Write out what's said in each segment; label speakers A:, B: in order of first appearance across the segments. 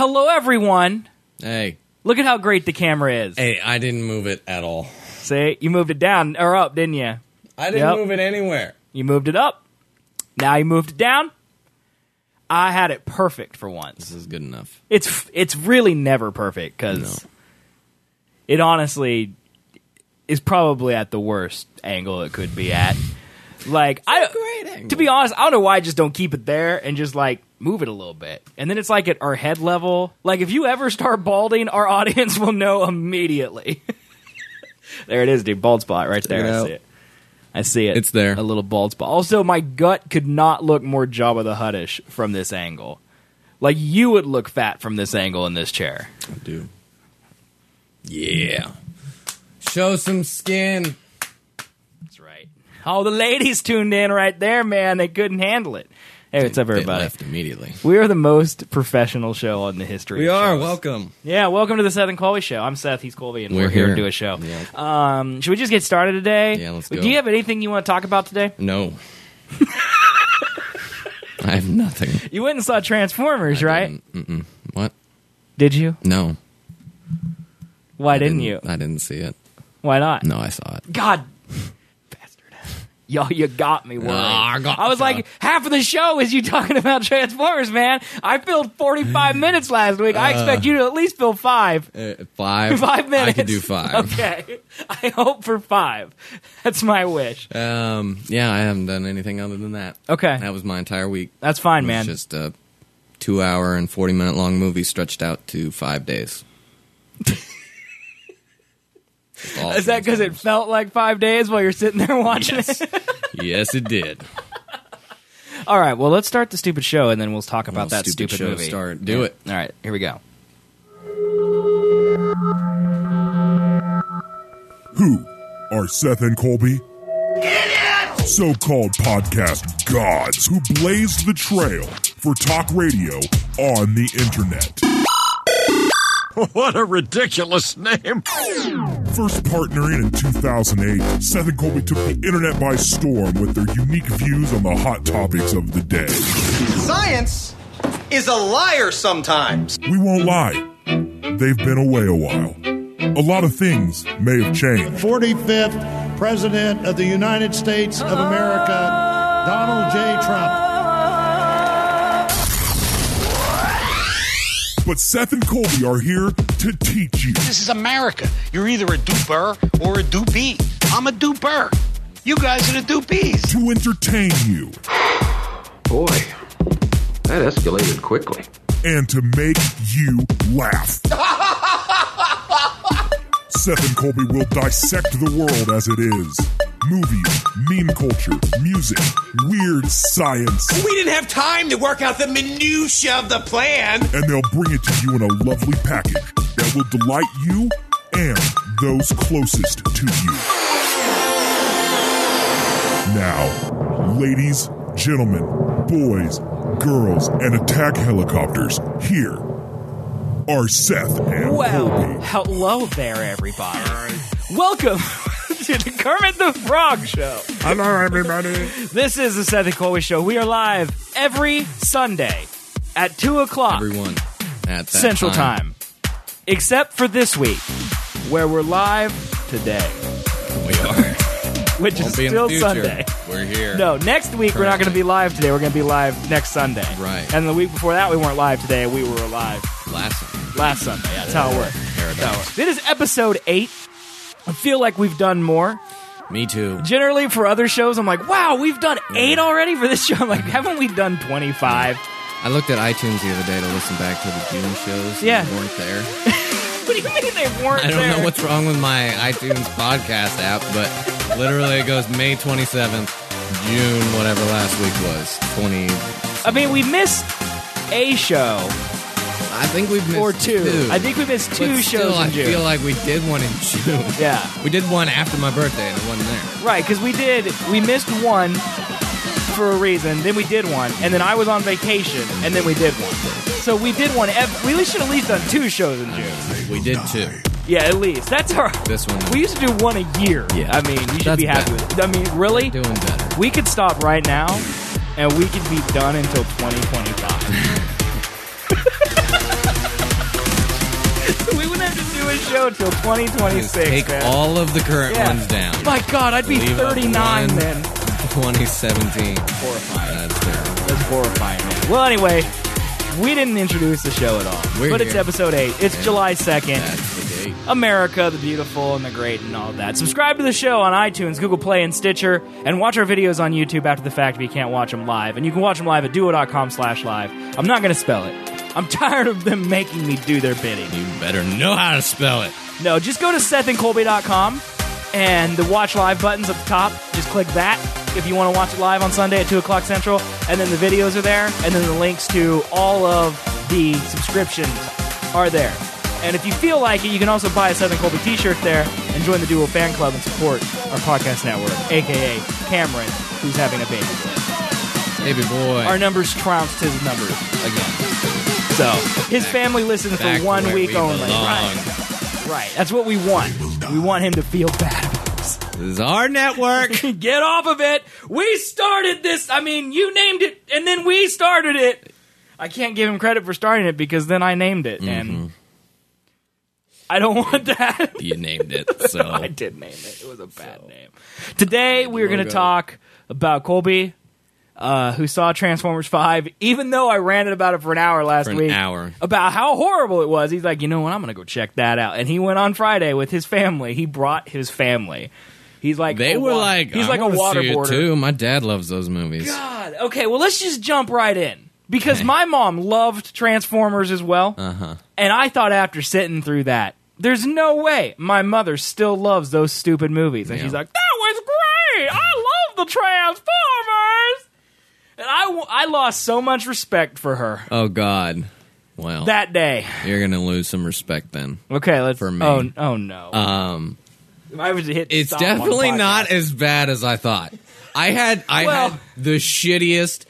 A: Hello, everyone.
B: Hey.
A: Look at how great the camera is.
B: Hey, I didn't move it at all.
A: See, you moved it down or up, didn't you?
B: I didn't move it anywhere.
A: You moved it up. Now you moved it down. I had it perfect for once.
B: This is good enough.
A: It's really never perfect because it honestly is probably at the worst angle it could be at. Like,
B: Great angle.
A: To be honest, I don't know why I just don't keep it there and just like move it a little bit. And then it's like at our head level. Like if you ever start balding, our audience will know immediately. There it is, dude. Bald spot right there. I see it.
B: It's there.
A: A little bald spot. Also, my gut could not look more Jabba the Huttish from this angle. Like you would look fat from this angle in this chair.
B: I do. Yeah. Show some skin.
A: That's right. Oh, the ladies tuned in right there, man. They couldn't handle it. Hey, what's up, everybody?
B: They left immediately.
A: We are the most professional show on the history
B: We
A: of
B: are.
A: shows.
B: Welcome.
A: Yeah, welcome to the Seth and Colby Show. I'm Seth, he's Colby, and we're here to do a show.
B: Yeah.
A: Should we just get started today?
B: Yeah, let's go.
A: Do you have anything you want to talk about today?
B: No. I have nothing.
A: You went and saw Transformers, right?
B: Mm-mm. What?
A: Did you?
B: No.
A: Why didn't you?
B: I didn't see it.
A: Why not?
B: No, I saw it.
A: God, bastard. Yo, you got me worried. I was like, half of the show is you talking about Transformers, man. I filled 45 minutes last week. I expect you to at least fill 5.
B: 5?
A: 5 minutes.
B: I could do 5.
A: Okay. I hope for 5. That's my wish.
B: Yeah, I haven't done anything other than that.
A: Okay.
B: That was my entire week.
A: That's fine,
B: It
A: man.
B: was just a 2-hour and 40-minute long movie stretched out to 5 days.
A: Is that because it felt like 5 days while you're sitting there watching it?
B: Yes, it did.
A: All right, well, let's start the stupid show, and then we'll talk about that stupid
B: show
A: movie.
B: Start. Do it.
A: All right, here we go.
C: Who are Seth and Colby? Idiots! So-called podcast gods who blazed the trail for talk radio on the internet.
D: What a ridiculous name.
C: First partnering in 2008, Seth and Colby took the internet by storm with their unique views on the hot topics of the day.
E: Science is a liar sometimes.
C: We won't lie. They've been away a while. A lot of things may have changed.
F: 45th President of the United States of America, Donald J. Trump.
C: But Seth and Colby are here to teach you.
D: This is America. You're either a duper or a dupee. I'm a duper. You guys are the dupees.
C: To entertain you.
G: Boy, that escalated quickly.
C: And to make you laugh. Seth and Colby will dissect the world as it is. Movies, meme culture, music, weird science.
E: We didn't have time to work out the minutiae of the plan.
C: And they'll bring it to you in a lovely package that will delight you and those closest to you. Now, ladies, gentlemen, boys, girls, and attack helicopters, here are Seth and Colby.
A: Hello there, everybody. Welcome to the Kermit the Frog Show.
C: Hello, everybody.
A: This is the Seth and Colby Show. We are live every Sunday at 2 o'clock
B: Everyone at that
A: Central Time. Except for this week, where we're live today,
B: We are.
A: which is
B: Won't be in
A: still
B: the future.
A: Sunday.
B: We're here.
A: No, next week we're not going to be live today. We're going to be live next Sunday.
B: Right.
A: And the week before that we weren't live today. We were live
B: Last
A: Sunday. Yeah, that's how it works.
B: Paradox.
A: That's how it works. It is episode 8. I feel like we've done more.
B: Me too.
A: Generally, for other shows, I'm like, wow, we've done 8 already for this show. I'm like, haven't we done 25?
B: I looked at iTunes the other day to listen back to the June shows. And
A: Yeah.
B: They weren't there.
A: What do you mean they weren't
B: I don't
A: there?
B: know what's wrong with my iTunes podcast app, but literally it goes May 27th, June, whatever last week was. 20.
A: I mean, we missed a show
B: I think we've missed
A: or two. I think we missed 2
B: But
A: shows
B: still,
A: in June.
B: I feel like we did one in June.
A: Yeah.
B: We did one after my birthday and it wasn't there.
A: Right, because we missed one for a reason, then we did one, and then I was on vacation, and then we did one. So we did one. We should at least done 2 shows in June.
B: We did 2.
A: Yeah, at least. That's our...
B: This one.
A: We used to do 1 a year.
B: Yeah.
A: I mean, you should
B: That's
A: be happy
B: better.
A: with it. I mean, really?
B: Doing better.
A: We could stop right now, and we could be done until 2025. We wouldn't have to do a show till 2026.
B: Take
A: man.
B: all of the current ones down.
A: My God, I'd be
B: Leave up
A: 39
B: one.
A: then.
B: 2017.
A: Horrifying.
B: That's terrible.
A: That's horrifying, man. Well, anyway, we didn't introduce the show at all.
B: We're
A: It's
B: here.
A: episode 8. It's July 2nd.
B: That's the date.
A: America, the beautiful and the great and all that. Subscribe to the show on iTunes, Google Play, and Stitcher, and watch our videos on YouTube after the fact if you can't watch them live. And you can watch them live at duo.com/live. I'm not going to spell it. I'm tired of them making me do their bidding.
B: You better know how to spell it.
A: No, just go to SethandColby.com, and the watch live button's at the top. Just click that if you want to watch it live on Sunday at 2 o'clock Central. And then the videos are there, and then the links to all of the subscriptions are there. And if you feel like it, you can also buy a Seth and Colby t-shirt there and join the Duo fan club and support our podcast network, a.k.a. Cameron, who's having a baby boy.
B: Baby boy.
A: Our numbers trounced his numbers again. So, his family listens
B: Back
A: for 1
B: where
A: week
B: we
A: only.
B: belong.
A: Right. That's what we want. We want him to feel bad.
B: This is our network.
A: Get off of it. We started this. I mean, you named it, and then we started it. I can't give him credit for starting it because then I named it, and I don't want that.
B: You named it, so.
A: I did name it. It was a bad name. Today, we're going to talk about Colby, who saw Transformers 5, even though I ranted about it for an hour last
B: For an
A: week.
B: hour.
A: About how horrible it was. He's like, you know what, I'm going to go check that out. And he went on Friday with his family. He brought his family. He's like,
B: They were like,
A: he's
B: I
A: like a
B: wanna see it
A: waterboarder.
B: too. My dad loves those movies.
A: God. Okay, well, let's just jump right in. Because my mom loved Transformers as well.
B: Uh-huh.
A: And I thought after sitting through that, there's no way my mother still loves those stupid movies. And
B: Yeah.
A: she's like, that was great! I love the Transformers! And I lost so much respect for her
B: Oh, God. Well,
A: that day.
B: you're going to lose some respect then.
A: Okay, let's...
B: For me.
A: Oh no. I was hit
B: It's
A: stop on the
B: definitely
A: podcast.
B: not as bad as I thought. I had the shittiest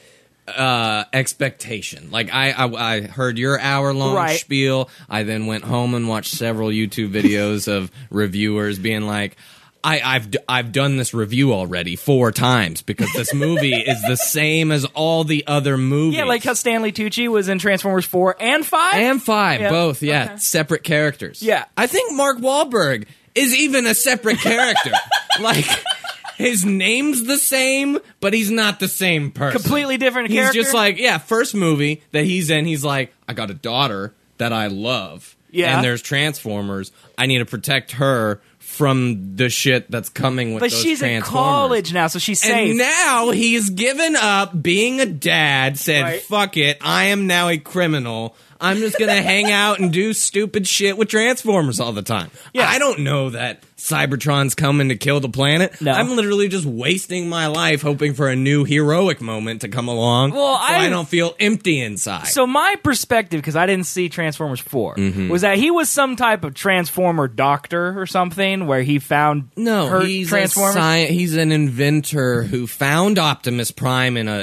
B: expectation. Like I heard your hour-long
A: Right.
B: spiel. I then went home and watched several YouTube videos of reviewers being like, I've done this review already 4 times because this movie is the same as all the other movies.
A: Yeah, like how Stanley Tucci was in Transformers 4 and 5?
B: And 5,
A: Yeah.
B: both, yeah.
A: Okay.
B: Separate characters.
A: Yeah.
B: I think Mark Wahlberg is even a separate character. Like, his name's the same, but he's not the same person.
A: Completely different
B: He's
A: character?
B: just like, first movie that he's in, he's like, I got a daughter that I love.
A: Yeah.
B: And there's Transformers. I need to protect her from the shit that's coming with
A: But
B: those
A: she's in
B: Transformers.
A: college now, so she's safe.
B: And now he's given up being a dad, said,
A: Right.
B: fuck it, I am now a criminal. I'm just going to hang out and do stupid shit with Transformers all the time.
A: Yeah.
B: I don't know that Cybertron's coming to kill the planet.
A: No.
B: I'm literally just wasting my life hoping for a new heroic moment to come along
A: Well,
B: so I don't feel empty inside.
A: So my perspective, because I didn't see Transformers 4,
B: Mm-hmm.
A: was that he was some type of Transformer doctor or something where he found her
B: he's
A: Transformers.
B: he's an inventor who found Optimus Prime in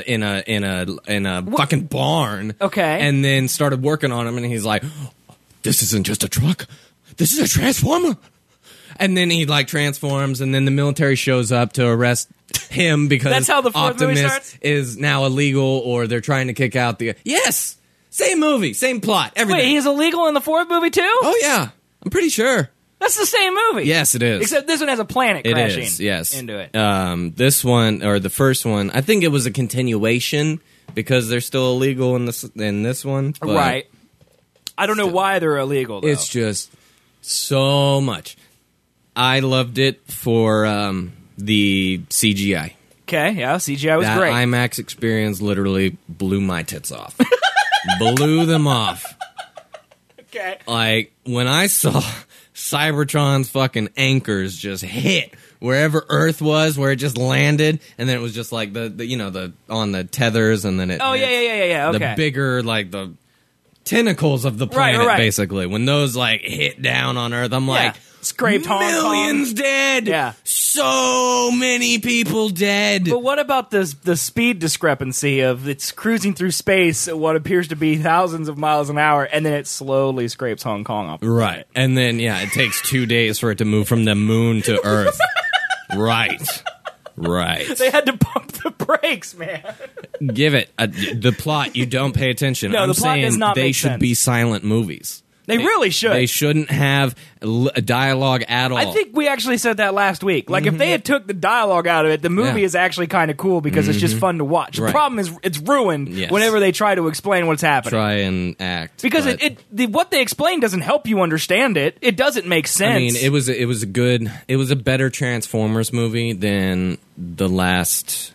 B: a fucking barn.
A: Okay.
B: and then started working on him, and he's like, "This isn't just a truck. This is a transformer." And then he like transforms, and then the military shows up to arrest him because
A: That's how the fourth movie
B: Optimus
A: starts?
B: is now illegal, or they're trying to kick out the same movie, same plot, everything.
A: Wait, he's illegal in the 4th movie too?
B: Oh yeah, I'm pretty sure.
A: That's the same movie.
B: Yes, it is.
A: Except this one has a planet
B: It
A: crashing
B: is, yes.
A: into it.
B: This one, or the first one, I think it was a continuation because they're still illegal in this one. But
A: Right. I don't know why they're illegal, though.
B: It's just so much. I loved it for the CGI.
A: Okay, yeah, CGI was
B: That
A: great.
B: IMAX experience literally blew my tits off. Blew them off.
A: Okay.
B: Like, when I saw Cybertron's fucking anchors just hit wherever Earth was, where it just landed, and then it was just like the on the tethers, and then it.
A: Oh, yeah, okay.
B: The bigger, like, the tentacles of the planet,
A: right.
B: basically. When those, like, hit down on Earth, I'm like,
A: Scraped Hong Kong.
B: millions dead!
A: Yeah.
B: So many people dead!
A: But what about the speed discrepancy of it's cruising through space at what appears to be thousands of miles an hour, and then it slowly scrapes Hong Kong off?
B: Right. And then, it takes 2 days for it to move from the moon to Earth. Right.
A: They had to pump the brakes, man.
B: Give it. The plot, you don't pay attention.
A: No,
B: I'm
A: the plot
B: saying
A: does not
B: they
A: make
B: should
A: sense.
B: be silent movies.
A: They really should.
B: They shouldn't have a dialogue at all.
A: I think we actually said that last week. Like, if they had took the dialogue out of it, the movie is actually kind of cool because it's just fun to watch. The problem is it's ruined whenever they try to explain what's happening.
B: Try and act.
A: Because what they explain doesn't help you understand it. It doesn't make sense.
B: I mean, it was a better Transformers movie than the last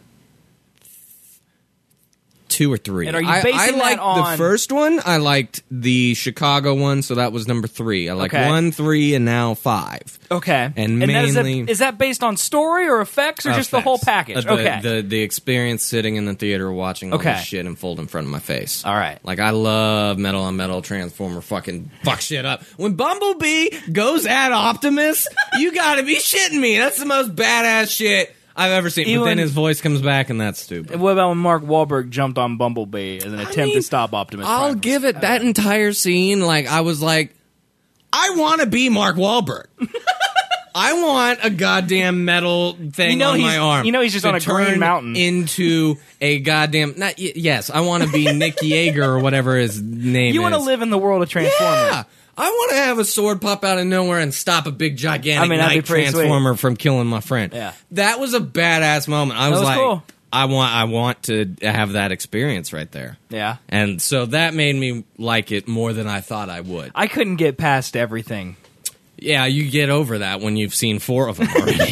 B: 2 or 3.
A: And are you basing
B: I
A: that
B: liked
A: on
B: the first one. I liked the Chicago one, so that was number 3. I like 1, 3, and now 5.
A: Okay.
B: And
A: mainly is that based on story or effects or just the whole package?
B: The experience sitting in the theater watching all this shit unfold in front of my face.
A: All right.
B: Like, I love metal on metal Transformer fucking fuck shit up. When Bumblebee goes at Optimus, you gotta be shitting me. That's the most badass shit I've ever seen. But then his voice comes back, and that's stupid.
A: What about when Mark Wahlberg jumped on Bumblebee as an attempt to stop Optimus Prime?
B: I'll give it that entire scene. Like, I was like, I want to be Mark Wahlberg. I want a goddamn metal thing on my arm.
A: You know he's just on a green mountain.
B: Into a goddamn... Yes, I want to be Nick Yeager or whatever his name is.
A: You want to live in the world of Transformers.
B: Yeah. I want to have a sword pop out of nowhere and stop a big, gigantic night transformer from killing my friend.
A: Yeah.
B: That was a badass moment. I was like,
A: cool.
B: I want to have that experience right there.
A: Yeah.
B: And so that made me like it more than I thought I would.
A: I couldn't get past everything.
B: Yeah, you get over that when you've seen 4 of them already.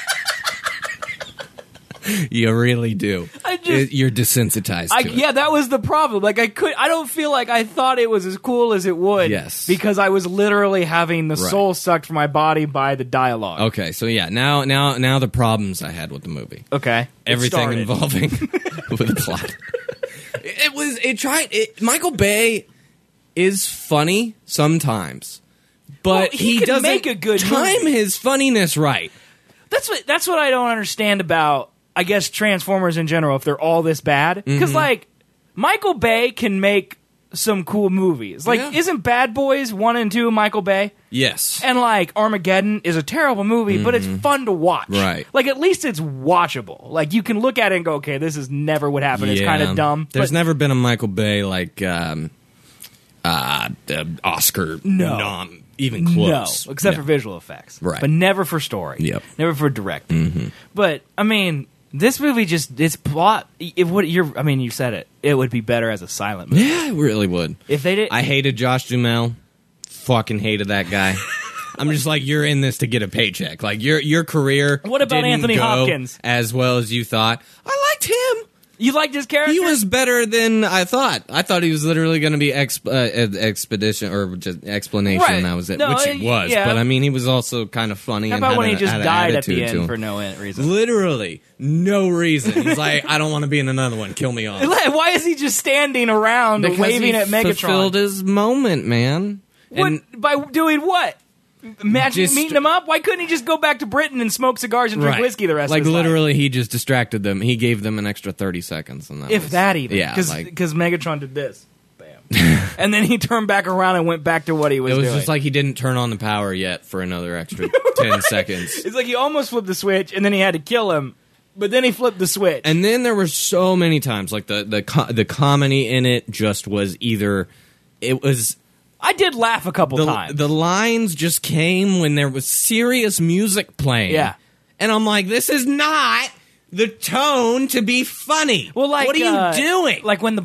B: You really do. You're desensitized to it.
A: Yeah, that was the problem. Like, I don't feel like I thought it was as cool as it would.
B: Yes.
A: Because I was literally having the soul sucked from my body by the dialogue.
B: Okay, so yeah, now the problems I had with the movie.
A: Okay.
B: Everything involving with the plot. Michael Bay is funny sometimes, but he doesn't
A: make a good
B: time
A: movie.
B: his funniness right.
A: That's what I don't understand about, I guess, Transformers in general, if they're all this bad. Because, like, Michael Bay can make some cool movies. Like, isn't Bad Boys 1 and 2 Michael Bay?
B: Yes.
A: And, like, Armageddon is a terrible movie, but it's fun to watch.
B: Right.
A: Like, at least it's watchable. Like, you can look at it and go, okay, this is never what happened. It's kind of dumb.
B: There's never been a Michael Bay, like, Oscar nom. Even close.
A: No, except for visual effects.
B: Right.
A: But never for story.
B: Yep.
A: Never for directing. But, I mean, this movie just, its plot, you said it. It would be better as a silent movie.
B: Yeah, it really would.
A: If they did,
B: I hated Josh Duhamel. Fucking hated that guy. I'm just like, you're in this to get a paycheck. Like, your career
A: What about
B: didn't
A: Anthony
B: go
A: Hopkins?
B: as well as you thought. I liked him.
A: You liked his character?
B: He was better than I thought. I thought he was literally going to be expedition or just explanation.
A: Right.
B: That was it,
A: No,
B: which he was.
A: yeah.
B: But I mean, he was also kind of funny.
A: How
B: and
A: about
B: had
A: when he
B: an
A: just died at the
B: attitude to
A: end
B: him.
A: for no reason?
B: Literally no reason. He's like, I don't want to be in another one. Kill me off.
A: Why is he just standing around
B: Because
A: waving
B: he
A: at Megatron?
B: fulfilled his moment, man. And
A: By doing what?
B: Just-
A: Meeting him up? Why couldn't he just go back to Britain and smoke cigars and drink whiskey the rest of his life?
B: literally, he just distracted them. He gave them an extra 30 seconds. And
A: If that even.
B: Yeah.
A: Because Megatron did this. Bam. And then he turned back around and went back to what he was doing.
B: it was just like he didn't turn on the power yet for another extra 10 seconds.
A: It's like he almost flipped the switch, and then he had to kill him, but then he flipped the switch.
B: And then there were so many times, like the comedy in it just was either... It was...
A: I did laugh a couple times.
B: The lines just came when there was serious music playing.
A: Yeah.
B: And I'm like, this is not the tone to be funny.
A: Well, like,
B: what are you doing?
A: Like when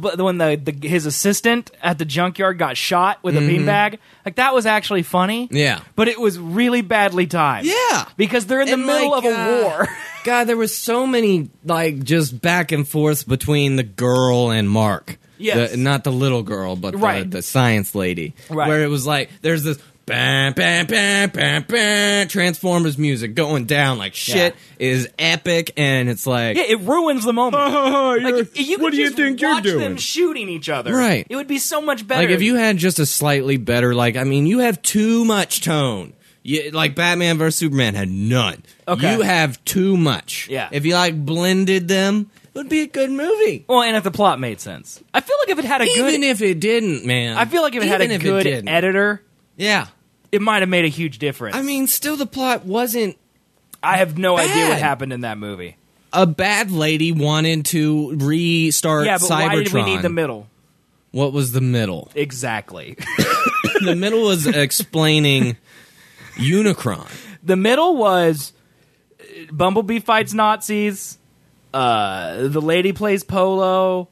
A: his assistant at the junkyard got shot with a beanbag. Like, that was actually funny.
B: Yeah.
A: But it was really badly timed.
B: Yeah.
A: Because they're in the middle of a war.
B: God, there was so many, like, just back and forth between the girl and Mark.
A: Yes.
B: Not the little girl, but the science lady.
A: Right.
B: Where it was like, there's this bam, bam, bam, bam, bam, Transformers music going down like shit is epic, and it's like...
A: Yeah, it ruins the moment.
B: What do you think you're
A: watch
B: doing?
A: them shooting each other.
B: Right.
A: It would be so much better.
B: Like, if you had just a slightly better, like, I mean, you have too much tone. Like, Batman vs. Superman had none.
A: Okay.
B: You have too much.
A: Yeah.
B: If you, like, blended them... It would be a good movie.
A: Well, and if the plot made sense. I feel like if it had a good...
B: Even if it didn't, man.
A: I feel like if it had a good editor,
B: yeah,
A: it might have made a huge difference.
B: I mean, still the plot wasn't...
A: I have no idea what
B: bad.
A: happened in that movie.
B: A bad lady wanted to restart
A: Yeah, but
B: Cybertron.
A: why did we need the middle?
B: What was the middle?
A: Exactly.
B: The middle was explaining Unicron.
A: The middle was Bumblebee fights Nazis. The lady plays Polo.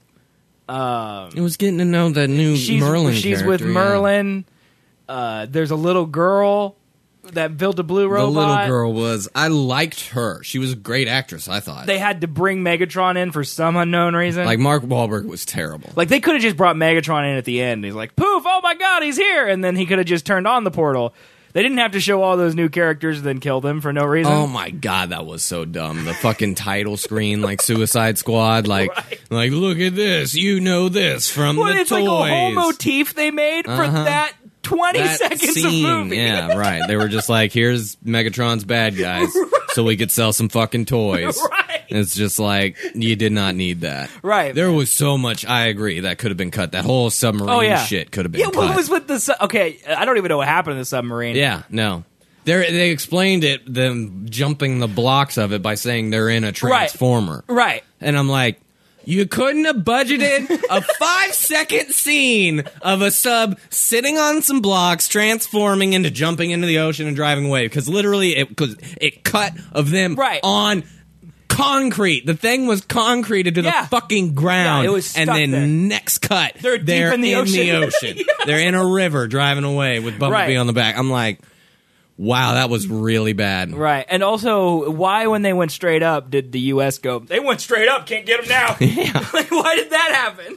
B: It was getting to know the new Merlin
A: She's
B: character,
A: with
B: yeah.
A: Merlin. There's a little girl that built a blue robot.
B: The little girl was... I liked her. She was a great actress, I thought.
A: They had to bring Megatron in for some unknown reason.
B: Like, Mark Wahlberg was terrible.
A: Like, they could have just brought Megatron in at the end. He's like, poof, oh my god, he's here! And then he could have just turned on the portal. They didn't have to show all those new characters and then kill them for no reason.
B: Oh my god, that was so dumb. The fucking title screen, like Suicide Squad, like, like look at this, you know this from the
A: it's
B: toys.
A: like a whole motif they made for that 20
B: That
A: seconds
B: scene,
A: of movie.
B: yeah, right. They were just like, here's Megatron's bad guys, so we could sell some fucking toys.
A: Right.
B: It's just like, you did not need that.
A: Right.
B: There was so much, I agree, that could have been cut. That whole submarine shit could have been cut.
A: What was with the... Okay, I don't even know what happened to the submarine.
B: Yeah, no. They explained it, them jumping the blocks of it by saying they're in a transformer.
A: Right.
B: And I'm like, you couldn't have budgeted a 5-second scene of a sub sitting on some blocks, transforming into jumping into the ocean and driving away. Because literally, it cut of them on concrete. The thing was concreted to the fucking ground.
A: Yeah, it was stuck
B: and then
A: there.
B: Next cut,
A: They're deep in the ocean.
B: Yeah. They're in a river driving away with Bumblebee on the back. I'm like, wow, that was really bad.
A: Right. And also, why when they went straight up did the U.S. go, they went straight up, can't get them now?
B: Yeah.
A: Like, why did that happen?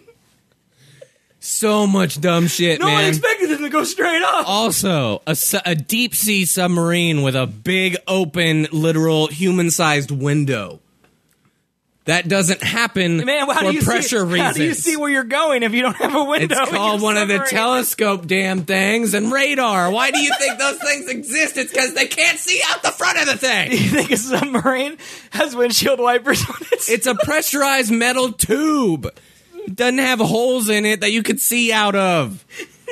B: So much dumb shit,
A: No
B: man.
A: one expected them to go straight up.
B: Also, a deep-sea submarine with a big, open, literal, human-sized window. That doesn't happen for pressure reasons.
A: How do you see where you're going if you don't have a window?
B: It's called one of the telescope damn things and radar. Why do you think those things exist? It's because they can't see out the front of the thing.
A: Do you think a submarine has windshield wipers on it?
B: It's a pressurized metal tube. It doesn't have holes in it that you could see out of.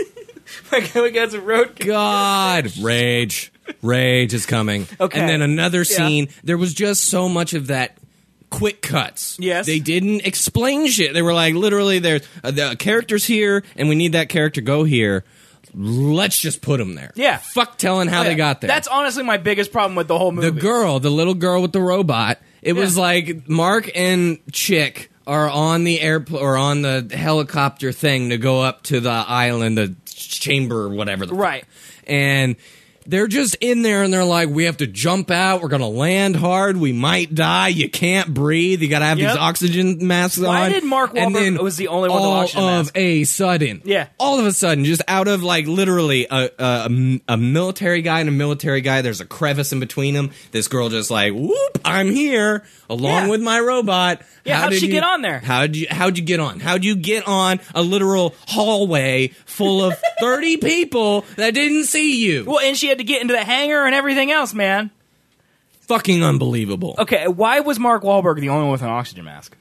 A: We got some road.
B: God, rage. Rage is coming.
A: Okay.
B: And then another scene. There was just so much of that. Quick cuts.
A: Yes.
B: They didn't explain shit. They were like, literally, there's the character's here, and we need that character go here. Let's just put him there.
A: Yeah.
B: Fuck telling how they got there.
A: That's honestly my biggest problem with the whole movie.
B: The little girl with the robot, it was like Mark and Chick are on the airplane or on the helicopter thing to go up to the island, the chamber or whatever.
A: Right.
B: And they're just in there, and they're like, we have to jump out. We're going to land hard. We might die. You can't breathe. You got to have these oxygen masks on.
A: Why did Mark Wahlberg was the only one with an oxygen mask?
B: All of a sudden, just out of like literally a military guy and a military guy, there's a crevice in between them. This girl just like, whoop, I'm here along with my robot.
A: Yeah, how'd she get on there?
B: How'd you get on? How'd you get on a literal hallway full of 30 people that didn't see you?
A: Well, and she had to get into the hangar and everything else, man.
B: Fucking unbelievable.
A: Okay, why was Mark Wahlberg the only one with an oxygen mask?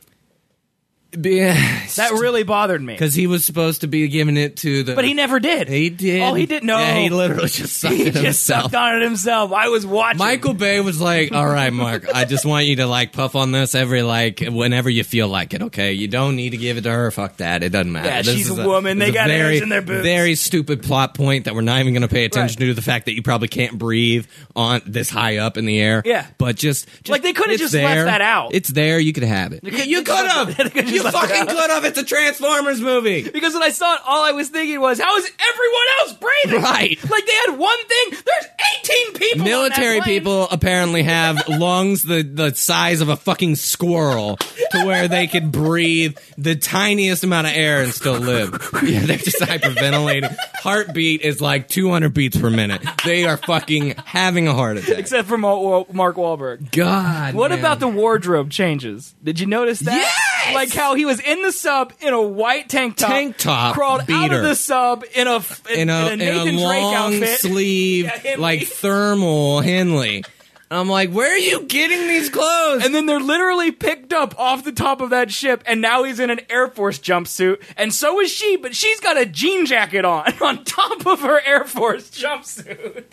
A: That really bothered me.
B: Because he was supposed to be giving it to the...
A: But he never did.
B: He did.
A: Oh, he did? No.
B: Yeah, he literally just sucked it himself.
A: He just sucked on it himself. I was watching.
B: Michael Bay was like, all right, Mark, I just want you to like puff on this whenever you feel like it, okay? You don't need to give it to her. Fuck that. It doesn't matter.
A: Yeah, she's a woman. They got hairs in their boobs.
B: Very stupid plot point that we're not even going to pay attention to the fact that you probably can't breathe on this high up in the air.
A: Yeah.
B: But just
A: like they could have just left that out.
B: It's there. You could have it. You could have. You fucking could have. It's a Transformers movie.
A: Because when I saw it, all I was thinking was, how is everyone else breathing?
B: Right.
A: Like they had one thing. There's 18 people.
B: Military
A: on that plane.
B: people apparently have lungs the size of a fucking squirrel to where they could breathe the tiniest amount of air and still live. Yeah, they're just hyperventilating. Heartbeat is like 200 beats per minute. They are fucking having a heart attack.
A: Except for Mark Wahlberg.
B: God.
A: What
B: man.
A: about the wardrobe changes? Did you notice that?
B: Yes!
A: Like how he was in the sub in a white tank top, crawled out of the sub in a Nathan Drake
B: long
A: outfit.
B: sleeve, like thermal Henley. I'm like, where are you getting these clothes?
A: And then they're literally picked up off the top of that ship, and now he's in an Air Force jumpsuit, and so is she, but she's got a jean jacket on top of her Air Force jumpsuit.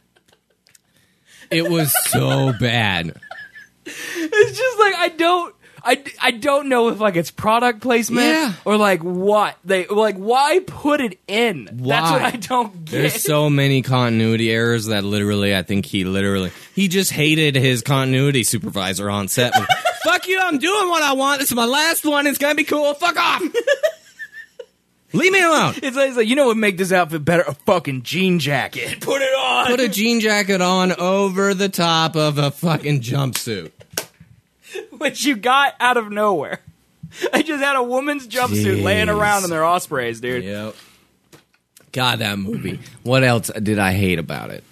B: It was so bad.
A: It's just like, I don't know if like it's product placement or like what they like. Why put it in? That's what I don't get.
B: There's so many continuity errors that literally, I think he just hated his continuity supervisor on set. Fuck you! I'm doing what I want. This is my last one. It's gonna be cool. Fuck off. Leave me alone.
A: It's like, you know what would make this outfit better? A fucking jean jacket. Put it on.
B: Put a jean jacket on over the top of a fucking jumpsuit.
A: Which you got out of nowhere. I just had a woman's jumpsuit laying around in their Ospreys, dude.
B: Yep. God, that movie. What else did I hate about it?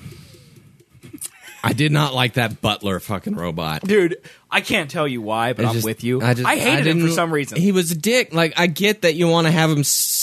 B: I did not like that butler fucking robot.
A: Dude, I can't tell you why, but I'm with you. I hated him for some reason.
B: He was a dick. Like, I get that you want to have him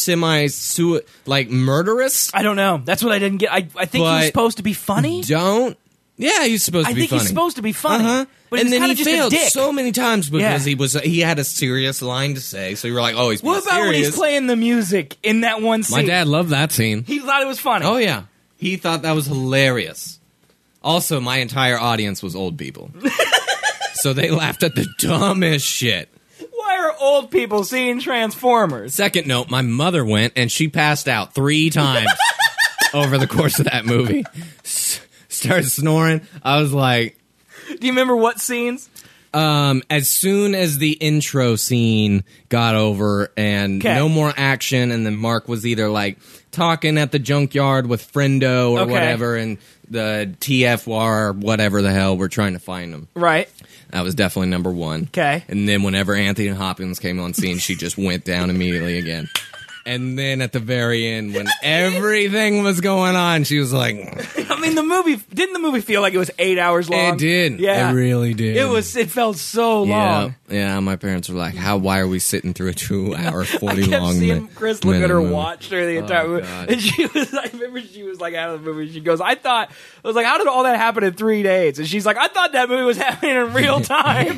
B: murderous.
A: I don't know. That's what I didn't get. I think he was supposed to be funny.
B: Yeah, he's supposed to be funny.
A: I think he's supposed to be funny. But
B: and then he
A: just
B: failed
A: a dick.
B: so many times because he had a serious line to say. So you were like, oh, he's being serious.
A: What about when he's playing the music in that one scene?
B: My dad loved that scene.
A: He thought it was funny.
B: Oh, yeah. He thought that was hilarious. Also, my entire audience was old people. So they laughed at the dumbest shit.
A: Why are old people seeing Transformers?
B: Second note, my mother went and she passed out 3 times over the course of that movie. Started snoring. I was like...
A: Do you remember what scenes?
B: As soon as the intro scene got over and no more action, and then Mark was either like talking at the junkyard with Friendo or whatever, and the TFR, whatever the hell, we're trying to find him.
A: Right.
B: That was definitely number 1.
A: Okay.
B: And then whenever Anthony Hopkins came on scene, she just went down immediately again. And then at the very end, when everything was going on, she was like...
A: I mean, didn't the movie feel like it was 8 hours long?
B: It did.
A: Yeah.
B: It really did.
A: It felt so long.
B: Yeah, my parents were like, why are we sitting through a 2-hour, 40
A: I kept
B: long
A: seeing Chris look at her
B: movie.
A: watch during the entire movie.
B: God.
A: And I remember she was like out of the movie. She goes, I was like, how did all that happen in 3 days? And she's like, I thought that movie was happening in real time.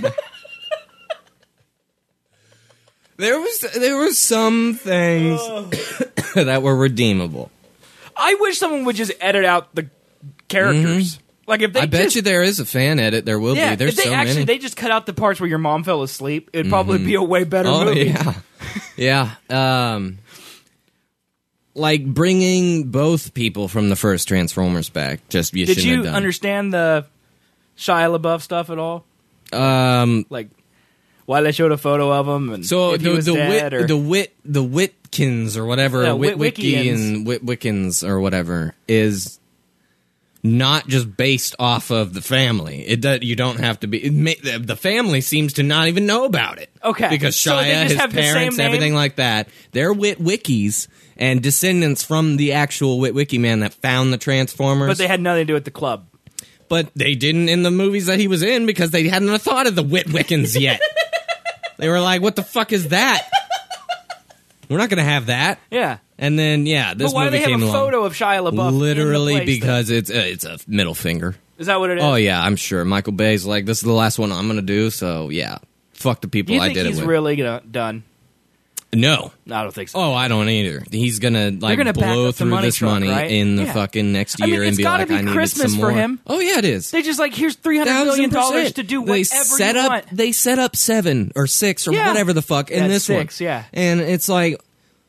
B: There was some things that were redeemable.
A: I wish someone would just edit out the characters.
B: Mm-hmm.
A: Like if they
B: I bet you there is a fan edit. There will be. There's
A: if they
B: so many.
A: They just cut out the parts where your mom fell asleep. It'd probably be a way better movie.
B: Yeah. Like bringing both people from the first Transformers back. Just you
A: Did
B: shouldn't have
A: you
B: done.
A: understand the Shia LaBeouf stuff at all? Like why they showed a photo of him and
B: so
A: if he was dead or
B: the Witkins or whatever, Witkins or whatever is not just based off of the family. You don't have to be. The family seems to not even know about it.
A: Okay,
B: because
A: so they
B: Shia,
A: just
B: his
A: have the same
B: parents,
A: name?
B: everything like that. They're Witwickies and descendants from the actual Witwicky man that found the Transformers.
A: But they had nothing to do with the club.
B: But they didn't in the movies that he was in because they hadn't thought of the Witwickens yet. They were like, what the fuck is that? We're not going to have that.
A: Yeah.
B: And then, this
A: but why do
B: movie
A: they have
B: came
A: a
B: along.
A: photo of Shia LaBeouf?
B: Literally
A: in the place
B: because it's a middle finger.
A: Is that what it is?
B: Oh, yeah, I'm sure. Michael Bay's like, this is the last one I'm going to do, so, yeah. Fuck the people
A: do you
B: I
A: think
B: did it
A: he's
B: with.
A: really done?
B: No.
A: I don't think so.
B: Oh, I don't either. He's gonna
A: gonna back
B: blow
A: up the
B: through
A: money
B: this
A: truck,
B: money
A: right?
B: in the
A: Yeah.
B: fucking next
A: I
B: year
A: mean,
B: and be
A: gotta
B: like,
A: be
B: I needed
A: Christmas
B: some
A: for
B: more.
A: him.
B: Oh yeah, it is.
A: They just like, here's $300 million to do whatever
B: set
A: you
B: up,
A: want.
B: They set up 7 or 6 or
A: Yeah.
B: whatever the fuck in
A: That's
B: this
A: 6,
B: one.
A: yeah.
B: And it's like,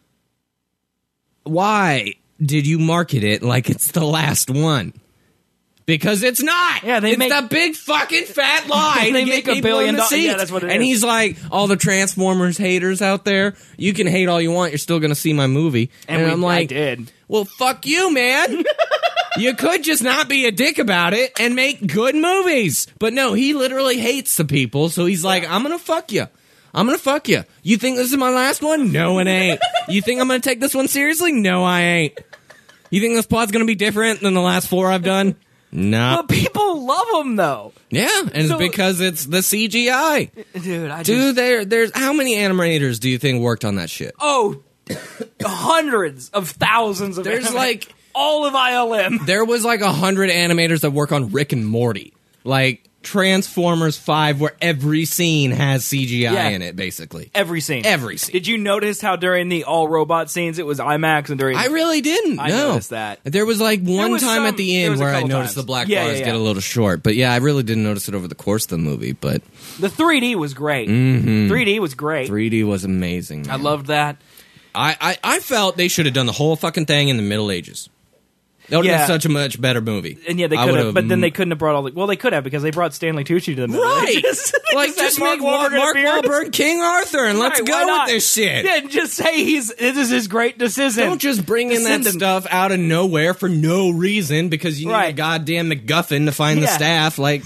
B: why did you market it like it's the last one? Because it's not.
A: Yeah,
B: it's the big fucking fat lie.
A: They
B: to
A: make
B: get
A: $1
B: people
A: billion
B: in the seats.
A: Yeah, that's what it
B: and
A: is.
B: he's like, all the Transformers haters out there, you can hate all you want, you're still going to see my movie. And I'm like,
A: I did.
B: well, fuck you, man. You could just not be a dick about it and make good movies. But no, he literally hates the people, so he's like, I'm going to fuck you. I'm going to fuck you. You think this is my last one? No, it ain't. You think I'm going to take this one seriously? No, I ain't. You think this plot's going to be different than the last 4 I've done? No.
A: But people love him though.
B: Yeah, and it's because it's the CGI.
A: Dude,
B: there's how many animators do you think worked on that shit?
A: Oh, hundreds of thousands of
B: There's
A: animators.
B: like
A: all of ILM.
B: There was like 100 animators that work on Rick and Morty. Like Transformers 5 where every scene has CGI
A: Yeah.
B: in it, basically.
A: Every scene.
B: Every scene.
A: Did you notice how during the all robot scenes it was IMAX and during
B: I really didn't.
A: I
B: no.
A: noticed that.
B: There was like one
A: was
B: time
A: some-
B: at the
A: there
B: end
A: was a
B: where I
A: couple
B: noticed
A: times.
B: the black
A: Yeah,
B: bars
A: yeah,
B: get a
A: yeah.
B: little short. But yeah, I really didn't notice it over the course of the movie. But
A: the 3D was great. 3D was great.
B: 3D was amazing. Man.
A: I loved that.
B: I felt they should have done the whole fucking thing in the Middle Ages. That would have
A: Yeah.
B: been such a much better movie.
A: And yeah, they
B: I
A: could have,
B: would've-
A: but then they couldn't have brought all the. Well, they could have because they brought Stanley Tucci to the Middle
B: Right.
A: Ages.
B: Like, just make Mark Wahlberg King Arthur and let's
A: Right,
B: go
A: why not?
B: with this shit.
A: Yeah, and just say this is his great decision.
B: Don't just bring in that
A: Descendant.
B: stuff out of nowhere for no reason because you need a
A: Right.
B: goddamn MacGuffin to find the
A: Yeah.
B: staff. Like,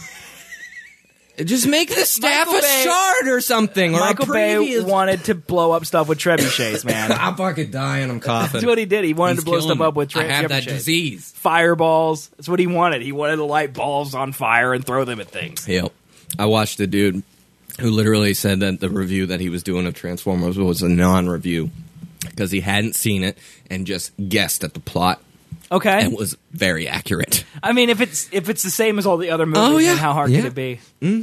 B: just make the staff
A: Michael
B: a
A: Bay-
B: shard or something. Or
A: Michael
B: a
A: Bay
B: previous...
A: wanted to blow up stuff with trebuchets, man.
B: I'm fucking dying. I'm coughing.
A: That's what he did. He wanted
B: He's
A: to blow
B: killing
A: stuff up
B: me.
A: with
B: I have that
A: trebuchets.
B: disease.
A: Fireballs. That's what he wanted. He wanted to light balls on fire and throw them at things.
B: Yep. I watched a dude who literally said that the review that he was doing of Transformers was a non-review because he hadn't seen it and just guessed at the plot
A: Okay.
B: and was very accurate.
A: I mean, if it's the same as all the other movies,
B: Oh, yeah.
A: then how hard
B: Yeah.
A: could it be?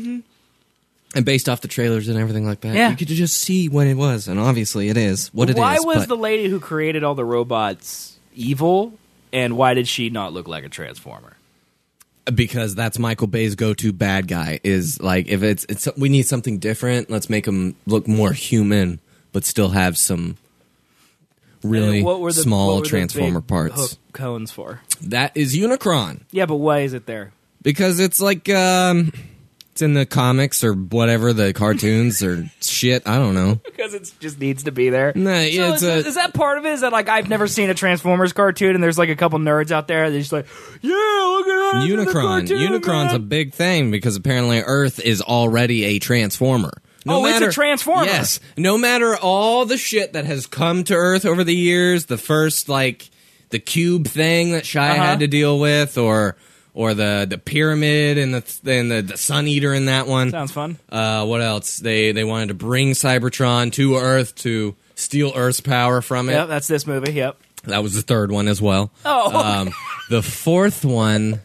B: And based off the trailers and everything like that,
A: Yeah.
B: you could just see what it was, and obviously it is what it is.
A: Why was
B: but
A: the lady who created all the robots evil, and why did she not look like a Transformer?
B: because that's Michael Bay's go-to bad guy. Is like if it's we need something different. Let's make him look more human, but still have some really
A: And what were the-
B: small
A: what were the
B: Transformer
A: big
B: parts.
A: hook cones for?
B: That is Unicron.
A: Yeah, but why is it there?
B: Because it's like it's in the comics or whatever, the cartoons or shit. I don't know.
A: Because it just needs to be there.
B: No, yeah,
A: So is that part of it? Is that like I've never seen a Transformers cartoon, and there's like a couple nerds out there they're just like, yeah, look at that, it's in the cartoon,
B: Unicron's a
A: man."
B: big thing because apparently Earth is already a Transformer.
A: It's a Transformer.
B: Yes. No matter all the shit that has come to Earth over the years, the first like the cube thing that Shia had to deal with, or the pyramid and the Sun Eater in that one.
A: Sounds fun.
B: What else? They wanted to bring Cybertron to Earth to steal Earth's power from it.
A: Yeah, that's this movie. Yep.
B: That was the third one as well.
A: Oh, okay.
B: The fourth one,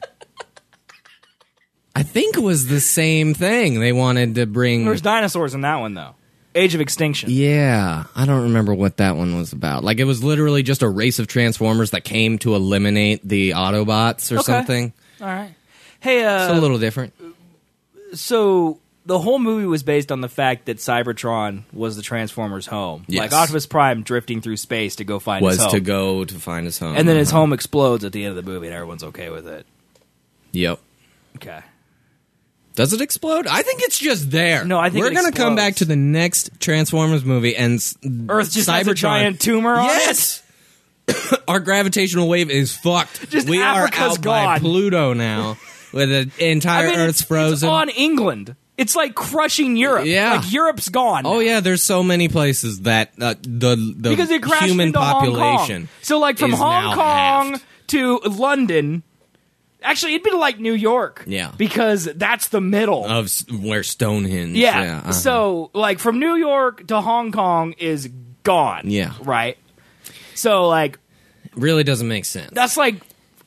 B: I think, was the same thing. They wanted to bring.
A: There's dinosaurs in that one though. Age of Extinction.
B: Yeah, I don't remember what that one was about. Like, it was literally just a race of Transformers that came to eliminate the Autobots or
A: Okay.
B: something.
A: All right. Hey,
B: It's a little different.
A: so the whole movie was based on the fact that Cybertron was the Transformers' home.
B: Yes.
A: Like Optimus Prime drifting through space to go find
B: Was
A: his home.
B: to go to find his home.
A: And then his home explodes at the end of the movie, and everyone's okay with it.
B: Yep.
A: Okay.
B: Does it explode? I think it's just there.
A: No, I think
B: we're
A: it
B: gonna come
A: explodes.
B: back to the next Transformers movie and
A: Earth just has a
B: Cybertron.
A: giant tumor on
B: Yes. Our gravitational wave is fucked.
A: Just
B: we
A: Africa's
B: are out by
A: gone.
B: Pluto now, with the entire Earth's frozen.
A: It's on England. It's like crushing Europe.
B: Yeah.
A: Like Europe's gone.
B: Oh yeah, there's so many places that the
A: Because it crashed
B: human
A: into
B: population.
A: Hong Kong. So like from
B: is
A: Hong
B: now
A: Kong
B: halved.
A: to London, actually it'd be like New York.
B: Yeah.
A: Because that's the middle.
B: of where Stonehenge.
A: yeah.
B: uh-huh.
A: So like from New York to Hong Kong is gone.
B: Yeah.
A: Right? So like
B: really doesn't make sense.
A: that's like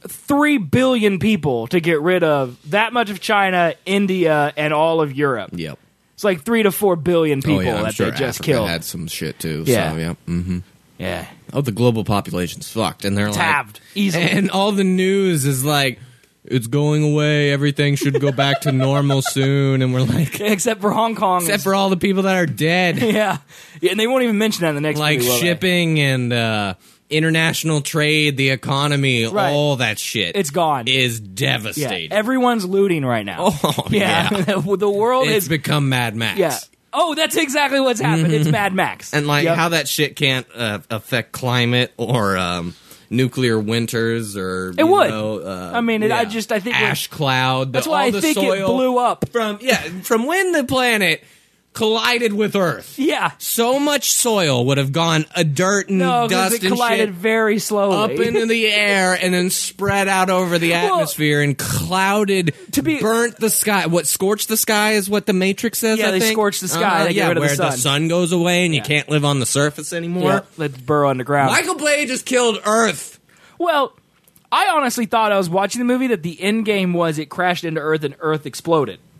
A: 3 billion people to get rid of that much of China, India, and all of Europe.
B: Yep.
A: It's like 3 to 4 billion people
B: oh yeah, I'm
A: that
B: sure
A: they just
B: Africa
A: killed.
B: had some shit too.
A: Yeah.
B: So, yeah. Mm-hmm.
A: Yeah.
B: Oh, the global population's fucked, and they're like
A: Halved. Easily.
B: And all the news is like, it's going away. Everything should go back to normal soon. And we're like,
A: Except for Hong Kong.
B: except for all the people that are dead,
A: Yeah. And they won't even mention that in the next
B: like
A: movie, will they?
B: shipping and international trade, the economy,
A: Right.
B: all that shit.
A: It's gone.
B: Is
A: Yeah.
B: devastating.
A: Everyone's looting right now.
B: Oh, yeah.
A: The world
B: It's
A: is.
B: become Mad Max.
A: Yeah. Oh, that's exactly what's happened. It's Mad Max.
B: And like
A: Yep.
B: how that shit can't affect climate or nuclear winters or
A: It would.
B: I
A: mean, I think
B: ash cloud.
A: That's why
B: all
A: I
B: the
A: think
B: soil
A: it blew up.
B: from when the planet collided with Earth.
A: Yeah.
B: So much soil would have gone dirt and
A: No, because
B: dust
A: it
B: and
A: collided
B: shit
A: very slowly.
B: up into the air and then spread out over the atmosphere and clouded, burnt the sky. What scorched the sky is what the Matrix says.
A: Yeah,
B: I
A: they
B: think.
A: scorched the sky to get
B: yeah,
A: rid of the
B: where
A: sun.
B: the sun goes away and you
A: Yeah.
B: can't live on the surface anymore.
A: Yeah, let's burrow underground.
B: Michael Bay just killed Earth.
A: Well, I honestly thought I was watching the movie that the end game was it crashed into Earth and Earth exploded.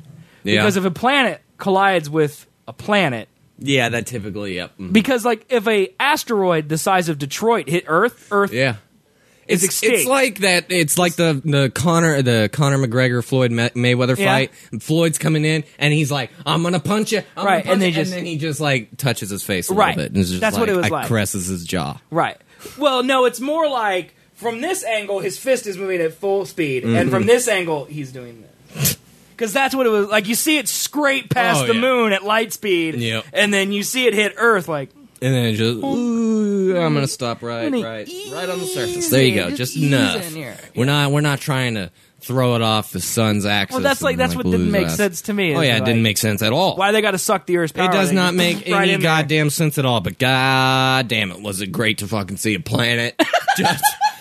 B: Yeah.
A: Because if a planet collides with a planet,
B: Yeah, that typically, yep. Mhm.
A: because like if a asteroid the size of Detroit hit Earth
B: Yeah.
A: is extinct.
B: It's like that. It's like the Conor McGregor Floyd Mayweather
A: Yeah.
B: fight. Floyd's coming in and he's like, "I'm gonna punch you,"
A: Right, and then he just
B: like touches his face a
A: Right.
B: little bit. And it's just
A: That's what it was
B: like
A: like.
B: caresses his jaw.
A: Right. Well, no, it's more like from this angle, his fist is moving at full speed,
B: Mm-hmm.
A: and from this angle, he's doing this. Because that's what it was like. You see it scrape past
B: Oh,
A: the
B: yeah.
A: moon at light speed,
B: Yep.
A: and then you see it hit Earth. Like,
B: And then it just, ooh, I'm gonna stop right on the surface. There you go, just enough.
A: Here.
B: We're not trying to throw it off the sun's axis.
A: Well, that's
B: and,
A: that's what didn't
B: lose
A: make
B: us.
A: sense to me.
B: Oh
A: is
B: yeah, it
A: like,
B: didn't make sense at all.
A: Why they got to suck the Earth's power?
B: It does
A: They
B: not
A: just
B: make
A: right
B: any
A: in there.
B: goddamn sense at all. But god damn it, was it great to fucking see a planet just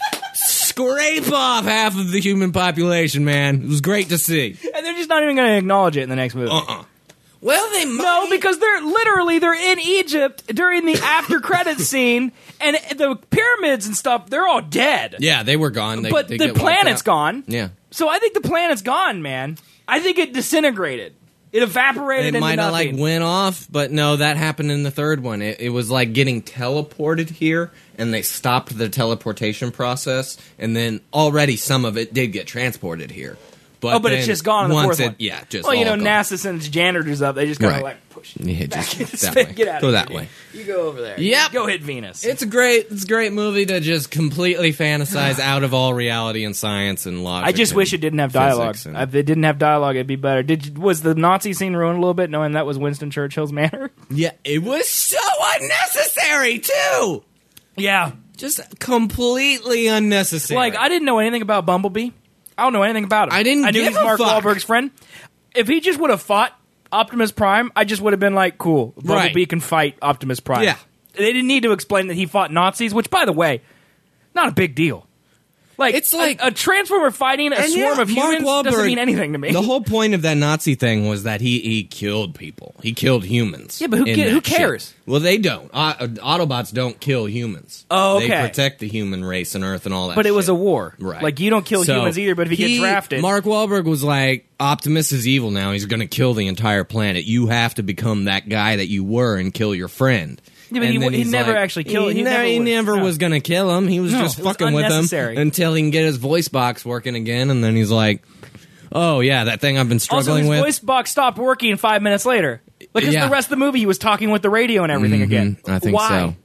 B: scrape off half of the human population, man. It was great to see.
A: And they're just not even going to acknowledge it in the next movie.
B: Well, they might.
A: No, because they're in Egypt during the after credits scene, and the pyramids and stuff, they're all dead.
B: Yeah, they were gone.
A: But
B: they
A: the
B: get wiped
A: planet's
B: out.
A: gone.
B: Yeah.
A: So I think the planet's gone, man. I think it disintegrated. It evaporated
B: It
A: into
B: might have like
A: nothing.
B: went off, but no, that happened in the third one. It was like getting teleported here, and they stopped the teleportation process, and then already some of it did get transported here. But
A: but it's
B: then
A: just gone in the
B: once
A: fourth
B: it,
A: one.
B: Yeah, just
A: Well, you know,
B: all gone.
A: NASA sends janitors up. They just kind of
B: Right.
A: like push.
B: Yeah,
A: back
B: just
A: into
B: that
A: space.
B: way.
A: Get out
B: Go
A: of
B: that
A: here,
B: way.
A: dude. You go over there.
B: Yep.
A: Go hit Venus.
B: It's a great movie to just completely fantasize out of all reality and science and logic.
A: I just wish it didn't have dialogue.
B: physics and-
A: If it didn't have dialogue, it'd be better. Was the Nazi scene ruined a little bit, knowing that was Winston Churchill's manor?
B: Yeah, it was so unnecessary too.
A: Yeah.
B: Just completely unnecessary.
A: Like, I didn't know anything about Bumblebee. I don't know anything about him.
B: I didn't
A: I knew
B: give
A: he's
B: a
A: Mark
B: fuck.
A: Wahlberg's friend. If he just would have fought Optimus Prime, I just would have been like, cool. Bumblebee
B: Right.
A: can fight Optimus Prime.
B: Yeah.
A: They didn't need to explain that he fought Nazis, which, by the way, not a big deal. Like,
B: It's like-
A: a Transformer fighting a
B: And
A: swarm
B: yeah,
A: of humans
B: Mark
A: doesn't
B: Wahlberg-
A: mean anything to me.
B: The whole point of that Nazi thing was that he killed people. He killed humans.
A: Yeah, but who
B: in
A: ca- who
B: that shit.
A: cares?
B: Well, they don't. Autobots don't kill humans.
A: Oh, okay.
B: They protect the human race and Earth and all that
A: But it was
B: shit.
A: a war.
B: Right.
A: Like, you don't kill
B: So,
A: humans either, but if you get drafted...
B: Mark Wahlberg was like, Optimus is evil now. He's going to kill the entire planet. You have to become that guy that you were and kill your friend.
A: Yeah, but
B: And
A: he
B: then he's
A: never
B: like-
A: actually killed-
B: He,
A: he never
B: he
A: was-
B: never
A: no.
B: was going to kill him. He was
A: No,
B: just
A: it was
B: fucking with him
A: unnecessary.
B: until he can get his voice box working again. And then he's like, oh, yeah, that thing I've been
A: Also,
B: struggling
A: his
B: with.
A: voice box stopped working 5 minutes later. Because
B: Yeah.
A: the rest of the movie, he was talking with the radio and everything again.
B: I think
A: Why?
B: so.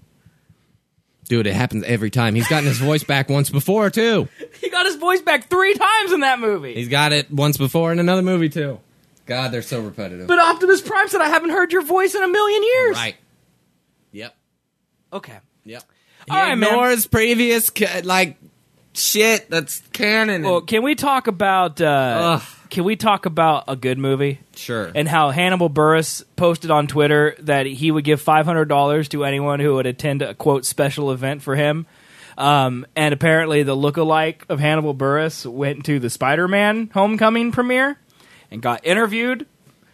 B: Dude, it happens every time. He's gotten his voice back once before, too.
A: He got his voice back 3 times in that movie.
B: He's got it once before in another movie, too. God, they're so repetitive.
A: But Optimus Prime said, I haven't heard your voice in a million years.
B: Right. Yep.
A: Okay.
B: Yep.
A: All right, man.
B: ignores previous, shit that's canon.
A: Well, can we talk about a good movie?
B: Sure.
A: And how Hannibal Buress posted on Twitter that he would give $500 to anyone who would attend a, quote, special event for him. And apparently the lookalike of Hannibal Buress went to the Spider-Man Homecoming premiere and got interviewed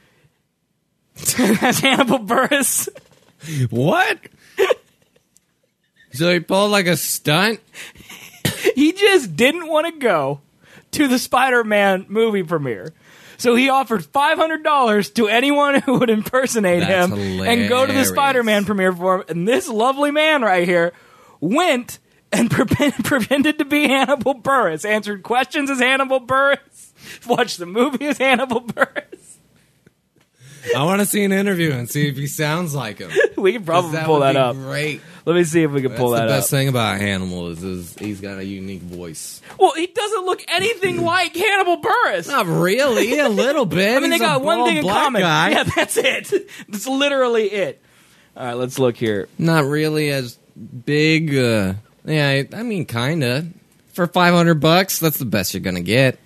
A: as Hannibal Buress.
B: What? So he pulled like a stunt?
A: He just didn't want to go to the Spider-Man movie premiere. So he offered $500 to anyone who would impersonate
B: That's
A: him and go to the
B: hilarious.
A: Spider-Man premiere for him. And this lovely man right here went and pretended to be Hannibal Buress, answered questions as Hannibal Buress, watched the movie as Hannibal Buress.
B: I want to see an interview and see if he sounds like him.
A: We can probably
B: 'Cause
A: pull
B: would
A: that
B: be
A: up.
B: Great.
A: Let me see if we can pull
B: That's
A: that
B: the
A: up.
B: best thing about Hannibal is he's got a unique voice.
A: Well, he doesn't look anything like Hannibal Buress.
B: Not really, a little bit.
A: I mean, they
B: He's a
A: got one
B: bald
A: thing in
B: black
A: common.
B: guy.
A: Yeah, that's it. That's literally it. All right, let's look here.
B: Not really as big. Yeah, I mean, kinda. For $500, that's the best you're gonna get.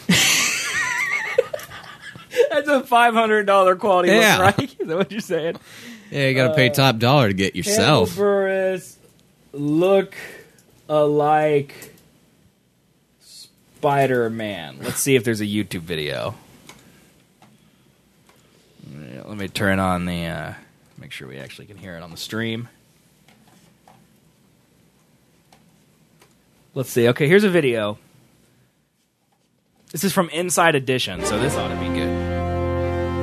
A: That's a $500 quality
B: Yeah.
A: look, right? Is that what you're saying?
B: Yeah, you gotta pay top dollar to get yourself.
A: Hannibal Buress look alike Spider-Man. Let's see if there's a YouTube video. Yeah, let me turn on the... make sure we actually can hear it on the stream. Let's see. Okay, here's a video. This is from Inside Edition, so this ought to be good.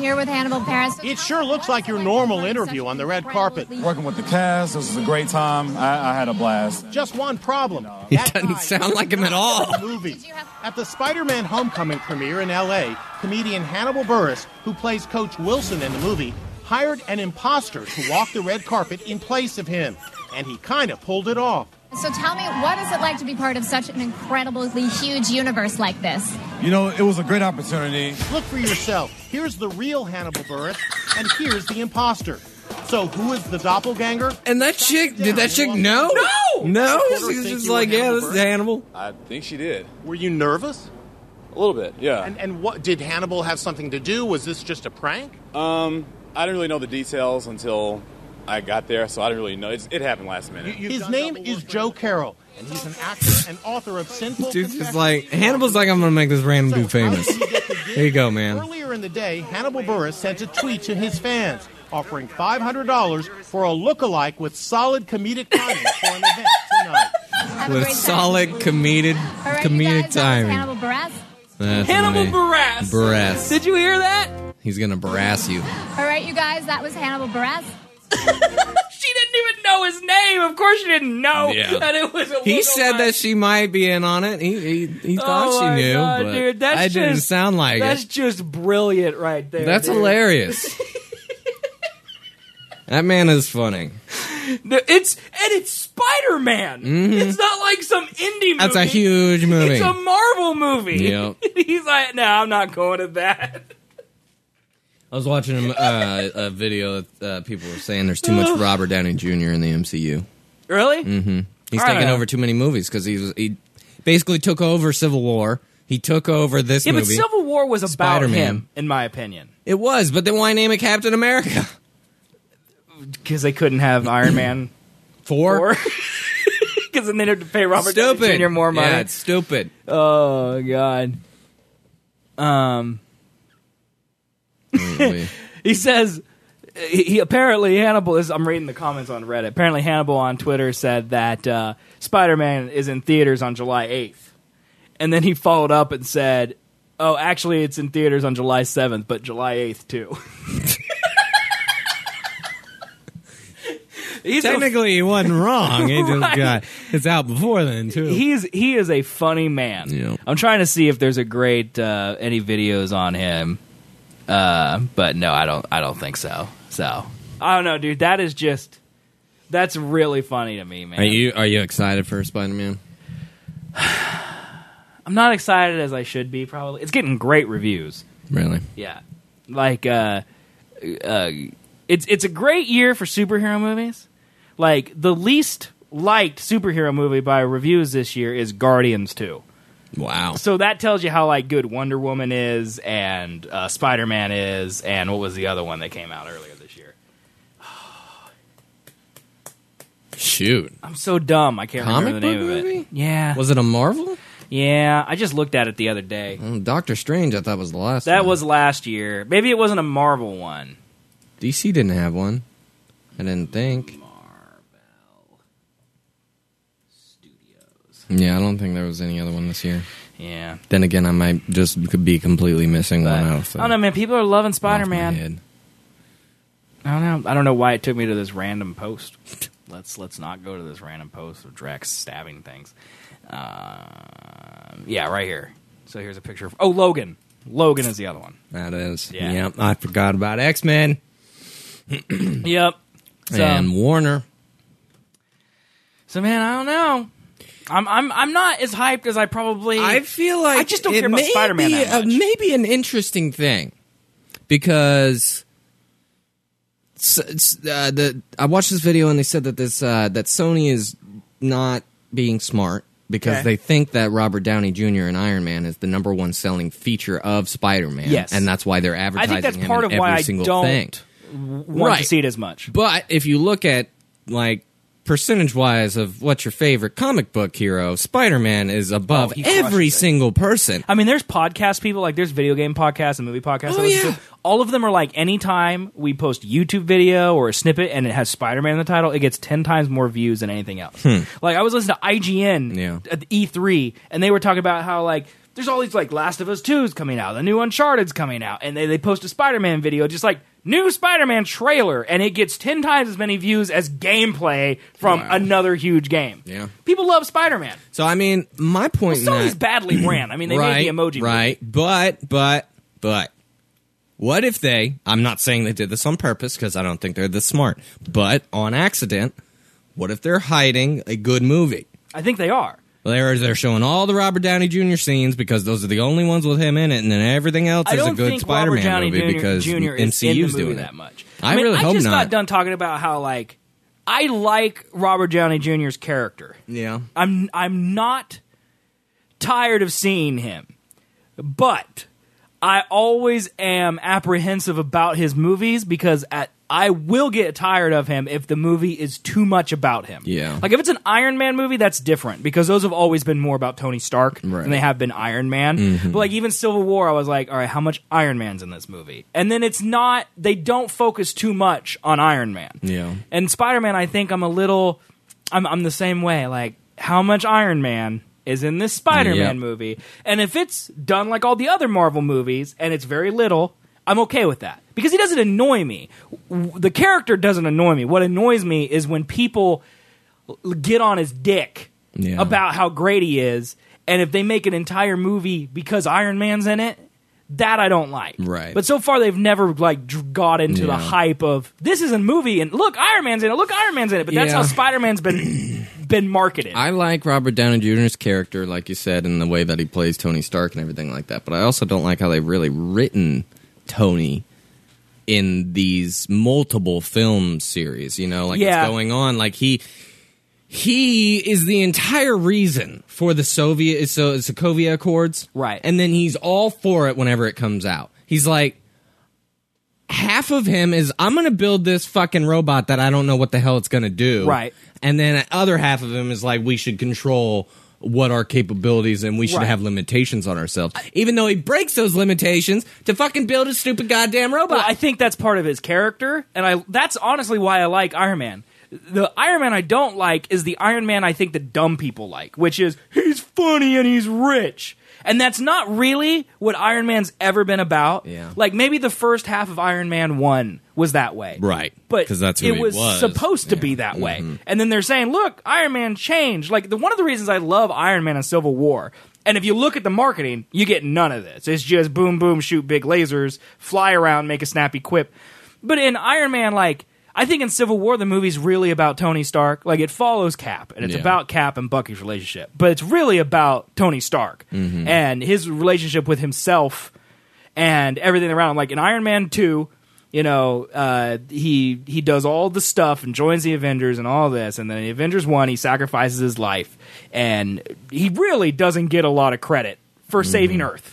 H: here with Hannibal Buress.
I: It sure looks like your normal interview on the red carpet.
J: Working with the cast, this was a great time. I had a blast.
I: Just one problem.
B: He doesn't sound like him at all.
I: Movie. At the Spider-Man Homecoming premiere in L.A., comedian Hannibal Buress, who plays Coach Wilson in the movie, hired an imposter to walk the red carpet in place of him. And he kind of pulled it off.
H: So tell me, what is it like to be part of such an incredibly huge universe like this?
J: You know, it was a great opportunity.
I: Look for yourself. Here's the real Hannibal Buress, and here's the imposter. So who is the doppelganger?
B: And that chick, did that chick know? No! She's just like, yeah, this is Hannibal.
J: I think she did.
I: Were you nervous?
J: A little bit, yeah.
I: And what, did Hannibal have something to do? Was this just a prank?
J: I didn't really know the details until I got there, so I didn't really know. It happened last minute.
I: His name is Joe Carroll, and he's an actor and author of Sinful
B: Dude's
I: Confessions.
B: just like, Hannibal's like, I'm going to make this random dude famous. Here you go, man.
I: Earlier in the day, Hannibal Buress sent a tweet to his fans offering $500 for a look-alike with solid comedic timing for an event tonight.
B: With solid comedic timing.
H: Hannibal Buress.
B: That's
A: Hannibal
B: amazing.
A: Buress.
B: Buress.
A: Did you hear that?
B: He's going to brass you.
H: All right, you guys, that was Hannibal Buress.
A: She didn't even know his name. Of course she didn't know that it was a
B: He
A: look-alike.
B: said that she might be in on it. He thought she knew,
A: God,
B: but
A: dude, that's
B: I didn't
A: just,
B: sound like
A: that's
B: it.
A: just brilliant right there.
B: That's
A: dude.
B: hilarious. That man is funny.
A: It's Spider-Man. It's not like some indie movie.
B: That's a huge movie.
A: It's a Marvel movie.
B: Yep.
A: He's like, no, I'm not going to that.
B: I was watching a video that people were saying there's too much Robert Downey Jr. in the MCU.
A: Really?
B: Mm-hmm. He's
A: I don't
B: taking
A: know.
B: over too many movies because he basically took over Civil War. He took over this
A: Yeah, but
B: movie.
A: Civil War was about
B: Spider-Man.
A: him, in my opinion.
B: It was, but then why name it Captain America?
A: Because they couldn't have Iron Man
B: 4?
A: Because then they'd have to pay Robert
B: Stupid.
A: Downey Jr. more money.
B: Yeah, it's stupid.
A: Oh, God. He says he apparently Hannibal is. I'm reading the comments on Reddit. Apparently Hannibal on Twitter said that Spider-Man is in theaters on July 8th, and then he followed up and said, "Oh, actually, it's in theaters on July 7th, but July 8th too."
B: Technically, he wasn't wrong. He just
A: Right.
B: got it's out before then too.
A: He is a funny man.
B: Yeah.
A: I'm trying to see if there's a great any videos on him, but no, I don't think so. So I don't know, dude. That's really funny to me, man.
B: Are you excited for Spider-Man?
A: I'm not excited as I should be. Probably it's getting great reviews.
B: Really?
A: Yeah, like it's a great year for superhero movies. Like the least liked superhero movie by reviews this year is Guardians 2.
B: Wow.
A: So that tells you how like good Wonder Woman is and Spider-Man is, and what was the other one that came out earlier this year?
B: Shoot.
A: I'm so dumb. I can't
B: Comic
A: remember the name
B: book
A: of it.
B: movie?
A: Yeah.
B: Was it a Marvel?
A: Yeah, I just looked at it the other day.
B: Doctor Strange, I thought was the last
A: That
B: one.
A: was last year. Maybe it wasn't a Marvel one.
B: DC didn't have one. I didn't think.
A: Marvel Studios.
B: Yeah, I don't think there was any other one this year.
A: Yeah.
B: Then again, I might just could be completely missing one out.
A: I don't know, man. People are loving Spider-Man.
B: Head.
A: I don't know. I don't know why it took me to this random post. Let's not go to this random post of Drax stabbing things. Yeah, right here. So here's a picture of... Oh, Logan. Logan is the other one.
B: That is.
A: Yeah.
B: Yep. I forgot about X-Men.
A: Yep. So,
B: And Warner.
A: So man, I don't know. I'm not as hyped as I probably.
B: I feel like
A: I just don't
B: it
A: care about
B: may
A: Spider-Man
B: be
A: that much.
B: maybe an interesting thing because I watched this video and they said that this that Sony is not being smart because they think that Robert Downey Jr. in Iron Man is the #1 selling feature of Spider-Man.
A: Yes.
B: And that's why they're
A: I
B: advertising
A: think that's
B: him
A: part
B: in
A: of
B: every
A: why I
B: single
A: don't
B: thing.
A: want to see it as much.
B: But if you look at like percentage-wise of what's your favorite comic book hero, Spider-Man is above
A: he crushes
B: every
A: it.
B: single person.
A: I mean, there's podcast people, like there's video game podcasts and movie podcasts.
B: Oh,
A: I listen
B: yeah.
A: to. All of them are like, anytime we post a YouTube video or a snippet and it has Spider-Man in the title, it gets 10 times more views than anything else. Like, I was listening to IGN
B: Yeah.
A: at the E3, and they were talking about how, like, there's all these like Last of Us 2's coming out, the new Uncharted's coming out, and they post a Spider-Man video just like new Spider-Man trailer, and it gets 10 times as many views as gameplay from another huge game.
B: Yeah.
A: People love Spider-Man.
B: So I mean, my point in that,
A: Sony's badly ran. I mean, they made the emoji
B: right,
A: movie.
B: but what if they, I'm not saying they did this on purpose because I don't think they're this smart, but on accident, what if they're hiding a good movie?
A: I think they are.
B: They're showing all the Robert Downey Jr. scenes because those are the only ones with him in it, and then everything else is a good Spider-Man movie because MCU's doing
A: that
B: it.
A: much.
B: I really hope
A: I just
B: not.
A: got done talking about how like I like Robert Downey Jr.'s character.
B: Yeah,
A: I'm not tired of seeing him, but I always am apprehensive about his movies because I will get tired of him if the movie is too much about him.
B: Yeah.
A: Like if it's an Iron Man movie, that's different because those have always been more about Tony Stark than they have been Iron Man.
B: Mm-hmm.
A: But like even Civil War, I was like, all right, how much Iron Man's in this movie? And then it's not, they don't focus too much on Iron Man.
B: Yeah.
A: And Spider-Man, I think I'm the same way. Like how much Iron Man is in this Spider-Man movie? And if it's done like all the other Marvel movies and it's very little, I'm okay with that. Because he doesn't annoy me. The character doesn't annoy me. What annoys me is when people get on his dick about how great he is, and if they make an entire movie because Iron Man's in it, that I don't like.
B: Right.
A: But so far they've never like got into the hype of this is a movie and look, Iron Man's in it. Look, Iron Man's in it. But that's how Spider-Man's been marketed.
B: I like Robert Downey Jr.'s character, like you said, in the way that he plays Tony Stark and everything like that. But I also don't like how they've really written Tony in these multiple film series, you know, like what's going on. Like he is the entire reason for the Sokovia Accords.
A: Right.
B: And then he's all for it whenever it comes out. He's like, half of him is, I'm going to build this fucking robot that I don't know what the hell it's going to do.
A: Right.
B: And then the other half of him is like, we should control what our capabilities and we should have limitations on ourselves. Even though he breaks those limitations to fucking build a stupid goddamn robot.
A: Well, I think that's part of his character, and that's honestly why I like Iron Man. The Iron Man I don't like is the Iron Man I think the dumb people like, which is, he's funny and he's rich. And that's not really what Iron Man's ever been about.
B: Yeah.
A: Like, maybe the first half of Iron Man 1 was that way.
B: Right.
A: But
B: 'cause that's who
A: it
B: he
A: was
B: was.
A: supposed to be that way. And then they're saying, look, Iron Man changed. Like, one of the reasons I love Iron Man and Civil War, and if you look at the marketing, you get none of this. It's just boom, boom, shoot big lasers, fly around, make a snappy quip. But in Iron Man, like, I think in Civil War, the movie's really about Tony Stark. Like, it follows Cap, and it's about Cap and Bucky's relationship. But it's really about Tony Stark and his relationship with himself and everything around him. Like, in Iron Man 2, you know, he does all the stuff and joins the Avengers and all this. And then in Avengers 1, he sacrifices his life. And he really doesn't get a lot of credit for saving Earth.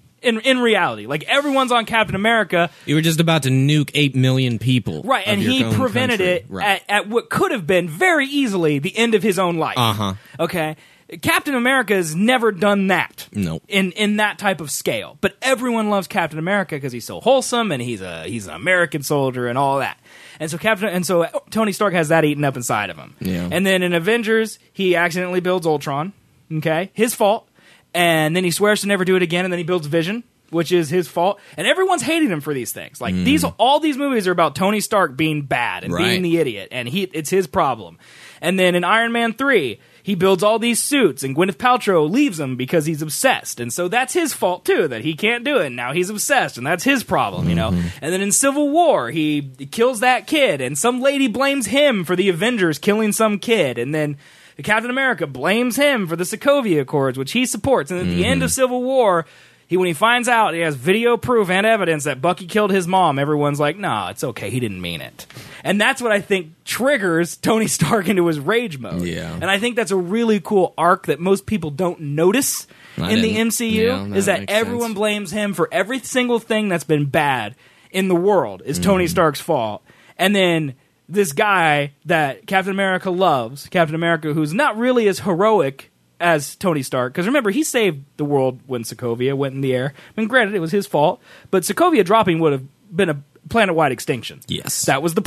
A: In reality, like everyone's on Captain America.
B: You were just about to nuke 8 million people.
A: Right, and he prevented it at what could have been very easily the end of his own life. Okay? Captain America has never done that.
B: No.
A: In that type of scale. But everyone loves Captain America because he's so wholesome and he's an American soldier and all that. And so Tony Stark has that eaten up inside of him.
B: Yeah.
A: And then in Avengers, he accidentally builds Ultron. Okay? His fault. And then he swears to never do it again, and then he builds Vision, which is his fault. And everyone's hating him for these things. Like all these movies are about Tony Stark being bad and being the idiot, and it's his problem. And then in Iron Man 3, he builds all these suits, and Gwyneth Paltrow leaves him because he's obsessed. And so that's his fault, too, that he can't do it, and now he's obsessed, and that's his problem, you know? And then in Civil War, he kills that kid, and some lady blames him for the Avengers killing some kid, and then Captain America blames him for the Sokovia Accords, which he supports. And at the end of Civil War, when he finds out, he has video proof and evidence that Bucky killed his mom. Everyone's like, nah, it's okay. He didn't mean it. And that's what I think triggers Tony Stark into his rage mode.
B: Yeah.
A: And I think that's a really cool arc that most people don't notice in the MCU, is that everyone blames him for every single thing that's been bad in the world is Tony Stark's fault. And then this guy that Captain America loves, Captain America, who's not really as heroic as Tony Stark, because remember, he saved the world when Sokovia went in the air. I mean, granted, it was his fault, but Sokovia dropping would have been a planet-wide extinction.
B: Yes.
A: That was the point.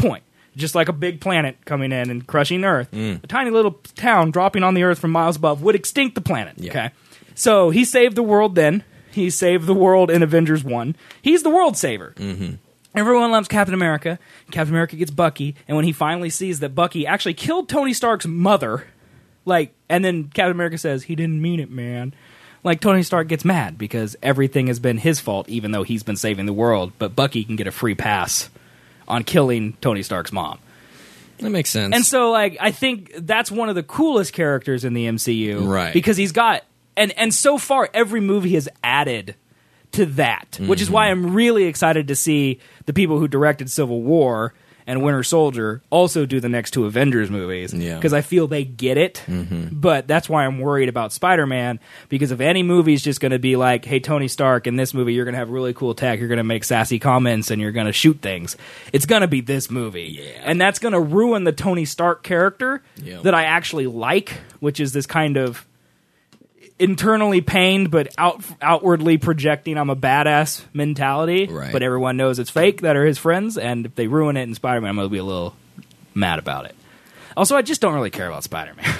A: just like a big planet coming in and crushing Earth. A tiny little town dropping on the Earth from miles above would extinct the planet.
B: Yeah.
A: Okay, so he saved the world then. He saved the world in Avengers 1. He's the world saver. Everyone loves Captain America. Captain America gets Bucky, and when he finally sees that Bucky actually killed Tony Stark's mother, and then Captain America says, he didn't mean it, man. Tony Stark gets mad because everything has been his fault, even though he's been saving the world. But Bucky can get a free pass on killing Tony Stark's mom.
B: That makes sense.
A: And so, I think that's one of the coolest characters in the MCU.
B: Right.
A: Because he's got... And so far, every movie has added to that, which is why I'm really excited to see the people who directed Civil War and Winter Soldier also do the next 2 Avengers movies. Because I feel they get it. But that's why I'm worried about Spider-Man, because if any movie is just going to be like, hey, Tony Stark, in this movie, you're going to have really cool tech, you're going to make sassy comments, and you're going to shoot things, it's going to be this movie. And that's going to ruin the Tony Stark character that I actually like, which is this kind of internally pained but outwardly projecting I'm a badass mentality, but everyone knows it's fake that are his friends, and if they ruin it in Spider-Man, I'm going to be a little mad about it. Also, I just don't really care about Spider-Man.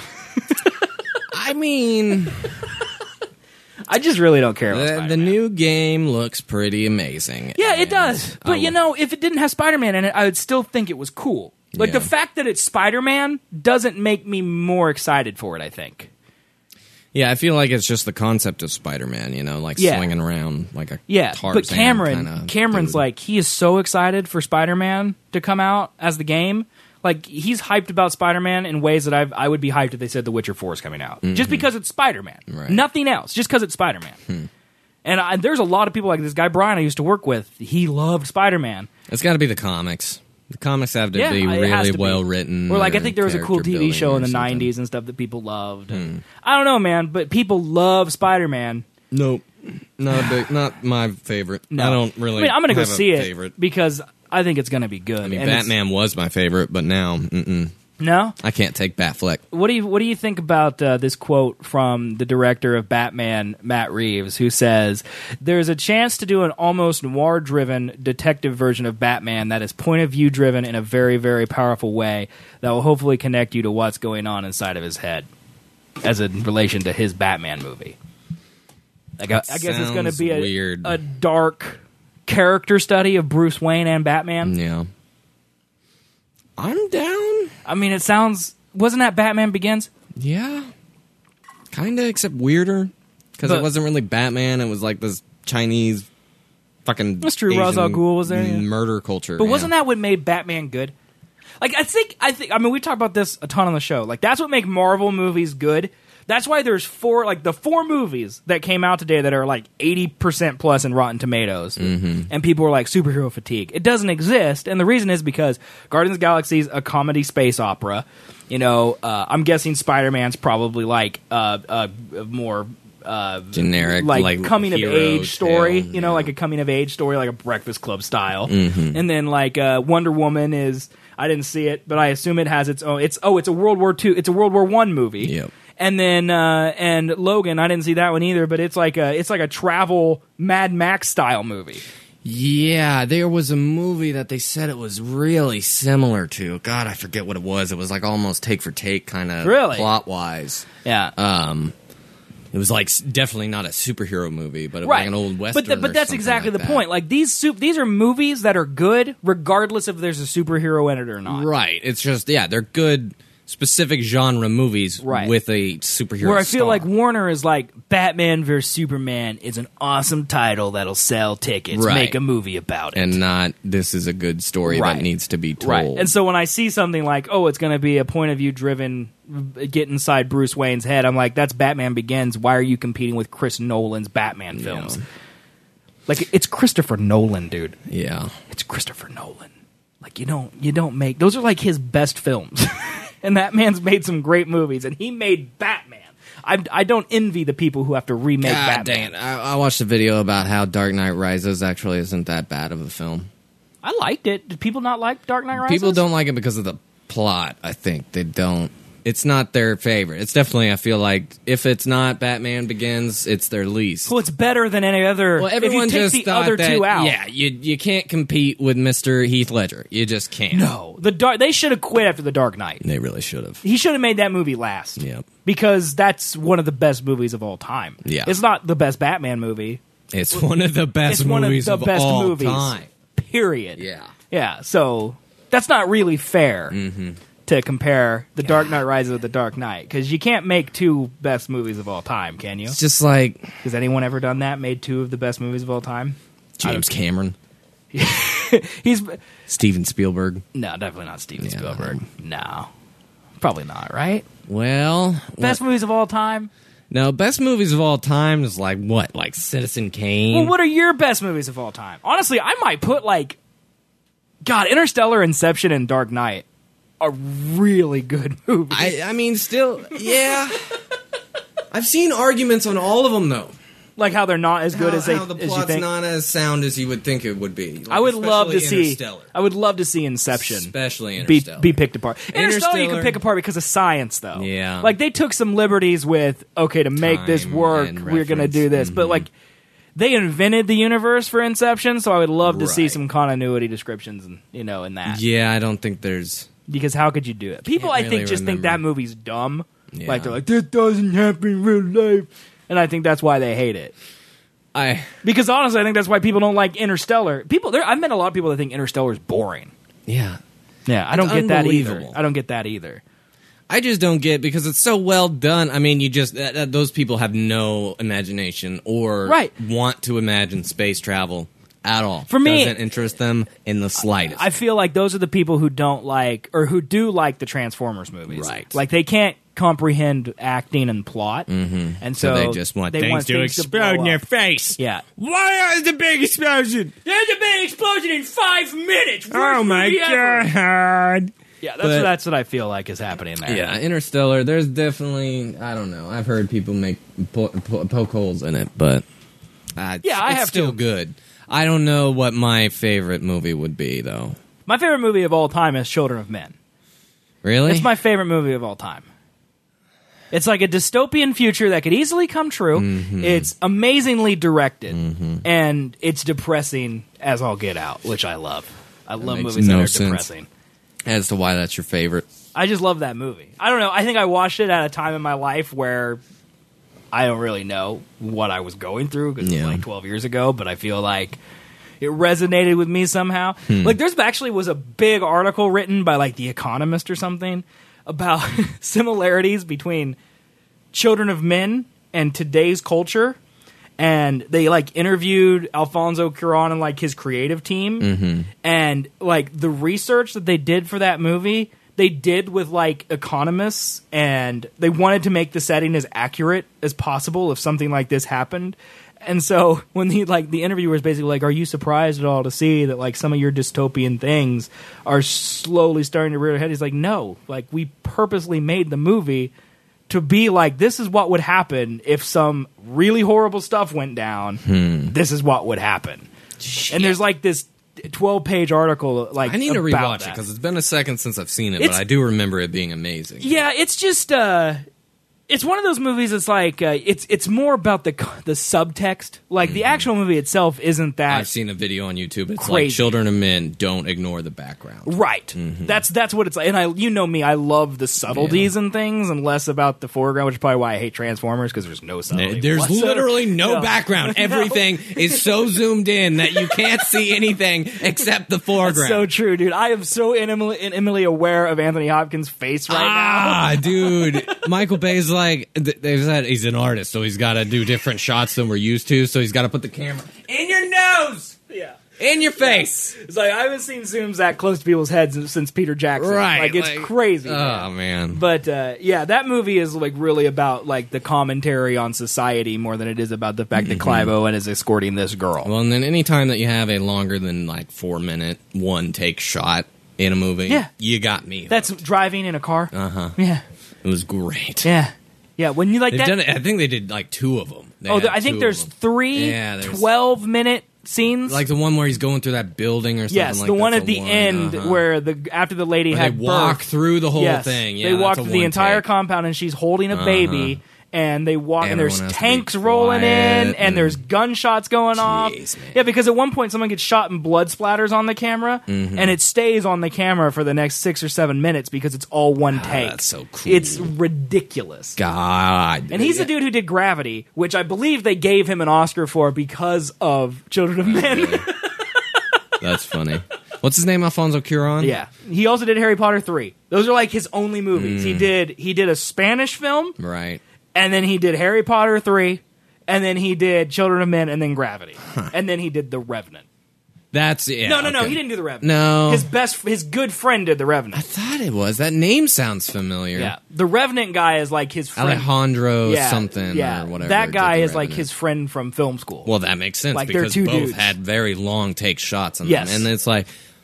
B: I mean...
A: I just really don't care about Spider-Man.
B: The new game looks pretty amazing.
A: Yeah, it does. But, if it didn't have Spider-Man in it, I would still think it was cool. The fact that it's Spider-Man doesn't make me more excited for it, I think.
B: Yeah, I feel like it's just the concept of Spider-Man, swinging around like a Tarzan.
A: But Cameron's
B: dude.
A: He is so excited for Spider-Man to come out as the game. He's hyped about Spider-Man in ways that I would be hyped if they said The Witcher 4 is coming out. Just because it's Spider-Man.
B: Right.
A: Nothing else. Just because it's Spider-Man. And there's a lot of people like this guy Brian I used to work with. He loved Spider-Man.
B: It's got to be the comics. The comics have to be really well written.
A: Or I think there was a cool TV show in the 90s and stuff that people loved. I don't know, man, but people love Spider-Man.
B: Nope. Not my favorite.
A: No.
B: I don't really
A: I'm going to go see it
B: favorite.
A: because I think it's going to be good.
B: I mean, Batman was my favorite, but now,
A: No?
B: I can't take Batfleck.
A: What do you think about this quote from the director of Batman, Matt Reeves, who says, "There's a chance to do an almost noir-driven detective version of Batman that is point-of-view driven in a very, very powerful way that will hopefully connect you to what's going on inside of his head as in relation to his Batman movie." I guess it's going to be a dark character study of Bruce Wayne and Batman.
B: Yeah. I'm down.
A: I mean, it sounds... Wasn't that Batman Begins?
B: Yeah. Kind of, except weirder. Because it wasn't really Batman. It was like this Chinese fucking
A: That's true. Ra's al Ghul was there.
B: Murder culture.
A: But wasn't that what made Batman good? I mean, we talked about this a ton on the show. That's what makes Marvel movies good. That's why there's the 4 movies that came out today that are 80% plus in Rotten Tomatoes. And people were superhero fatigue. It doesn't exist. And the reason is because Guardians of the Galaxy is a comedy space opera. I'm guessing Spider-Man's probably a more
B: generic,
A: coming of age story.
B: Tale,
A: like a coming of age story, like a Breakfast Club style. And then Wonder Woman is, I didn't see it, but I assume it has its own. It's a World War II. It's a World War I movie.
B: Yep.
A: And then and Logan, I didn't see that one either, but it's like a travel Mad Max style movie.
B: Yeah, there was a movie that they said it was really similar to. God, I forget what it was. It was almost take for take kind of plot wise.
A: Yeah.
B: It was definitely not a superhero movie, but it was an old western.
A: But that's exactly the point. These are movies that are good regardless if there's a superhero in it or not.
B: Right. It's just they're good specific genre movies with a superhero
A: Where I feel
B: star.
A: like Warner is Batman vs. Superman is an awesome title that'll sell tickets. Make a movie about it.
B: And not, this is a good story that needs to be told.
A: Right. And so when I see something it's going to be a point of view driven, get inside Bruce Wayne's head, I'm like, that's Batman Begins. Why are you competing with Chris Nolan's Batman films? It's Christopher Nolan, dude.
B: Yeah.
A: It's Christopher Nolan. You don't make... Those are his best films. And that man's made some great movies, and he made Batman. I don't envy the people who have to remake Batman.
B: Dang it. I watched a video about how Dark Knight Rises actually isn't that bad of a film.
A: I liked it. Did people not like Dark Knight Rises?
B: People don't like it because of the plot, I think. They don't. It's not their favorite. It's definitely, I feel like, if it's not Batman Begins, it's their least.
A: Well, it's better than any other.
B: Well, everyone
A: if you take
B: just
A: the
B: thought
A: other
B: that,
A: two out.
B: yeah, you can't compete with Mr. Heath Ledger. You just can't.
A: No, they should have quit after The Dark Knight.
B: They really should have.
A: He should have made that movie last.
B: Yep.
A: Because that's one of the best movies of all time.
B: Yeah.
A: It's not the best Batman movie.
B: It's one of the best movies of all time.
A: Period.
B: Yeah.
A: Yeah, so that's not really fair to compare The Dark Knight Rises with The Dark Knight, because you can't make two best movies of all time, can you?
B: It's just like...
A: Has anyone ever done that, made two of the best movies of all time?
B: James Cameron.
A: He's
B: Steven Spielberg.
A: No, definitely not Steven Spielberg. No. Probably not, right?
B: Well...
A: Best movies of all time?
B: No, best movies of all time is like what? Like Citizen Kane?
A: Well, what are your best movies of all time? Honestly, I might put like... God, Interstellar, Inception, and Dark Knight are really good movies.
B: I mean, still, yeah. I've seen arguments on all of them, though.
A: Like how they're not as good as
B: the
A: you
B: plot's
A: think.
B: not as sound as you would think it would be. Like,
A: I would love to see.
B: Interstellar.
A: I would love to see Inception,
B: especially Interstellar,
A: be picked apart. Interstellar you can pick apart because of science, though.
B: Yeah,
A: like they took some liberties with to make this work, we're going to do this, but like they invented the universe for Inception, so I would love to see some continuity descriptions, and in that.
B: Yeah, I don't think there's
A: because how could you do it? People, I think, just think that movie's dumb.
B: Yeah.
A: Like they're like, this doesn't happen in real life, and I think that's why they hate it. Because honestly, I think that's why people don't like Interstellar. I've met a lot of people that think Interstellar is boring.
B: Yeah,
A: I don't get that either.
B: I just don't get because it's so well done. I mean, you just those people have no imagination or want to imagine space travel at all.
A: For me,
B: doesn't interest them in the slightest.
A: I feel like those are the people who don't like or who do like the Transformers movies.
B: Right,
A: like they can't comprehend acting and plot, and so
B: they just want things to explode in their face.
A: Yeah,
B: why is the big explosion?
A: There's a big explosion in 5 minutes.
B: Oh my god!
A: Yeah, that's what I feel like is happening there.
B: Yeah, Interstellar. There's definitely I don't know. I've heard people poke holes in it, but it's still good. I don't know what my favorite movie would be though.
A: My favorite movie of all time is Children of Men.
B: Really?
A: It's my favorite movie of all time. It's like a dystopian future that could easily come true. Mm-hmm. It's amazingly directed, and it's depressing as all get out, which I love. I love movies that are depressing.
B: As to why that's your favorite.
A: I just love that movie. I don't know. I think I watched it at a time in my life where I don't really know what I was going through because it was like 12 years ago, but I feel like it resonated with me somehow. Like there's actually was a big article written by like The Economist or something about similarities between Children of Men and today's culture, and they like interviewed Alfonso Cuarón and like his creative team, and like the research that they did for that movie they did with like economists, and they wanted to make the setting as accurate as possible if something like this happened. And so when the interviewer is basically like, are you surprised at all to see that like some of your dystopian things are slowly starting to rear their head? He's like, no, like we purposely made the movie to be like, this is what would happen if some really horrible stuff went down. This is what would happen. Shit. And there's like this 12-page article. Like
B: I need to rewatch it because it's been a second since I've seen it, but I do remember it being amazing.
A: Yeah, it's just it's one of those movies that's like it's more about the subtext. Like the actual movie itself isn't that.
B: I've seen a video on YouTube. It's
A: crazy.
B: Like Children of Men, don't ignore the background.
A: Right. That's what it's like. And you know me, I love the subtleties and things, and less about the foreground, which is probably why I hate Transformers because there's no subtlety.
B: There's literally no background. Everything is so zoomed in that you can't see anything except the foreground.
A: That's so true, dude. I am so intimately aware of Anthony Hopkins' face right now.
B: Dude. Michael Bay's like, they said he's an artist, so he's got to do different shots than we're used to, so he's got to put the camera in your nose! Yeah. In your face!
A: It's like, I haven't seen zooms that close to people's heads since Peter Jackson.
B: Right.
A: Like, it's crazy.
B: Oh, man.
A: But, yeah, that movie is, like, really about, like, the commentary on society more than it is about the fact that Clive Owen is escorting this girl.
B: Well, and then any time that you have a longer than, like, 4-minute, one-take shot in a movie, you got me.
A: That's driving in a car?
B: Uh-huh.
A: Yeah.
B: It was great.
A: Yeah. Yeah, when you like
B: They've done it, I think they did like 2 of them.
A: I think there's 3 12-minute scenes.
B: Like the one where he's going through that building or something
A: yes,
B: like
A: the one
B: that's
A: at the end where after the lady
B: where
A: had
B: they walk
A: birth,
B: through the whole
A: yes,
B: thing. Yeah,
A: they walk
B: that's a
A: through the
B: one
A: entire
B: take.
A: compound and she's holding a baby. And they walk, and there's
B: Everyone has to
A: tanks
B: be
A: rolling in,
B: quiet
A: and there's gunshots going off.
B: man.
A: Yeah, because at one point someone gets shot and blood splatters on the camera, and it stays on the camera for the next 6 or 7 minutes because it's all one take.
B: That's so cool.
A: It's ridiculous.
B: God.
A: And he's the dude who did Gravity, which I believe they gave him an Oscar for because of Children of Men.
B: That's funny. What's his name? Alfonso Cuarón?
A: Yeah. He also did Harry Potter 3. Those are like his only movies. He did a Spanish film.
B: Right.
A: And then he did Harry Potter 3, and then he did Children of Men, and then Gravity. And then he did The Revenant.
B: No,
A: He didn't do The Revenant.
B: No.
A: His good friend did The Revenant.
B: I thought it was. That name sounds familiar.
A: Yeah. The Revenant guy is like his friend.
B: Alejandro something or whatever.
A: That guy
B: did The
A: is like
B: Revenant.
A: his friend from film school.
B: Well, that makes sense
A: Like, they're
B: because
A: two
B: both
A: dudes.
B: had very long take shots on
A: Yes.
B: them. And it's like,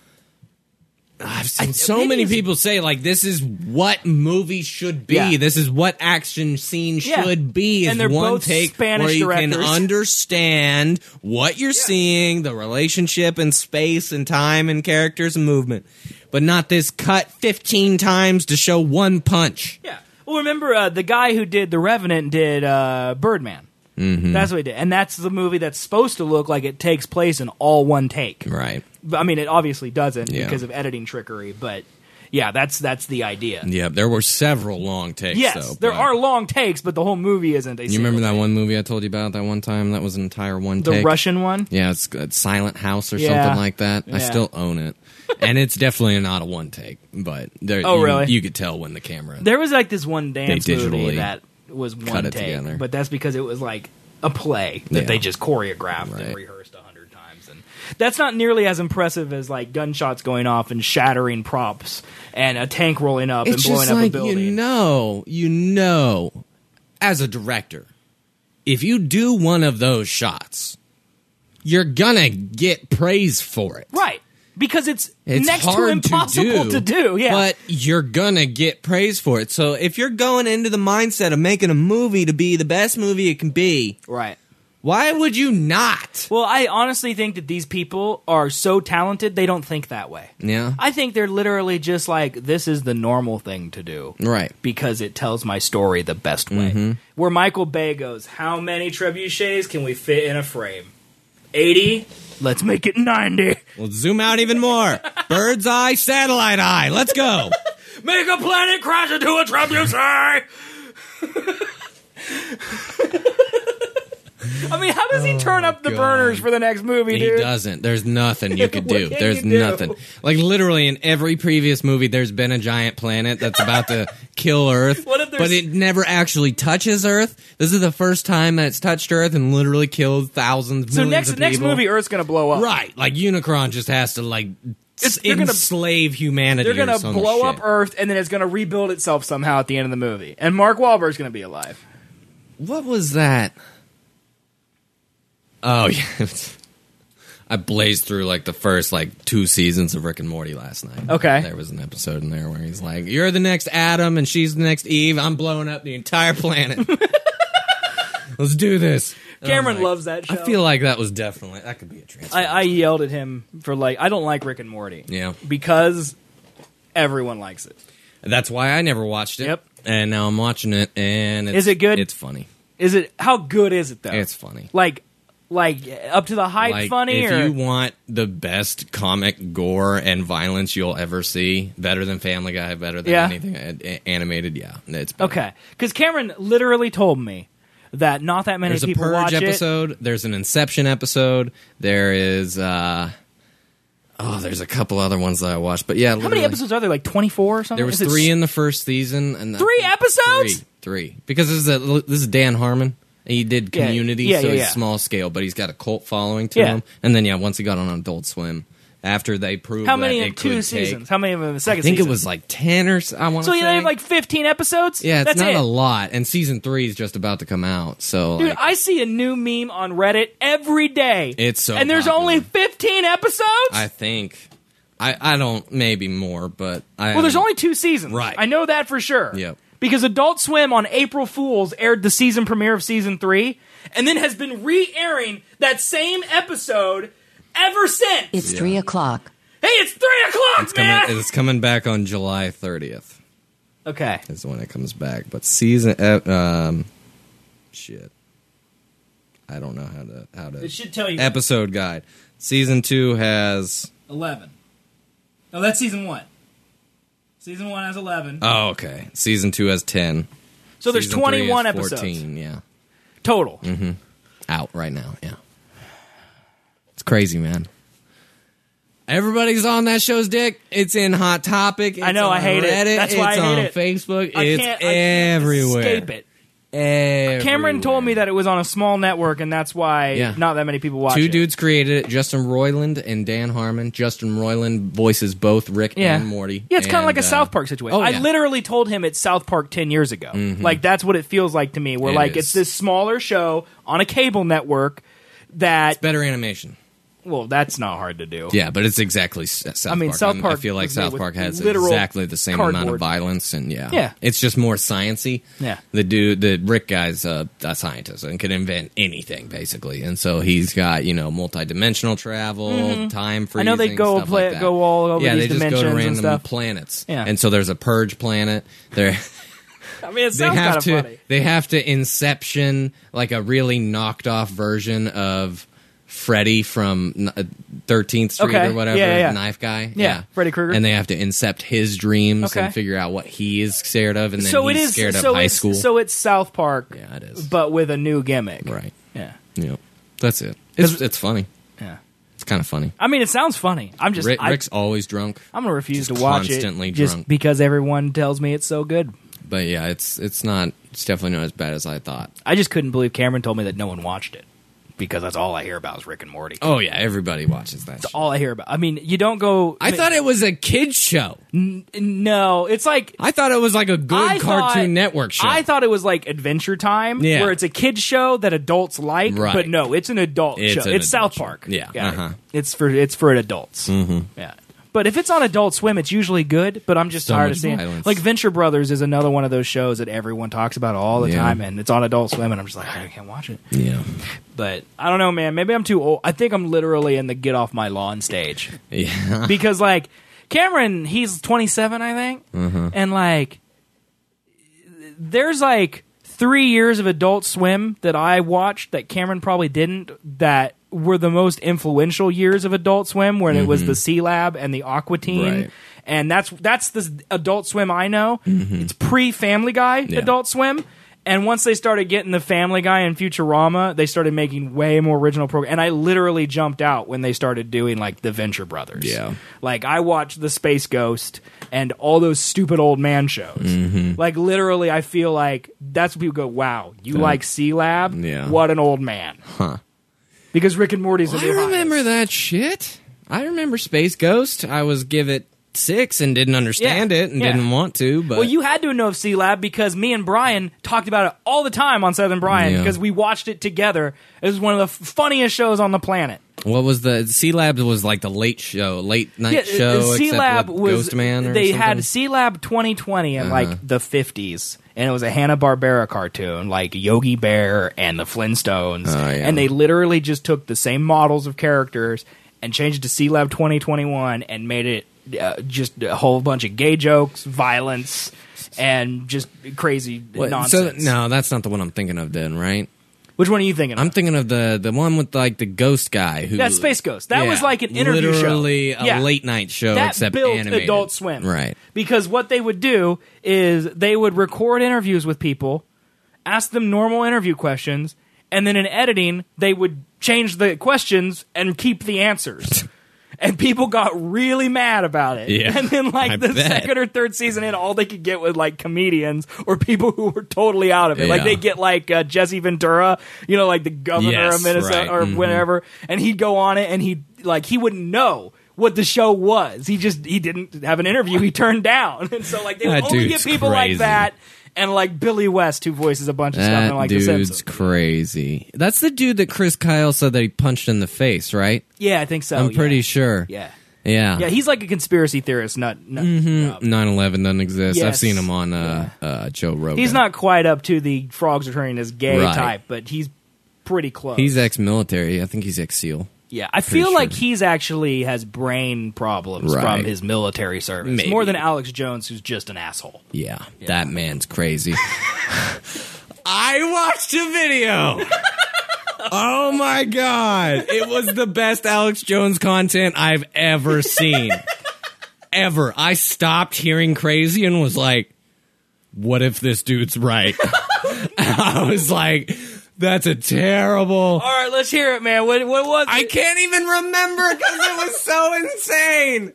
B: I've seen so many people say, like, this is what movies should be.
A: Yeah.
B: This is what action scene
A: Yeah.
B: should be.
A: And
B: Is
A: they're
B: one
A: both
B: take
A: Spanish
B: where you
A: directors.
B: can understand what you're seeing, the relationship and space and time and characters and movement. But not this cut 15 times to show one punch.
A: Yeah. Well, remember, the guy who did The Revenant did Birdman.
B: Mm-hmm.
A: That's what he did. And that's the movie that's supposed to look like it takes place in all one take.
B: Right.
A: I mean, it obviously doesn't
B: Yeah.
A: because of editing trickery, but yeah, that's the idea.
B: Yeah, there were several long takes,
A: Yes,
B: though.
A: there
B: but-
A: are long takes, but the whole movie isn't.
B: You remember that one movie I told you about that one time? That was an entire one
A: The
B: take.
A: Russian one?
B: Yeah, it's Silent House or
A: Yeah.
B: something like that. I
A: Yeah.
B: still own it. And it's definitely not a one take, but there,
A: Oh, really?
B: you could tell when the camera.
A: There was like this one dance movie
B: digitally
A: that was
B: cut
A: one
B: it
A: take,
B: together.
A: but that's because it was like a play that
B: Yeah.
A: they just choreographed
B: Right.
A: and rehearsed 100 times, and that's not nearly as impressive as like gunshots going off and shattering props and a tank rolling up
B: It's
A: and blowing
B: just
A: up
B: like,
A: a building.
B: you know, as a director, if you do one of those shots, you're gonna get praise for it.
A: Right. Because it's next
B: hard
A: to impossible to do. Yeah.
B: But you're gonna get praise for it. So if you're going into the mindset of making a movie to be the best movie it can be,
A: right.
B: why would you not?
A: Well, I honestly think that these people are so talented, they don't think that way.
B: Yeah.
A: I think they're literally just like, this is the normal thing to do.
B: Right.
A: Because it tells my story the best way.
B: Mm-hmm.
A: Where Michael Bay goes, how many trebuchets can we fit in a frame? 80? Let's make it 90.
B: Well, zoom out even more. Bird's eye, satellite eye. Let's go.
A: Make a planet crash into a trebuchet! I mean, how does he turn up the burners for the next movie,
B: He
A: dude?
B: doesn't. There's nothing you could do.
A: What can
B: There's
A: you do?
B: nothing. Like literally in every previous movie, there's been a giant planet that's about to kill Earth,
A: What if there's-
B: but it never actually touches Earth. This is the first time that it's touched Earth and literally killed thousands,
A: So
B: millions of
A: next
B: people.
A: movie, Earth's gonna blow up.
B: Right. Like Unicron just has to like
A: they're gonna-
B: enslave humanity.
A: They're
B: or
A: gonna
B: some
A: blow
B: shit.
A: up Earth, and then it's gonna rebuild itself somehow at the end of the movie. And Mark Wahlberg's gonna be alive.
B: What was that? Oh yeah. I blazed through like the first like 2 seasons of Rick and Morty last night.
A: Okay.
B: There was an episode in there where he's like, "You're the next Adam and she's the next Eve. I'm blowing up the entire planet. Let's do this." And I'm
A: Cameron
B: like,
A: loves that show.
B: I feel like that could be a transfer.
A: I yelled at him for like, I don't like Rick and Morty.
B: Yeah.
A: Because everyone likes it.
B: That's why I never watched it.
A: Yep.
B: And now I'm watching it and
A: Is it good?
B: It's funny.
A: How good is it though?
B: It's funny.
A: Like up to the hype
B: Like,
A: funny,
B: if
A: or
B: you want the best comic gore and violence you'll ever see, better than Family Guy, better than anything animated, it's better.
A: okay? Because Cameron literally told me that not that many
B: There's a
A: people
B: Purge
A: watch
B: episode. There's an Inception episode. There is there's a couple other ones that I watched, but yeah,
A: it. How many episodes are there? Like 24 or something?
B: There was
A: Is it
B: 3 in the first season, and
A: 3 episodes?
B: Three because this is Dan Harmon. He did
A: Yeah,
B: Community,
A: yeah,
B: so
A: yeah,
B: he's
A: yeah.
B: small scale, but he's got a cult following to
A: Yeah.
B: him. And then once he got on Adult Swim, after they proved
A: How many
B: that
A: in
B: it
A: 2
B: could
A: seasons?
B: take,
A: How many of them in the
B: I
A: second
B: think
A: season?
B: it was like 10 or so, I want to
A: So
B: say.
A: they have like 15 episodes?
B: Yeah, it's
A: That's
B: not
A: it.
B: a lot, and season 3 is just about to come out. So,
A: Dude,
B: like,
A: I see a new meme on Reddit every day.
B: It's so
A: and there's
B: popular.
A: only 15 episodes?
B: I think I don't maybe more, but
A: Well, there's only 2 seasons.
B: Right.
A: I know that for sure.
B: Yep.
A: Because Adult Swim on April Fool's aired the season premiere of season 3, and then has been re-airing that same episode ever since.
K: It's 3 o'clock.
A: Hey, it's 3 o'clock, man!
B: It's coming back on July 30th.
A: Okay.
B: Is when it comes back. But season... shit. I don't know how to...
A: It should tell you.
B: Episode guide. Season 2 has...
A: 11. Oh, that's season 1. Season 1 has 11.
B: Oh, okay. Season 2 has 10.
A: So there's
B: Season 3
A: 21
B: has
A: episodes.
B: 14, yeah.
A: Total.
B: Mm-hmm. Out right now, yeah. It's crazy, man. Everybody's on that show's dick. It's in Hot Topic. It's
A: I know, I hate
B: Reddit,
A: it. That's why I hate it.
B: It's on Facebook.
A: I
B: It's
A: can't
B: everywhere.
A: escape it.
B: Everywhere.
A: Cameron told me that it was on a small network, and that's why not that many people watch it.
B: Two dudes created it, Justin Roiland and Dan Harmon. Justin Roiland voices both Rick and Morty.
A: Yeah, it's kind of like a South Park situation.
B: Oh, yeah.
A: I literally told him it's South Park 10 years ago.
B: Mhm.
A: Like, that's what it feels like to me. Where,
B: It
A: it's
B: is.
A: this smaller show on a cable network that...
B: It's better animation.
A: Well, that's not hard to do.
B: Yeah, but it's exactly South Park.
A: South Park
B: I feel like
A: was made
B: South
A: with
B: Park has
A: literal
B: exactly the same amount of
A: cardboard.
B: violence, and
A: Yeah.
B: it's just more sciencey.
A: Yeah.
B: The Rick guy's a scientist and can invent anything basically, and so he's got multi-dimensional travel,
A: Mhm.
B: time
A: I
B: freezing.
A: know they go
B: stuff like that.
A: go all over
B: yeah,
A: these
B: they just go
A: dimensions
B: to
A: and
B: random
A: stuff.
B: planets.
A: Yeah.
B: And so there's a purge planet. There.
A: I mean, it
B: They
A: sounds kind
B: have
A: of
B: to.
A: funny.
B: They have to inception like a really knocked off version of Freddy from 13th Street
A: Okay.
B: or whatever,
A: Yeah.
B: knife guy.
A: Yeah, Freddy Krueger.
B: And they have to incept his dreams
A: Okay.
B: and figure out what he is scared of, and then
A: So
B: he's
A: it is
B: scared of
A: so
B: high
A: it's,
B: school.
A: So it's South Park,
B: yeah, it is.
A: but with a new gimmick.
B: Right.
A: Yeah.
B: Yeah. That's it. It's funny.
A: Yeah.
B: It's kind of funny.
A: I mean, it sounds funny. I'm just
B: Rick's always drunk.
A: I'm gonna refuse
B: Just
A: to watch
B: constantly
A: it just
B: drunk.
A: because everyone tells me it's so good.
B: But yeah, it's not. It's definitely not as bad as I thought.
A: I just couldn't believe Cameron told me that no one watched it because that's all I hear about is Rick and Morty.
B: Oh yeah, everybody watches that.
A: That's all I hear about. I mean, you don't go.
B: I thought it was a kids show.
A: No, it's like
B: I thought it was like a good Cartoon Network show.
A: I thought it was like Adventure Time,
B: Yeah.
A: where it's a kids show that adults like.
B: Right.
A: But no, it's an adult
B: It's
A: show.
B: an
A: It's
B: adult
A: South
B: show.
A: Park.
B: Yeah,
A: Got it.
B: uh-huh.
A: It's for adults.
B: Mm-hmm.
A: Yeah. But if it's on Adult Swim, it's usually good. But I'm just
B: So
A: tired
B: much
A: of seeing
B: violence.
A: like Venture Brothers is another one of those shows that everyone talks about all the
B: Yeah.
A: time, and it's on Adult Swim, and I'm just like, I can't watch it.
B: Yeah.
A: But I don't know, man. Maybe I'm too old. I think I'm literally in the get off my lawn stage
B: Yeah.
A: because like Cameron, he's 27, I think,
B: Mhm.
A: and like there's like 3 years of Adult Swim that I watched that Cameron probably didn't, that were the most influential years of Adult Swim, when it was the C Lab and the Aqua Teen.
B: Right.
A: And that's the Adult Swim I know. It's pre-Family Guy Adult Swim. And once they started getting the Family Guy and Futurama, they started making way more original programs. And I literally jumped out when they started doing like the Venture Brothers.
B: Yeah.
A: Like I watched the Space Ghost and all those stupid old man shows. Like literally, I feel like that's what people go, "Wow, you like C Lab?
B: Yeah.
A: What an old man!"
B: Huh.
A: Because Rick and Morty's the
B: I
A: new
B: remember that shit. I remember Space Ghost. I was give it 6 and didn't understand
A: Yeah,
B: it and
A: yeah.
B: didn't want to. But
A: Well, you had to know of C Lab because me and Brian talked about it all the time on Southern Brian
B: Yeah.
A: because we watched it together. It was one of the funniest shows on the planet.
B: what was the C Lab? Was like the late night show.
A: C Lab
B: except with
A: was
B: Ghost Man. Or
A: they
B: something?
A: had C Lab 2020 in like the 50s, and it was a Hanna-Barbera cartoon like Yogi Bear and the Flintstones,
B: Oh, yeah.
A: and they literally just took the same models of characters and changed it to C Lab 2021 and made it just a whole bunch of gay jokes, violence, and just crazy
B: What?
A: nonsense.
B: So, no, that's not the one I'm thinking of. Then, right?
A: Which one are you thinking of?
B: I'm thinking of the one with like the ghost guy who
A: That's Space Ghost. That
B: Yeah,
A: was like an interview show.
B: literally a
A: Yeah.
B: late night show,
A: That
B: except
A: built
B: animated.
A: Adult Swim.
B: Right.
A: Because what they would do is they would record interviews with people, ask them normal interview questions, and then in editing, they would change the questions and keep the answers. And people got really mad about it.
B: Yeah,
A: And then, like,
B: I
A: the
B: bet.
A: second or third season in, all they could get was, like, comedians or people who were totally out of it. Like,
B: Yeah.
A: they get, like, Jesse Ventura, you know, like the governor
B: Yes,
A: of Minnesota
B: right.
A: or
B: Mhm.
A: whatever. And he'd go on it and he wouldn't know what the show was. He didn't have an interview he turned down. And so, like, they would
B: That
A: only get
B: dude's
A: people like
B: crazy.
A: that. And like Billy West, who voices a bunch of stuff in
B: That
A: like The
B: dude's
A: Simpsons.
B: crazy. That's the dude that Chris Kyle said that he punched in the face, right?
A: Yeah, I think so.
B: I'm
A: yeah.
B: pretty sure.
A: Yeah.
B: Yeah.
A: Yeah, he's like a conspiracy theorist. Not
B: 9/11 doesn't exist. I've
A: Yes.
B: seen him on Joe Rogan.
A: he's not quite up to the frogs returning as gay
B: Right.
A: type, but he's pretty close.
B: He's ex-military. I think he's ex-SEAL.
A: Yeah, I feel like he's actually has brain problems from his military service.
B: Maybe.
A: More than Alex Jones, who's just an asshole.
B: Yeah, that man's crazy. I watched a video. Oh my God. It was the best Alex Jones content I've ever seen. Ever. I stopped hearing crazy and was like, what if this dude's right? I was like, that's a terrible.
A: All right, let's hear it, man. What was it?
B: I can't even remember because it was so insane.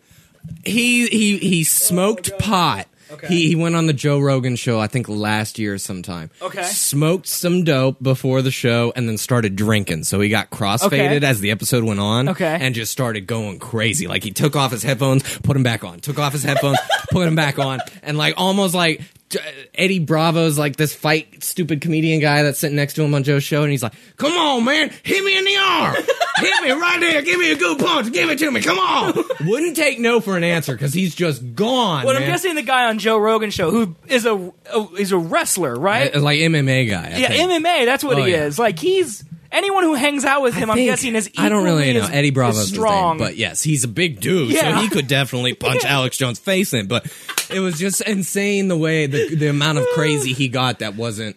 B: He smoked pot.
A: Okay.
B: He went on the Joe Rogan show, I think last year sometime.
A: Okay.
B: Smoked some dope before the show and then started drinking. So he got crossfaded as the episode went on.
A: Okay.
B: And just started going crazy. Like he took off his headphones, put them back on. Took off his headphones, put them back on. And like almost like Eddie Bravo's like this stupid comedian guy that's sitting next to him on Joe's show, and he's like, come on, man, hit me in the arm. Hit me right there. Give me a good punch. Give it to me. Come on. Wouldn't take no for an answer because he's just gone,
A: Well,
B: man.
A: I'm guessing the guy on Joe Rogan show who is a wrestler, right?
B: Like MMA guy. I think.
A: MMA, that's what he
B: yeah.
A: is. Like anyone who hangs out with him, I'm guessing is equally
B: I don't really know
A: as,
B: Eddie Bravo's
A: as strong.
B: his name, but yes, he's a big dude,
A: Yeah.
B: so he could definitely punch Alex Jones' face in. But it was just insane the way the amount of crazy he got. That wasn't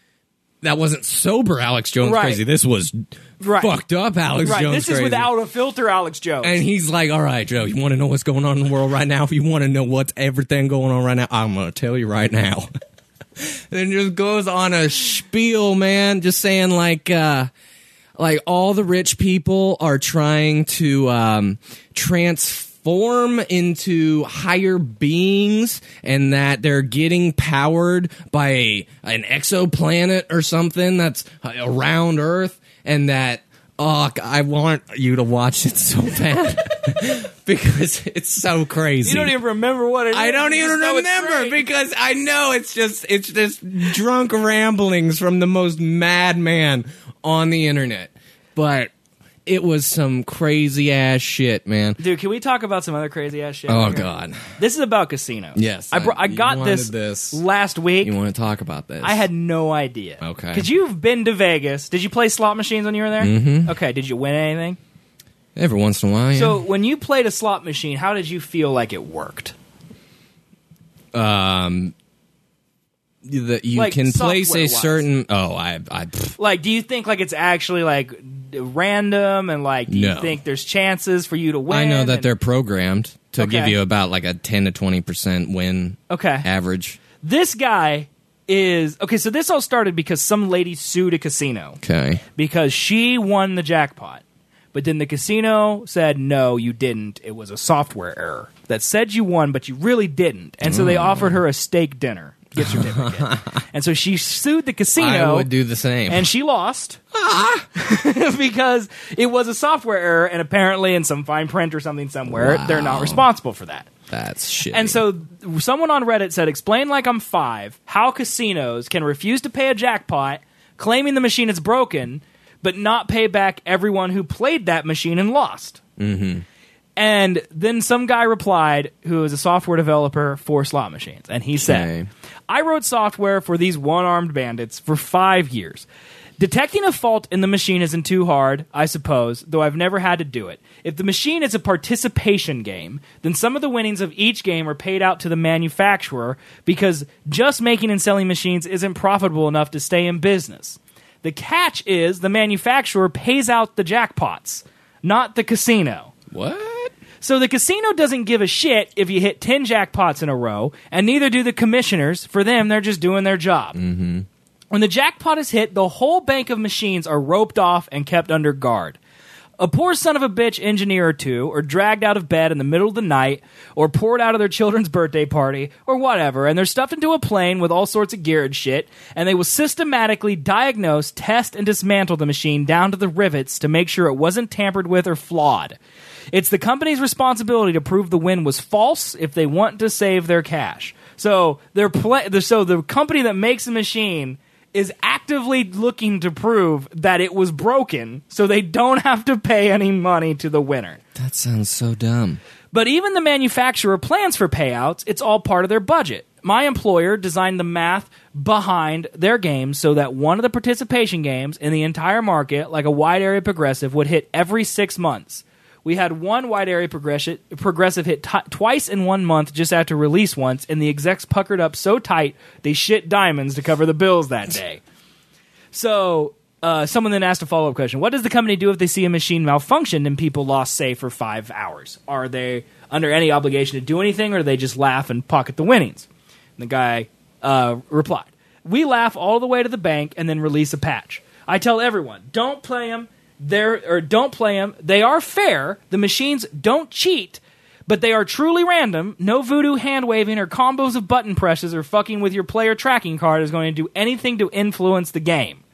B: sober Alex Jones crazy. This was fucked up Alex Jones
A: This
B: crazy.
A: is without a filter Alex Jones.
B: And he's like, all right, Joe, you want to know what's going on in the world right now? If you want to know what's everything going on right now, I'm going to tell you right now. And just goes on a spiel, man, just saying like all the rich people are trying to transform into higher beings and that they're getting powered by an exoplanet or something that's around Earth, and that I want you to watch it so bad because it's so crazy.
A: You don't even remember what it is.
B: I don't
A: You
B: even
A: just know it's
B: remember
A: great.
B: because I know it's just drunk ramblings from the most madman on the internet. But it was some crazy ass shit, man.
A: Dude, can we talk about some other crazy ass shit?
B: Oh
A: here?
B: God.
A: This is about casinos.
B: Yes.
A: I got
B: you wanted
A: this last week.
B: You want to talk about this?
A: I had no idea.
B: Okay.
A: Because you've been to Vegas. Did you play slot machines when you were there?
B: Mm-hmm.
A: Okay. Did you win anything?
B: Every once in a while, yeah.
A: So when you played a slot machine, how did you feel like it worked?
B: You
A: Like,
B: can place a
A: software-wise.
B: certain.
A: Like, do you think like it's actually like random, and like do you
B: No.
A: think there's chances for you to win?
B: I know that
A: and-
B: they're programmed to give
A: Okay.
B: you about like a 10 to 20% win
A: Okay.
B: average.
A: This guy is okay. So this all started because some lady sued a casino
B: Okay.
A: because she won the jackpot, but then the casino said no, you didn't. It was a software error that said you won, but you really didn't, and so they offered her a steak dinner gift certificate. And so she sued the casino.
B: I would do the same.
A: And she lost because it was a software error, and apparently in some fine print or something somewhere, they're not responsible for that.
B: That's shit.
A: And so someone on Reddit said, explain like I'm 5 how casinos can refuse to pay a jackpot, claiming the machine is broken, but not pay back everyone who played that machine and lost.
B: Mm-hmm.
A: And then some guy replied who is a software developer for slot machines. And he said, I wrote software for these one-armed bandits for 5 years. Detecting a fault in the machine isn't too hard, I suppose, though I've never had to do it. If the machine is a participation game, then some of the winnings of each game are paid out to the manufacturer because just making and selling machines isn't profitable enough to stay in business. The catch is the manufacturer pays out the jackpots, not the casino.
B: What?
A: So the casino doesn't give a shit if you hit 10 jackpots in a row, and neither do the commissioners. For them, they're just doing their job.
B: Mm-hmm.
A: When the jackpot is hit, the whole bank of machines are roped off and kept under guard. A poor son of a bitch engineer or two are dragged out of bed in the middle of the night or poured out of their children's birthday party or whatever, and they're stuffed into a plane with all sorts of gear and shit, and they will systematically diagnose, test, and dismantle the machine down to the rivets to make sure it wasn't tampered with or flawed. It's the company's responsibility to prove the win was false if they want to save their cash. So the company that makes the machine is actively looking to prove that it was broken so they don't have to pay any money to the winner.
B: That sounds so dumb.
A: But even the manufacturer plans for payouts. It's all part of their budget. my employer designed the math behind their games so that one of the participation games in the entire market, like a wide area progressive, would hit every 6 months. We had one wide area progressive hit twice in 1 month just after release once, and the execs puckered up so tight they shit diamonds to cover the bills that day. So someone then asked a follow-up question. What does the company do if they see a machine malfunctioned and people lost, say, for 5 hours? Are they under any obligation to do anything, or do they just laugh and pocket the winnings? And the guy replied, we laugh all the way to the bank and then release a patch. I tell everyone, don't play them. Don't play them. They are fair. The machines don't cheat, but they are truly random. No voodoo hand waving or combos of button presses or fucking with your player tracking card is going to do anything to influence the game.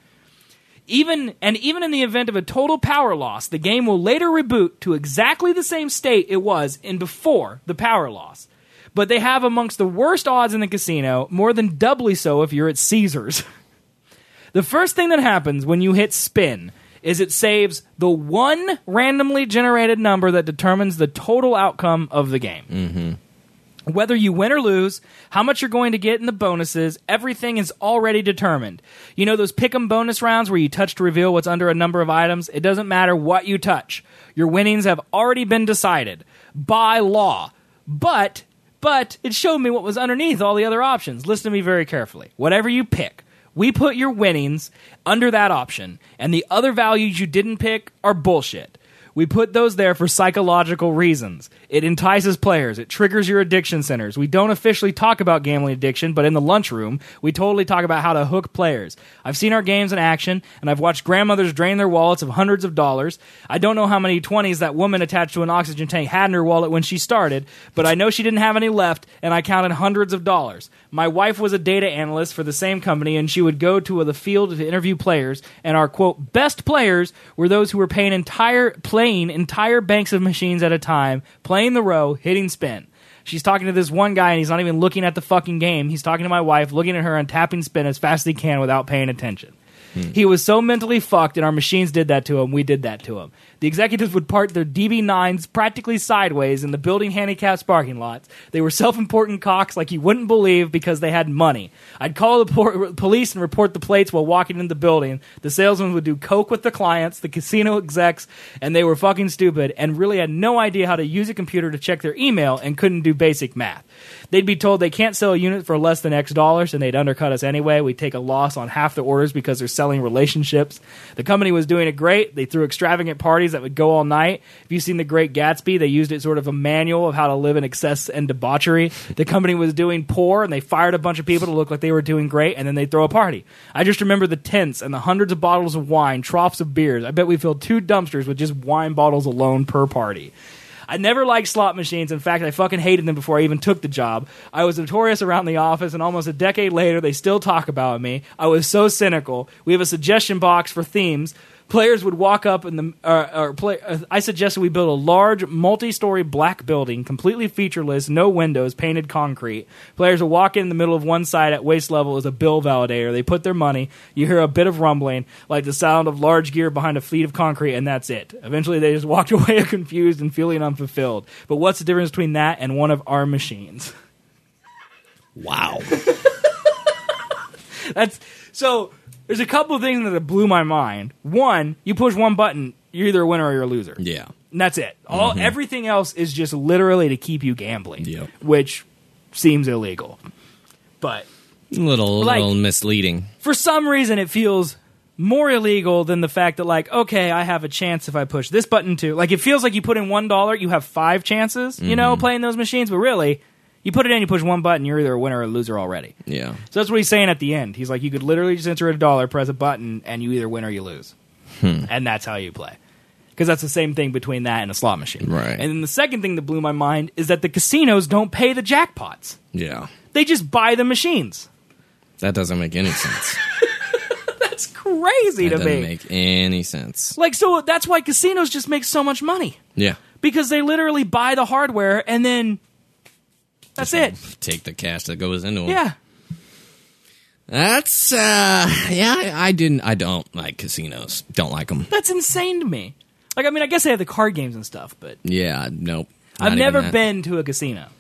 A: Even in the event of a total power loss, the game will later reboot to exactly the same state it was in before the power loss. But they have amongst the worst odds in the casino, more than doubly so if you're at Caesars. The first thing that happens when you hit spin is it saves the one randomly generated number that determines the total outcome of the game. Mm-hmm. Whether you win or lose, how much you're going to get in the bonuses, everything is already determined. You know those pick'em bonus rounds where you touch to reveal what's under a number of items? It doesn't matter what you touch. Your winnings have already been decided by law. But it showed me what was underneath all the other options. Listen to me very carefully. Whatever you pick, we put your winnings under that option, and the other values you didn't pick are bullshit. We put those there for psychological reasons. It entices players. It triggers your addiction centers. We don't officially talk about gambling addiction, but in the lunchroom, we totally talk about how to hook players. I've seen our games in action, and I've watched grandmothers drain their wallets of hundreds of dollars. I don't know how many 20s that woman attached to an oxygen tank had in her wallet when she started, but I know she didn't have any left, and I counted hundreds of dollars. My wife was a data analyst for the same company, and she would go to the field to interview players, and our, quote, best players were those who were playing entire banks of machines at a time, playing the row, hitting spin. She's talking to this one guy, and he's not even looking at the fucking game. He's talking to my wife, looking at her and tapping spin as fast as he can without paying attention. He was so mentally fucked, and our machines did that to him. We did that to him. The executives would park their DB9s practically sideways in the building handicapped parking lots. They were self-important cocks like you wouldn't believe because they had money. I'd call the police and report the plates while walking in the building. The salesmen would do coke with the clients, the casino execs, and they were fucking stupid and really had no idea how to use a computer to check their email and couldn't do basic math. They'd be told they can't sell a unit for less than X dollars, and they'd undercut us anyway. We'd take a loss on half the orders because they're selling relationships. The company was doing it great. They threw extravagant parties that would go all night. If you've seen The Great Gatsby, they used it sort of a manual of how to live in excess and debauchery. The company was doing poor, and they fired a bunch of people to look like they were doing great, and then they'd throw a party. I just remember the tents and the hundreds of bottles of wine, troughs of beers. I bet we filled 2 dumpsters with just wine bottles alone per party. I never liked slot machines. In fact, I fucking hated them before I even took the job. I was notorious around the office, and almost a decade later, they still talk about me. I was so cynical. We have a suggestion box for themes. Players would walk up in I suggested we build a large, multi-story black building, completely featureless, no windows, painted concrete. Players would walk in the middle of one side at waist level as a bill validator. They put their money. You hear a bit of rumbling, like the sound of large gear behind a fleet of concrete, and that's it. Eventually, they just walked away confused and feeling unfulfilled. But what's the difference between that and one of our machines?
B: Wow.
A: So there's a couple of things that blew my mind. One, you push one button, you're either a winner or you're a loser.
B: Yeah.
A: And that's it. Everything else is just literally to keep you gambling, which seems illegal. But
B: a little misleading. For
A: some reason, it feels more illegal than the fact that, like, okay, I have a chance if I push this button too. Like, it feels like you put in $1, you have 5 chances, you know, playing those machines. But really, you put it in, you push one button, you're either a winner or a loser already.
B: Yeah.
A: So that's what he's saying at the end. He's like, you could literally just enter $1, press a button, and you either win or you lose. And that's how you play. Because that's the same thing between that and a slot machine.
B: Right.
A: And then the second thing that blew my mind is that the casinos don't pay the jackpots.
B: Yeah.
A: They just buy the machines.
B: That doesn't make any sense.
A: That's crazy to me.
B: That doesn't make any sense.
A: Like, so that's why casinos just make so much money.
B: Yeah.
A: Because they literally buy the hardware and then that's it.
B: Take the cash that goes into them.
A: Yeah.
B: That's, I don't like casinos. Don't like them.
A: That's insane to me. Like, I mean, I guess they have the card games and stuff, but...
B: Yeah, nope.
A: I've never been to a casino.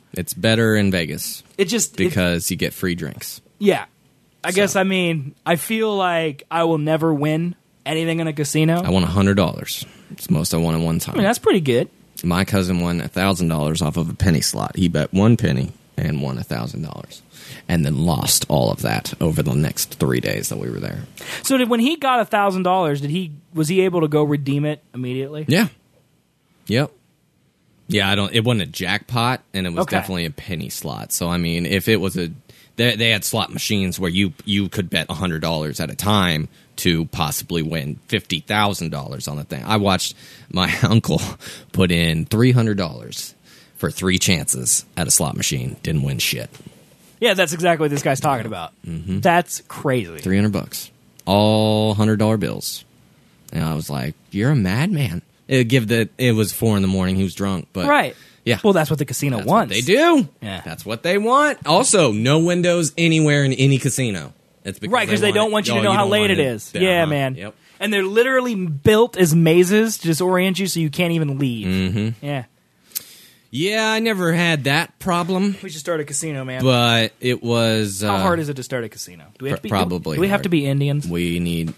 B: It's better in Vegas. Because you get free drinks.
A: Yeah. I guess, I mean, I feel like I will never win anything in a casino.
B: I won $100. It's the most I won at one time.
A: I mean, that's pretty good.
B: My cousin won $1,000 off of a penny slot. He bet 1 penny and won $1,000. And then lost all of that over the next 3 days that we were there.
A: So when he got $1,000, was he able to go redeem it immediately?
B: Yeah. Yep. Yeah, it wasn't a jackpot, and it was definitely a penny slot. So I mean, if it was they had slot machines where you could bet $100 at a time to possibly win $50,000 on the thing. I watched my uncle put in $300 for 3 chances at a slot machine. Didn't win shit.
A: Yeah, that's exactly what this guy's talking about.
B: Mm-hmm.
A: That's crazy.
B: $300, all $100 bills, and I was like, "You're a madman." It was 4 a.m. He was drunk, but
A: right.
B: Yeah.
A: Well, that's what the casino wants.
B: What they do.
A: Yeah.
B: That's what they want. Also, no windows anywhere in any casino. It's because
A: they don't want you to know how late it is. Yeah, man.
B: Yep.
A: And they're literally built as mazes to disorient you so you can't even leave.
B: Mm-hmm.
A: Yeah.
B: Yeah, I never had that problem.
A: We should start a casino, man.
B: But it was...
A: how hard is it to start a casino? Do we have to be,
B: probably
A: do we have to be Indians?
B: But we need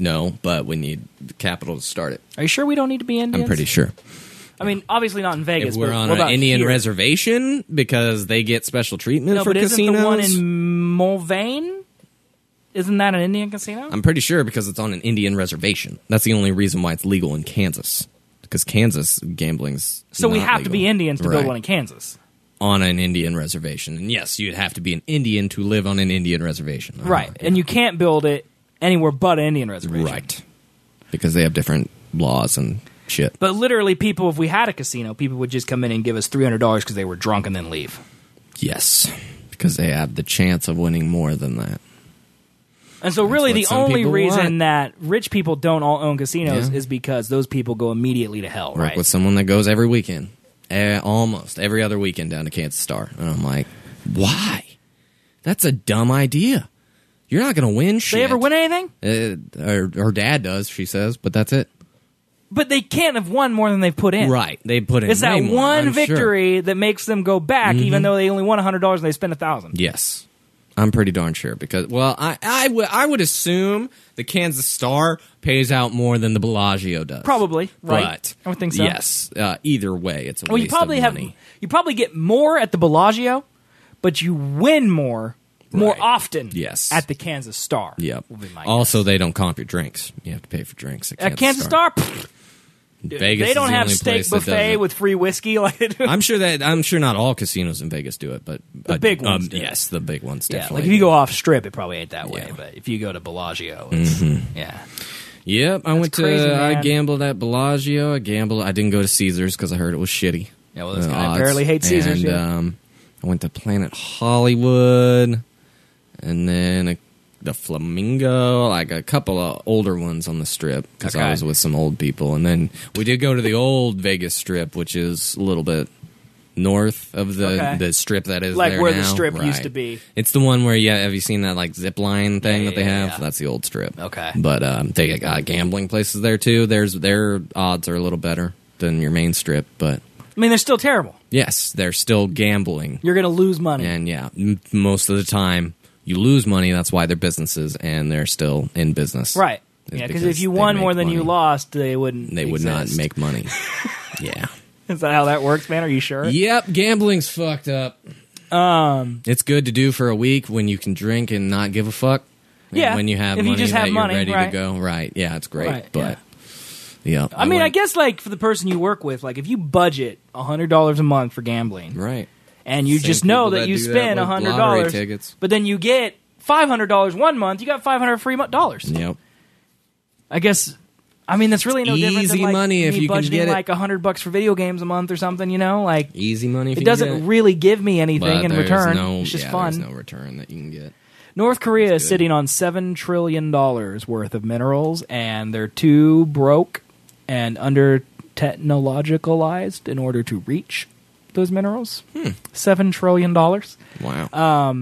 B: the capital to start it.
A: Are you sure we don't need to be Indians?
B: I'm pretty sure.
A: I mean, obviously not in Vegas.
B: If we're
A: but
B: on
A: what
B: an
A: about
B: Indian
A: here?
B: reservation because they get special treatment for
A: but
B: casinos.
A: Isn't the one in Mulvane? Isn't that an Indian casino?
B: I'm pretty sure because it's on an Indian reservation. That's the only reason why it's legal in Kansas. Because Kansas gambling's
A: so we
B: not
A: have
B: legal.
A: to be Indians to
B: right.
A: build one in Kansas.
B: On an Indian reservation. And yes, you'd have to be an Indian to live on an Indian reservation.
A: Right.
B: Yeah.
A: And you can't build it anywhere but an Indian reservation.
B: Right. Because they have different laws and shit.
A: But literally, people, if we had a casino, people would just come in and give us $300 because they were drunk and then leave.
B: Yes. Because they have the chance of winning more than that.
A: And so really the only reason
B: want.
A: that rich people don't all own casinos is because those people go immediately to hell, right?
B: Like with someone that goes every weekend. Almost every other weekend down to Kansas Star. And I'm like, why? That's a dumb idea. You're not going to win shit.
A: They ever win anything?
B: Her dad does, she says, but that's it.
A: But they can't have won more than they've put in.
B: Right. They put in
A: It's that
B: way more,
A: one
B: I'm
A: victory
B: sure.
A: that makes them go back, even though they only won $100 and they spent $1,000.
B: Yes. I'm pretty darn sure because, well, I would assume the Kansas Star pays out more than the Bellagio does.
A: Probably, right?
B: But
A: I would think so.
B: Yes, either way, it's a
A: Well,
B: waste of money.
A: You probably get more at the Bellagio, but you win more often.
B: Yes.
A: At the Kansas Star.
B: Yep.
A: Will be my
B: Also,
A: guess.
B: they don't comp your drinks. You have to pay for drinks
A: At Kansas Star. Pfft,
B: Vegas
A: they don't
B: is the
A: have
B: only
A: steak
B: place that does
A: buffet
B: it.
A: with free whiskey like they do.
B: I'm sure not all casinos in Vegas do it, but
A: The big ones do.
B: Yes, the big ones
A: Yeah,
B: definitely.
A: like if you go off strip, it probably ain't that way.
B: Yeah.
A: But if you go to Bellagio, it's, yeah.
B: Yep, I went to.
A: crazy, man.
B: I gambled at Bellagio. I didn't go to Caesars because I heard it was shitty.
A: Yeah, well, this guy apparently hates Caesars.
B: And I went to Planet Hollywood, and then the Flamingo, like a couple of older ones on the Strip because I was with some old people, and then we did go to the old Vegas Strip, which is a little bit north of the Strip that is
A: like
B: there
A: where
B: now.
A: the Strip
B: Right.
A: used to be.
B: It's the one where have you seen that like zip line thing that they have?
A: yeah.
B: That's the old Strip.
A: Okay.
B: But they got gambling places there too. Their odds are a little better than your main Strip, but
A: I mean, they're still terrible.
B: yes, they're still gambling.
A: You're going to lose money.
B: And most of the time you lose money. That's why they're businesses and they're still in business.
A: Right.
B: It's
A: Yeah, because if you won more than you lost, they wouldn't
B: They would not
A: exist.
B: make money. Yeah.
A: Is that how that works, man? Are you sure?
B: Yep, gambling's fucked up. It's good to do for a week when you can drink and not give a fuck. And
A: Yeah,
B: when you have
A: if you
B: money
A: just have
B: that
A: money,
B: you're ready
A: right.
B: to go. Right. Yeah, it's great.
A: Right,
B: but yeah.
A: I mean, I guess like for the person you work with, like if you budget $100 a month for gambling,
B: right,
A: and you
B: Same
A: just know
B: people
A: that you
B: do
A: spend
B: that with lottery
A: $100,
B: tickets.
A: but then you get $500 one month, you got $500 free dollars.
B: Yep.
A: I guess. I mean, that's really no different than
B: Easy
A: like
B: money if
A: me
B: you can
A: budgeting
B: get it.
A: like $100 for video games a month or something. You know, like
B: Easy money if
A: it
B: you can
A: doesn't
B: get it.
A: really give me anything
B: But
A: in
B: there's
A: return.
B: no-
A: It's just
B: yeah,
A: fun.
B: There's no return that you can get.
A: North Korea is sitting on $7 trillion worth of minerals, and they're too broke and under technologicalized in order to reach those minerals. $7 trillion.
B: Wow.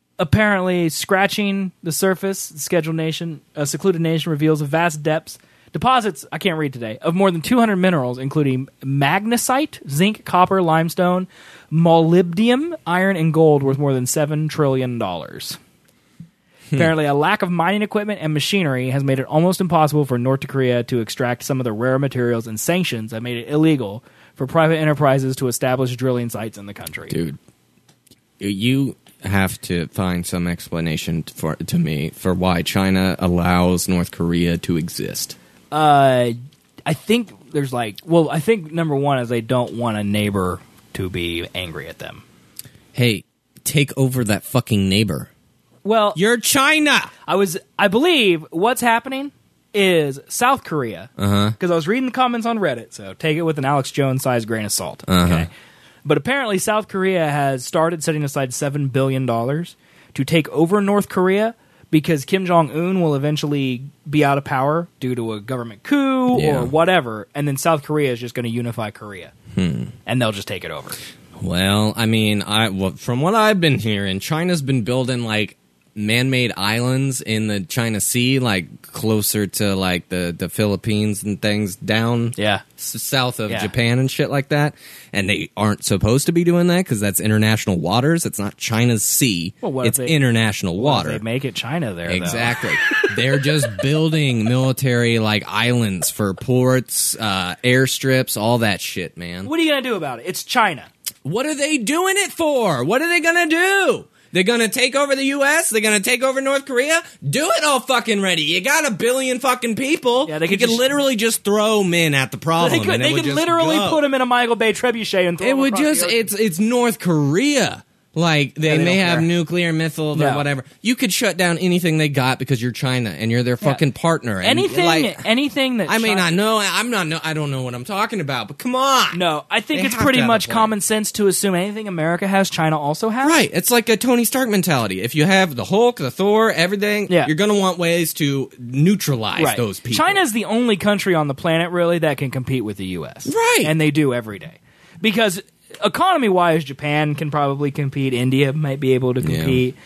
A: Apparently, scratching the surface, a secluded nation reveals a vast depths Deposits, I can't read today, of more than 200 minerals, including magnesite, zinc, copper, limestone, molybdenum, iron, and gold, worth more than $7 trillion. Apparently, a lack of mining equipment and machinery has made it almost impossible for North Korea to extract some of the rare materials, and sanctions have made it illegal for private enterprises to establish drilling sites in the country.
B: Dude, you have to find some explanation to me for why China allows North Korea to exist.
A: I think there's I think number one is they don't want a neighbor to be angry at them.
B: Hey, take over that fucking neighbor.
A: Well,
B: you're China.
A: I believe what's happening is South Korea. Because I was reading the comments on Reddit, so take it with an Alex Jones sized grain of salt. Okay. But apparently South Korea has started setting aside $7 billion to take over North Korea because Kim Jong-un will eventually be out of power due to a government coup or whatever, and then South Korea is just going to unify Korea. And they'll just take it over.
B: Well, I mean, from what I've been hearing, China's been building, like, man-made islands in the China Sea, like, closer to, like, the Philippines and things down south of Japan and shit like that. And they aren't supposed to be doing that because that's international waters. It's not China's sea.
A: Well,
B: it's international water.
A: They make it China there,
B: exactly. They're just building military, like, islands for ports, airstrips, all that shit, man.
A: What are you going to do about it? It's China.
B: What are they doing it for? What are they going to do? They're going to take over the U.S.? They're going to take over North Korea? Do it all fucking ready. You got 1 billion fucking people.
A: Yeah, they could
B: literally just throw them in at the problem.
A: They could literally put them in a Michael Bay trebuchet and throw them across the ocean.
B: It's North Korea. Like, they may have nuclear missiles or whatever. You could shut down anything they got because you're China and you're their fucking partner. And
A: anything that
B: I may not know. I don't know what I'm talking about, but come on.
A: No, I think it's pretty much common sense to assume anything America has, China also has.
B: Right. It's like a Tony Stark mentality. If you have the Hulk, the Thor, everything, you're going to want ways to neutralize those people.
A: China's the only country on the planet, really, that can compete with the U.S.
B: Right.
A: And they do every day. Because economy-wise, Japan can probably compete. India might be able to compete.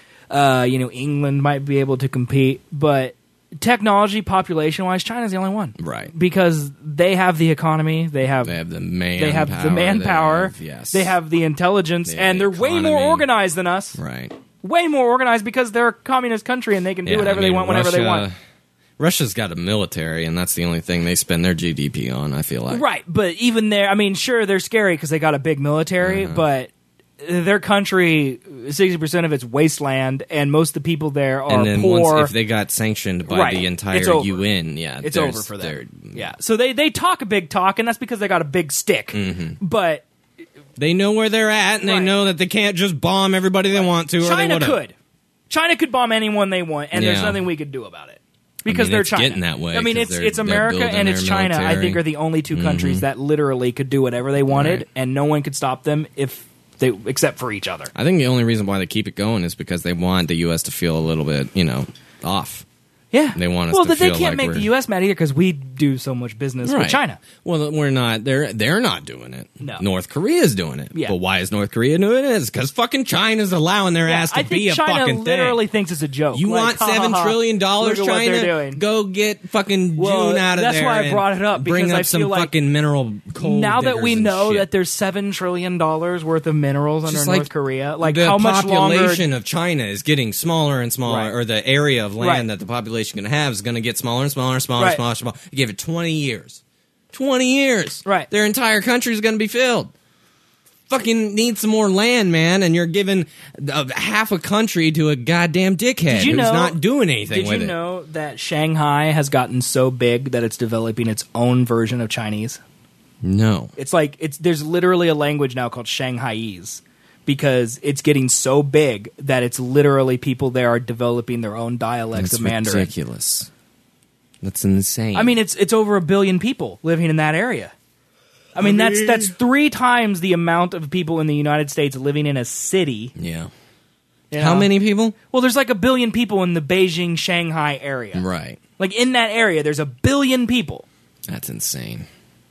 A: England might be able to compete. But technology, population-wise, China's the only one.
B: Right.
A: Because they have the economy. They have
B: the manpower.
A: They have the manpower. They have the intelligence. And they're way more organized than us.
B: Right.
A: Way more organized because they're a communist country and they can do whatever they want whenever they want.
B: Russia's got a military, and that's the only thing they spend their GDP on, I feel like.
A: Right, but even there, I mean, sure, they're scary because they got a big military, but their country, 60% of it's wasteland, and most of the people there are
B: and then
A: poor.
B: If they got sanctioned by the entire UN,
A: it's over for them. Yeah, so they talk a big talk, and that's because they got a big stick. But
B: they know where they're at, and they know that they can't just bomb everybody they want to.
A: China could bomb anyone they want, and there's nothing we could do about it. Because they're China.
B: Getting that way.
A: I mean, it's America and it's China, I think, are the only two countries that literally could do whatever they wanted, and no one could stop them except for each other.
B: I think the only reason why they keep it going is because they want the U.S. to feel a little bit, off.
A: Yeah.
B: They want us to feel
A: they can't
B: like
A: make the U.S. mad either because we do so much business with China.
B: Well, we're not. They're not doing it.
A: No.
B: North Korea's doing it.
A: Yeah.
B: But why is North Korea doing it? It's because fucking China's allowing their ass to be a
A: China
B: fucking thing.
A: literally thinks it's a joke.
B: You want $7 trillion, China? Go get fucking June out of there.
A: That's why I brought it up.
B: Bring up some fucking mineral coal.
A: Now that we know that there's $7 trillion worth of minerals under North Korea, like
B: the
A: how much longer?
B: The population of China is getting smaller and smaller, or the area of land that the population going to have is going to get smaller and smaller and smaller and smaller. You give it 20 years. 20 years.
A: Right.
B: Their entire country is going to be filled. Fucking need some more land, man, and you're giving half a country to a goddamn dickhead who's not doing anything with it.
A: Did you know that Shanghai has gotten so big that it's developing its own version of Chinese?
B: No.
A: There's literally a language now called Shanghaiese. Because it's getting so big that it's literally people there are developing their own dialects of Mandarin.
B: That's ridiculous. That's insane.
A: I mean, it's over 1 billion people living in that area. I mean, that's 3 times the amount of people in the United States living in a city.
B: Yeah. How many people?
A: Well, there's like 1 billion people in the Beijing, Shanghai area.
B: Right.
A: Like in that area, there's 1 billion people.
B: That's insane.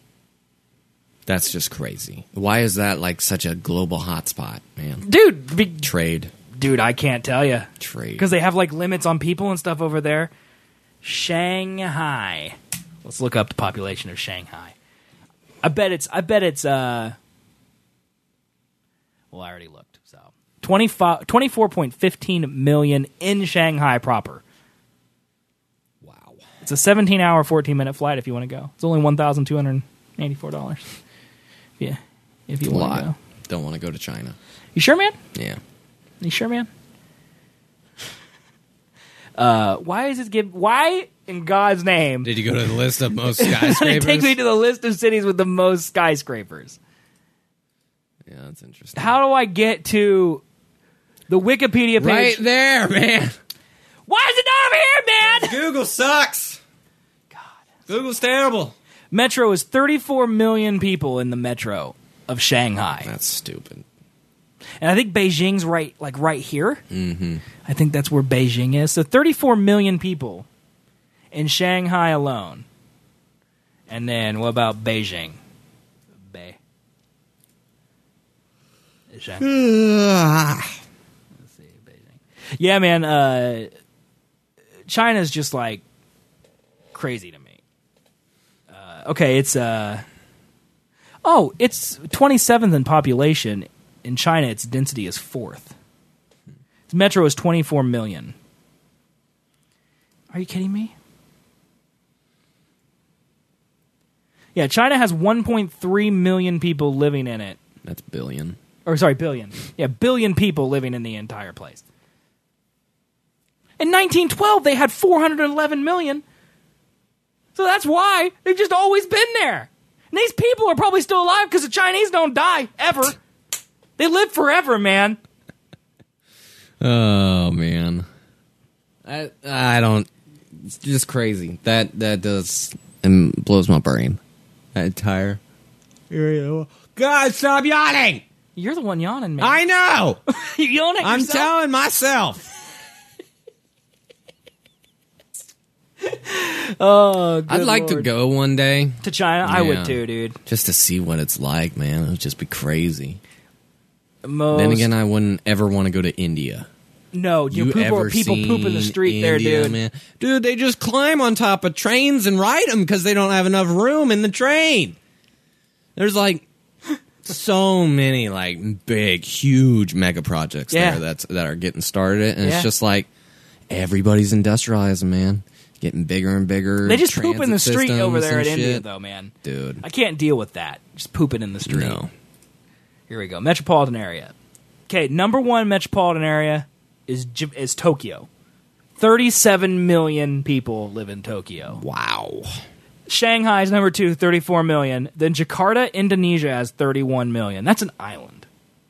B: That's just crazy. Why is that like such a global hotspot, man?
A: Dude.
B: Trade.
A: Dude, I can't tell you.
B: Trade.
A: Because they have like limits on people and stuff over there. Shanghai. Let's look up the population of Shanghai. I bet it's well, I already looked. So 24.15 million in Shanghai proper.
B: Wow.
A: It's a 17-hour, 14-minute flight if you want to go. It's only $1,284. Yeah. If you want to go.
B: Don't want to go to China.
A: You sure, man?
B: Yeah.
A: You sure, man? Why in God's name
B: did you go to the list of most skyscrapers?
A: Take me to the list of cities with the most skyscrapers.
B: Yeah, that's interesting.
A: How do I get to the Wikipedia page?
B: Right there, man.
A: Why is it not over here, man?
B: Google sucks. God. Google's terrible.
A: Metro is 34 million people in the metro of Shanghai.
B: That's stupid.
A: And I think Beijing's right here.
B: Mm-hmm.
A: I think that's where Beijing is. So 34 million people in Shanghai alone. And then what about Beijing? Let's see, Beijing. Yeah, man. China's just like crazy to me. Okay, it's 27th in population. In China, its density is 4th. Its metro is 24 million. Are you kidding me? Yeah, China has 1.3 million people living in it.
B: That's billion.
A: Or, sorry, billion. Yeah, billion people living in the entire place. In 1912, they had 411 million. So that's why they've just always been there. And these people are probably still alive because the Chinese don't die, ever. They live forever, man.
B: Oh, man. I don't... It's just crazy. That does... and blows my brain. That entire... God, stop yawning!
A: You're the one yawning, man.
B: I know!
A: You yawning at
B: I'm
A: yourself?
B: telling myself.
A: Oh, good
B: I'd like to
A: Lord.
B: go one day.
A: To China? I
B: Yeah.
A: would too, dude.
B: Just to see what it's like, man. It would just be crazy.
A: Most...
B: Then again, I wouldn't ever want to go to India.
A: No,
B: You
A: people
B: ever
A: poop in the street
B: seen
A: there,
B: India,
A: dude.
B: Man? Dude, they just climb on top of trains and ride them because they don't have enough room in the train. There's like so many like big, huge mega projects
A: Yeah.
B: there that are getting started, and
A: Yeah.
B: it's just like everybody's industrializing, man. Getting bigger and bigger.
A: They just poop in the
B: transit
A: street over
B: systems
A: there
B: and
A: at India,
B: shit.
A: though, man.
B: Dude.
A: I can't deal with that. Just pooping in the street.
B: No.
A: Here we go. Metropolitan area. Okay, number one metropolitan area is Tokyo. 37 million people live in Tokyo.
B: Wow.
A: Shanghai is number 2, 34 million. Then Jakarta, Indonesia has 31 million. That's an island.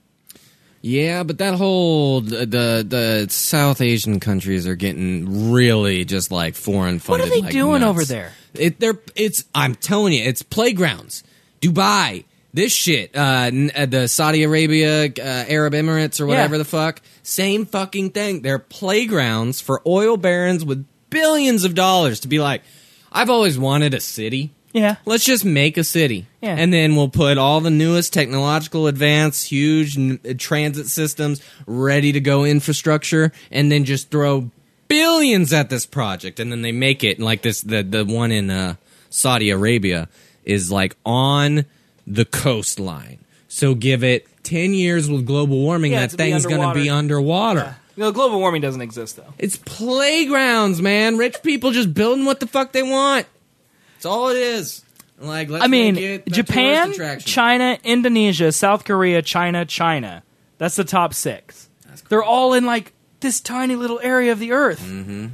B: Yeah, but that whole the South Asian countries are getting really just like foreign funded.
A: What are they
B: like
A: doing
B: nuts.
A: over there?
B: I'm telling you, it's playgrounds. Dubai, this shit, the Saudi Arabia, Arab Emirates, or whatever the fuck. Same fucking thing. They're playgrounds for oil barons with billions of dollars to be like, I've always wanted a city.
A: Yeah.
B: Let's just make a city.
A: Yeah.
B: And then we'll put all the newest technological advanced, huge transit systems, ready to go infrastructure, and then just throw billions at this project. And then they make it like this. The one in Saudi Arabia is like on the coastline. So give it 10 years with global warming, that
A: it's gonna be
B: thing's going to be underwater.
A: You know, global warming doesn't exist, though.
B: It's playgrounds, man. Rich people just building what the fuck they want. That's all it is. Like, let's make it a
A: Japan,
B: tourist attraction.
A: China, Indonesia, South Korea, China. That's the top 6. They're all in, like, this tiny little area of the earth.
B: Mm-hmm.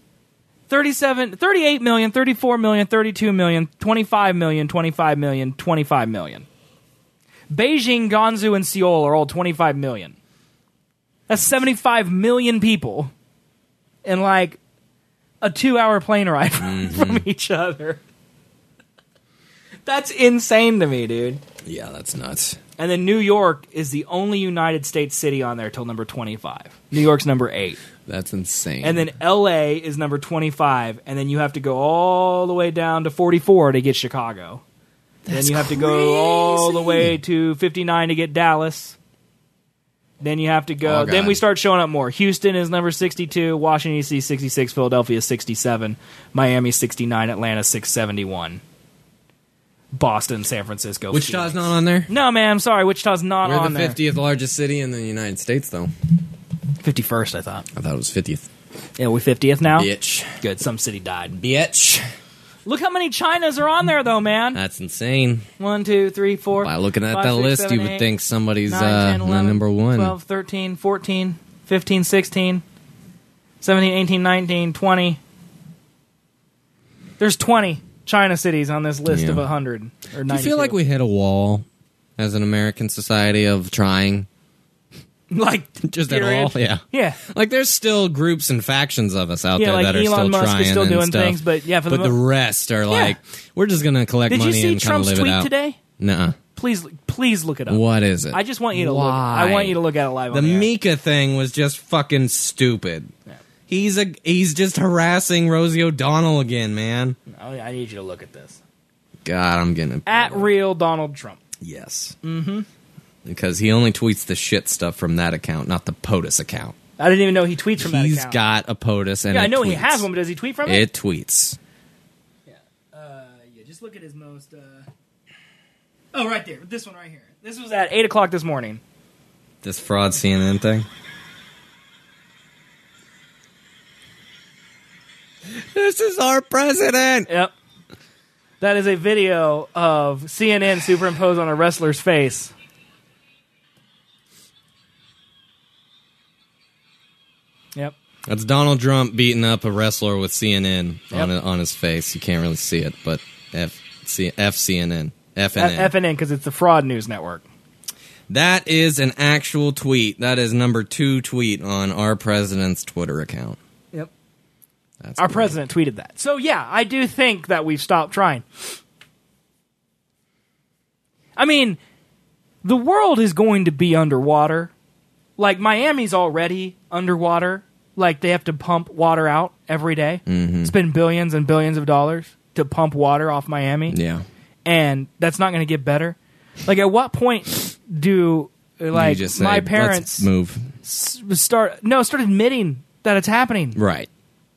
A: 38 million, 34 million, 32 million, 25 million, 25 million, 25 million. Beijing, Gansu, and Seoul are all 25 million. That's 75 million people in, like, a 2-hour plane ride from each other. That's insane to me, dude.
B: Yeah, that's nuts.
A: And then New York is the only United States city on there till number 25. New York's number 8.
B: That's insane.
A: And then LA is number 25, and then you have to go all the way down to 44 to get Chicago. Then you have to go all the way to 59 to get Dallas. Then you have to go.
B: Oh,
A: then
B: God.
A: we start showing up more. Houston is number 62. Washington, D.C. 66. Philadelphia 67. Miami 69. Atlanta 671. Boston, San Francisco.
B: Wichita's
A: Phoenix.
B: not on there?
A: No, man. I'm sorry. Wichita's not
B: We're
A: on
B: the
A: there.
B: 50th largest city in the United States, though.
A: 51st, I thought.
B: I thought it was 50th.
A: Yeah, we 50th now?
B: Bitch.
A: Good. Some city died.
B: Bitch.
A: Look how many Chinas are on there, though, man.
B: That's insane.
A: 1, 2, 3, 4.
B: By looking at
A: 5,
B: that
A: 6,
B: list,
A: 7,
B: you would
A: 8,
B: think somebody's
A: 9, 10, 11,
B: number one.
A: 12, 13, 14, 15, 16, 17, 18, 19, 20. There's 20 China cities on this list
B: Yeah.
A: of 100 or 92.
B: Do you feel like we hit a wall as an American society of trying?
A: Like,
B: Just at
A: period.
B: all? Yeah.
A: Yeah.
B: Like, there's still groups and factions of us out
A: Yeah,
B: there
A: like
B: that are
A: Elon
B: still
A: Musk is
B: trying
A: still
B: and
A: doing
B: stuff.
A: things, but yeah, for the
B: the rest are like, we're just going to collect
A: Did you
B: money
A: see
B: and kind of
A: Trump's
B: live it
A: tweet
B: out.
A: today?
B: Nuh-uh.
A: Please look it up.
B: What is it?
A: I just want you to look.
B: Why?
A: I want you to look at it live
B: The
A: on the air.
B: Mika thing was just fucking stupid. He's just harassing Rosie O'Donnell again, man.
A: Oh, yeah, I need you to look at this.
B: God, I'm getting
A: At real Donald Trump.
B: Yes.
A: Mm-hmm.
B: Because he only tweets the shit stuff from that account, not the POTUS account.
A: I didn't even know he tweets from that
B: He's
A: account.
B: got a POTUS and
A: Yeah, I
B: it
A: know he
B: tweets.
A: has one, but does he tweet from it?
B: It tweets.
A: Yeah, just look at his most... Oh, right there. This one right here. This was at 8 o'clock this morning.
B: This fraud CNN thing. This is our president.
A: Yep. That is a video of CNN superimposed on a wrestler's face. Yep.
B: That's Donald Trump beating up a wrestler with CNN
A: Yep.
B: on his face. You can't really see it, but FCNN.
A: FNN, because it's the fraud news network.
B: That is an actual tweet. That is number 2 tweet on our president's Twitter account.
A: Yep.
B: That's
A: Our
B: great.
A: president tweeted that. So, yeah, I do think that we've stopped trying. I mean, the world is going to be underwater. Like, Miami's already underwater. Like, they have to pump water out every day.
B: Mm-hmm.
A: Spend billions and billions of dollars to pump water off Miami.
B: Yeah.
A: And that's not going to get better. Like, at what point do, like,
B: You just say,
A: my parents
B: "Let's move."
A: start admitting that it's happening?
B: Right.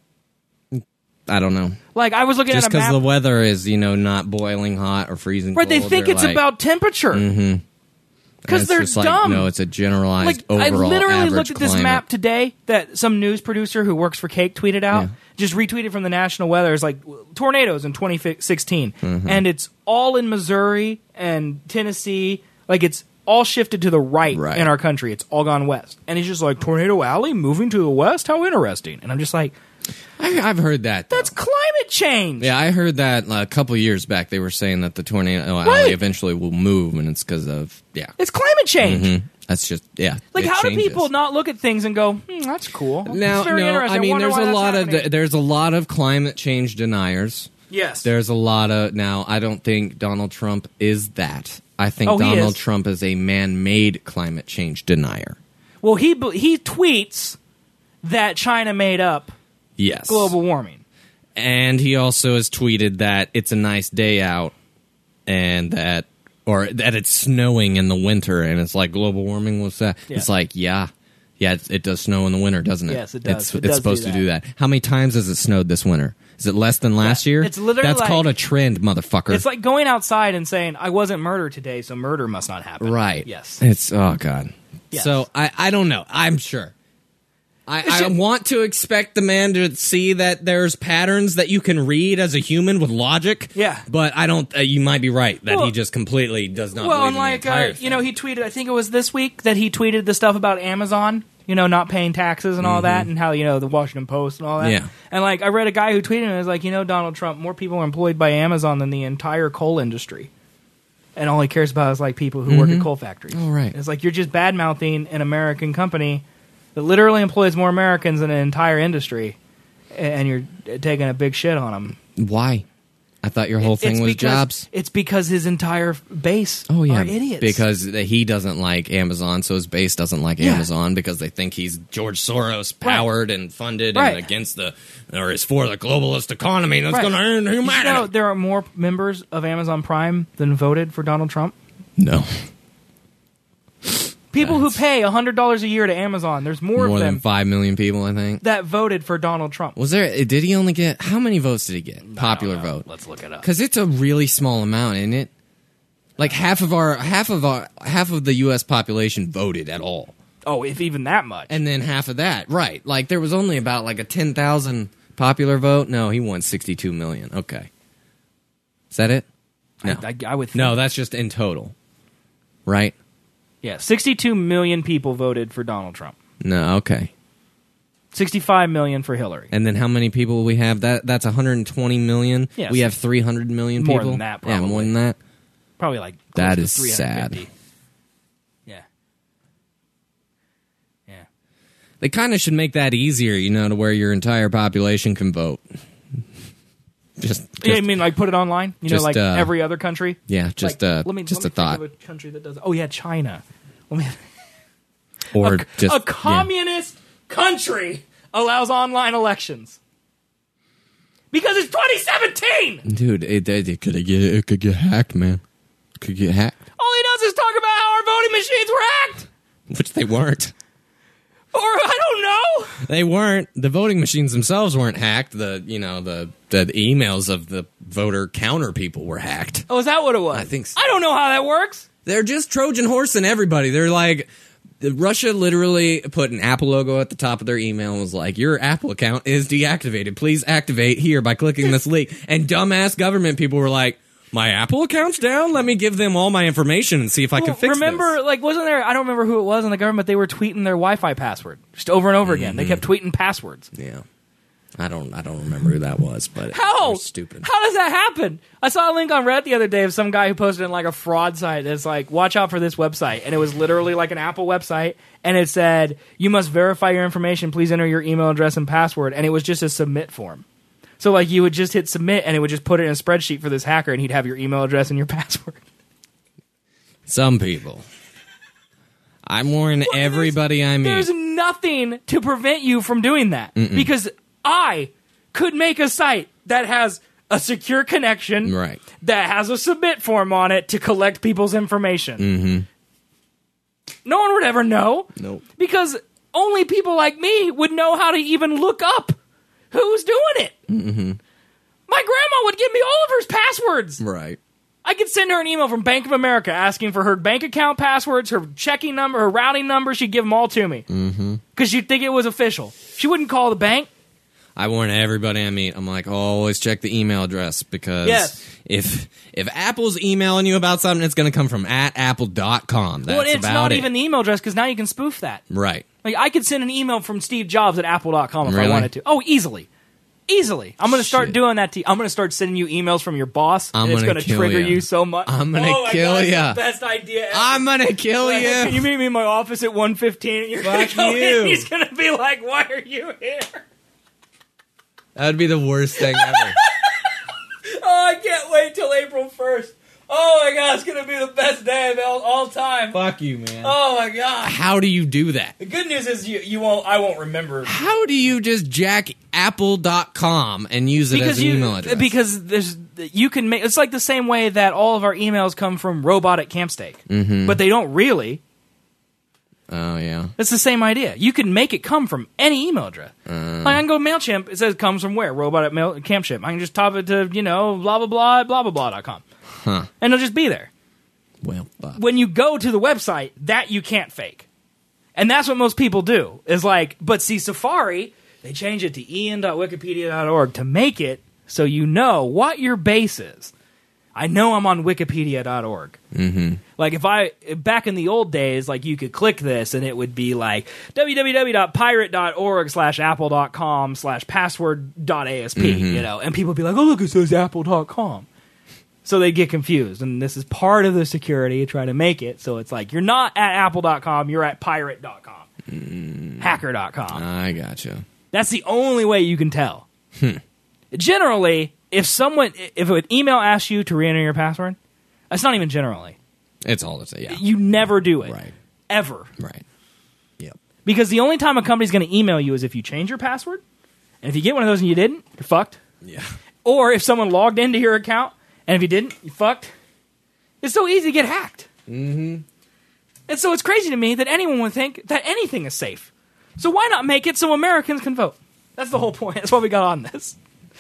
B: I don't know.
A: Like, I was looking
B: Just
A: at a
B: because
A: map.
B: the weather is, not boiling hot or freezing
A: Right,
B: cold.
A: they think
B: they're
A: it's
B: like,
A: about temperature.
B: Mm-hmm.
A: Because they're
B: just
A: dumb.
B: Like, no, it's a generalized
A: Like,
B: overall
A: I literally
B: average
A: looked at this
B: climate.
A: map today that some news producer who works for Cake tweeted out.
B: Yeah.
A: Just retweeted from the National Weather. It's like tornadoes in 2016.
B: Mm-hmm.
A: And it's all in Missouri and Tennessee. Like, it's all shifted to the right in our country. It's all gone west. And it's just like, Tornado Alley moving to the west? How interesting. And I'm just like,
B: I've heard that.
A: that's climate change.
B: Yeah, I heard that a couple years back. They were saying that the tornado alley
A: Right.
B: eventually will move, and it's because of
A: It's climate change.
B: Mhm. That's just
A: Like,
B: it
A: how
B: changes.
A: do people not look at things and go, that's cool?
B: Now,
A: It's very
B: no,
A: interesting.
B: I mean,
A: wonder
B: there's
A: why
B: a
A: that's
B: lot
A: happening."
B: of there's a lot of climate change deniers.
A: Yes.
B: There's a lot of now. I don't think Donald Trump is that. I think
A: Oh, he
B: Donald
A: is.
B: Trump is a man-made climate change denier.
A: Well, he tweets that China made up
B: Yes,
A: global warming.
B: and he also has tweeted that it's a nice day out, and that it's snowing in the winter, and it's like global warming. What's that?
A: Yeah.
B: It's like it does snow in the winter, doesn't it?
A: Yes, it does.
B: It's
A: It does
B: supposed
A: do
B: to do that. How many times has it snowed this winter? Is it less than last year?
A: It's literally
B: that's
A: like-
B: called a trend, motherfucker.
A: It's like going outside and saying, I wasn't murdered today, so murder must not happen.
B: Right.
A: Yes.
B: It's oh god.
A: Yes.
B: So I don't know. I'm sure. I want to expect the man to see that there's patterns that you can read as a human with logic.
A: Yeah.
B: But I don't. You might be right that
A: Well-
B: he just completely does not.
A: Well,
B: believe
A: and
B: in
A: like,
B: the entire thing.
A: he tweeted, I think it was this week, that he tweeted the stuff about Amazon, not paying taxes and all that, and how, the Washington Post and all that.
B: Yeah.
A: And like, I read a guy who tweeted and was like, Donald Trump, more people are employed by Amazon than the entire coal industry. And all he cares about is like people who work at coal factories.
B: Oh, right.
A: It's like, you're just bad-mouthing an American company that literally employs more Americans than an entire industry, and you're taking a big shit on them.
B: Why? I thought your whole thing was jobs.
A: It's because his entire base
B: Oh yeah,
A: are idiots.
B: because he doesn't like Amazon, so his base doesn't like
A: Yeah.
B: Amazon because they think he's George Soros powered and funded
A: Right.
B: and against is for the globalist economy that's
A: Right.
B: going to earn
A: Did you
B: humanity.
A: know there are more members of Amazon Prime than voted for Donald Trump?
B: No.
A: People who pay $100 a year to Amazon, there's more of
B: More
A: them
B: than 5 million people, I think.
A: that voted for Donald Trump.
B: Was there? Did he only get how many votes did he get? Popular vote.
A: Let's look it up.
B: Because it's a really small amount, isn't it? Like half of the U.S. population voted at all.
A: Oh, if even that much.
B: And then half of that, right? Like there was only about like a 10,000 popular vote. No, he won 62 million. Okay, is that it? No,
A: I would think.
B: No, that's just in total, right?
A: Yeah, 62 million people voted for Donald Trump.
B: No, okay.
A: 65 million for Hillary.
B: And then how many people will we have? That's 120 million.
A: Yes.
B: We have 300 million people.
A: More than that, probably.
B: Yeah, more than that.
A: Probably like
B: that
A: close
B: is
A: to 350.
B: sad.
A: Yeah. Yeah.
B: They kind of should make that easier, to where your entire population can vote. Just
A: yeah, I mean, like put it online.
B: just,
A: like every other country.
B: Yeah, just
A: let
B: a
A: me
B: thought.
A: Think of a country that does. Oh yeah, China.
B: Or
A: a communist country allows online elections because it's 2017.
B: Dude, it could get hacked, man. Could get hacked.
A: All he does is talk about how our voting machines were hacked,
B: which they weren't.
A: Or I don't know.
B: They weren't. The voting machines themselves weren't hacked. The emails of the voter counter people were hacked.
A: Oh, is that what it was?
B: I think so.
A: I don't know how that works.
B: They're just Trojan horsing everybody. They're like, Russia literally put an Apple logo at the top of their email and was like, your Apple account is deactivated. Please activate here by clicking this link. And dumbass government people were like, my Apple account's down? Let me give them all my information and see if I can fix
A: remember,
B: this.
A: like, wasn't there, I don't remember who it was in the government, they were tweeting their Wi-Fi password just over and over again. They kept tweeting passwords.
B: Yeah. I don't remember who that was, but
A: how?
B: It was stupid.
A: How does that happen? I saw a link on Reddit the other day of some guy who posted in like a fraud site that's like, watch out for this website. And it was literally like an Apple website. And it said, you must verify your information. Please enter your email address and password. And it was just a submit form. So like you would just hit submit and it would just put it in a spreadsheet for this hacker and he'd have your email address and your password.
B: Some people. I'm warning everybody I meet.
A: There's nothing to prevent you from doing that. Because I could make a site that has a secure connection,
B: right,
A: that has a submit form on it to collect people's information. No one would ever know.
B: Nope.
A: Because only people like me would know how to even look up who's doing it. My grandma would give me all of her passwords.
B: Right.
A: I could send her an email from Bank of America asking for her bank account passwords, her checking number, her routing number. She'd give them all to me. Because she'd think it was official. She wouldn't call the bank.
B: I warn everybody I meet. I'm like, always check the email address because if Apple's emailing you about something, it's going to come from @apple.com. That's
A: well, it's
B: about
A: not
B: it.
A: even the email address because now you can spoof that.
B: Right.
A: Like I could send an email from Steve Jobs at apple.com if I wanted to. Oh, easily. I'm going to start doing that to you. I'm going to start sending you emails from your boss. And it's going to trigger you so much.
B: I'm going to kill you.
A: That's the best idea ever.
B: I'm going to kill you.
A: Can you meet me in my office at 1:15? And you're going to go in. He's going to be like, why are you here?
B: That would be the worst thing ever.
A: Oh, I can't wait till April 1st. Oh my god, it's going to be the best day of all time.
B: Fuck you, man.
A: Oh my god.
B: How do you do that?
A: The good news is I won't remember.
B: How do you just jack apple.com and use it as an email address?
A: Because you can make it's like the same way that all of our emails come from Robot at Campsteak. But they don't really.
B: Oh, yeah.
A: It's the same idea. You can make it come from any email address. Like I can go to MailChimp. It says comes from where? Robot at Campship. I can just top it to, blah, blah, blah, blah, blah, blah.com. And it'll just be there.
B: Well,
A: when you go to the website, that you can't fake. And that's what most people do. Is like, but see, Safari, they change it to ian.wikipedia.org to make it so you know what your base is. I know I'm on wikipedia.org. Like back in the old days, like you could click this and it would be like www.pirate.org/apple.com/password.asp, and people would be like, oh, look, it says apple.com. So they get confused. And this is part of the security, try to make it so it's like, you're not at apple.com, you're at pirate.com, hacker.com.
B: I gotcha.
A: That's the only way you can tell. Generally, if an email asks you to re-enter your password, that's not even generally.
B: It's all the same, yeah.
A: You never do it.
B: Right.
A: Ever.
B: Right. Yep.
A: Because the only time a company's going to email you is if you change your password, and if you get one of those and you didn't, you're fucked.
B: Yeah.
A: Or if someone logged into your account, and if you didn't, you fucked. It's so easy to get hacked. And so it's crazy to me that anyone would think that anything is safe. So why not make it so Americans can vote? That's the whole point. That's why we got on this.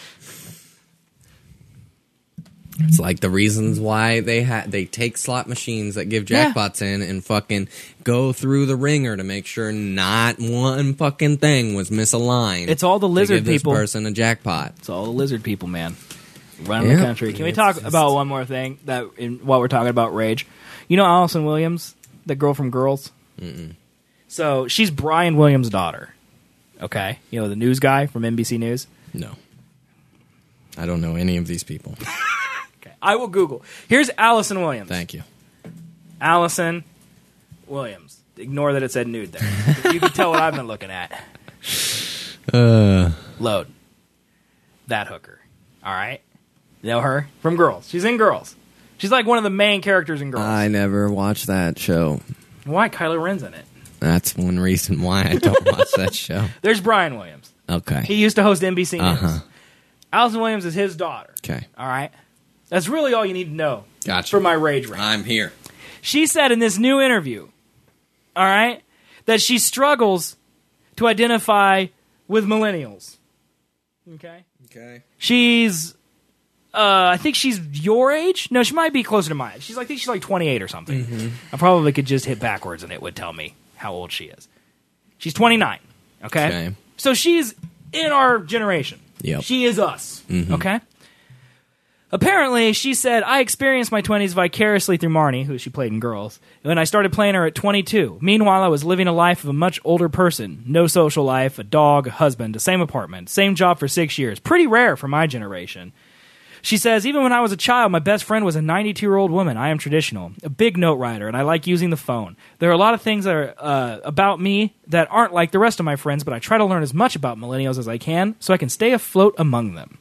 B: It's like the reasons why they take slot machines that give jackpots in and fucking go through the ringer to make sure not one fucking thing was misaligned.
A: It's all the lizard
B: to give
A: people.
B: This person a jackpot.
A: It's all the lizard people, man, running the country. Can we talk about one more thing while we're talking about rage? You know Allison Williams, the girl from Girls?
B: Mm-mm.
A: So she's Brian Williams' daughter. Okay, you know the news guy from NBC News.
B: No, I don't know any of these people.
A: I will Google. Here's Allison Williams.
B: Thank you.
A: Allison Williams. Ignore that it said nude there. You can tell what I've been looking at. Load. That hooker. All right? You know her? From Girls. She's in Girls. She's like one of the main characters in Girls.
B: I never watched that show.
A: Why? Kylo Ren's in it.
B: That's one reason why I don't watch that show.
A: There's Brian Williams.
B: Okay.
A: He used to host NBC News. Allison Williams is his daughter.
B: Okay.
A: All right? That's really all you need to know.
B: Gotcha.
A: For my rage rant.
B: I'm here.
A: She said in this new interview, all right, that she struggles to identify with millennials. Okay?
B: Okay.
A: She's, I think she's your age. No, she might be closer to my age. I think she's like 28 or something.
B: Mm-hmm.
A: I probably could just hit backwards and it would tell me how old she is. She's 29. Okay? So she's in our generation.
B: Yep.
A: She is us.
B: Mm-hmm.
A: Okay? Apparently, she said, I experienced my 20s vicariously through Marnie, who she played in Girls, when I started playing her at 22. Meanwhile, I was living a life of a much older person. No social life, a dog, a husband, the same apartment, same job for 6 years. Pretty rare for my generation. She says, even when I was a child, my best friend was a 92-year-old woman. I am traditional, a big note writer, and I like using the phone. There are a lot of things that are about me that aren't like the rest of my friends, but I try to learn as much about millennials as I can so I can stay afloat among them.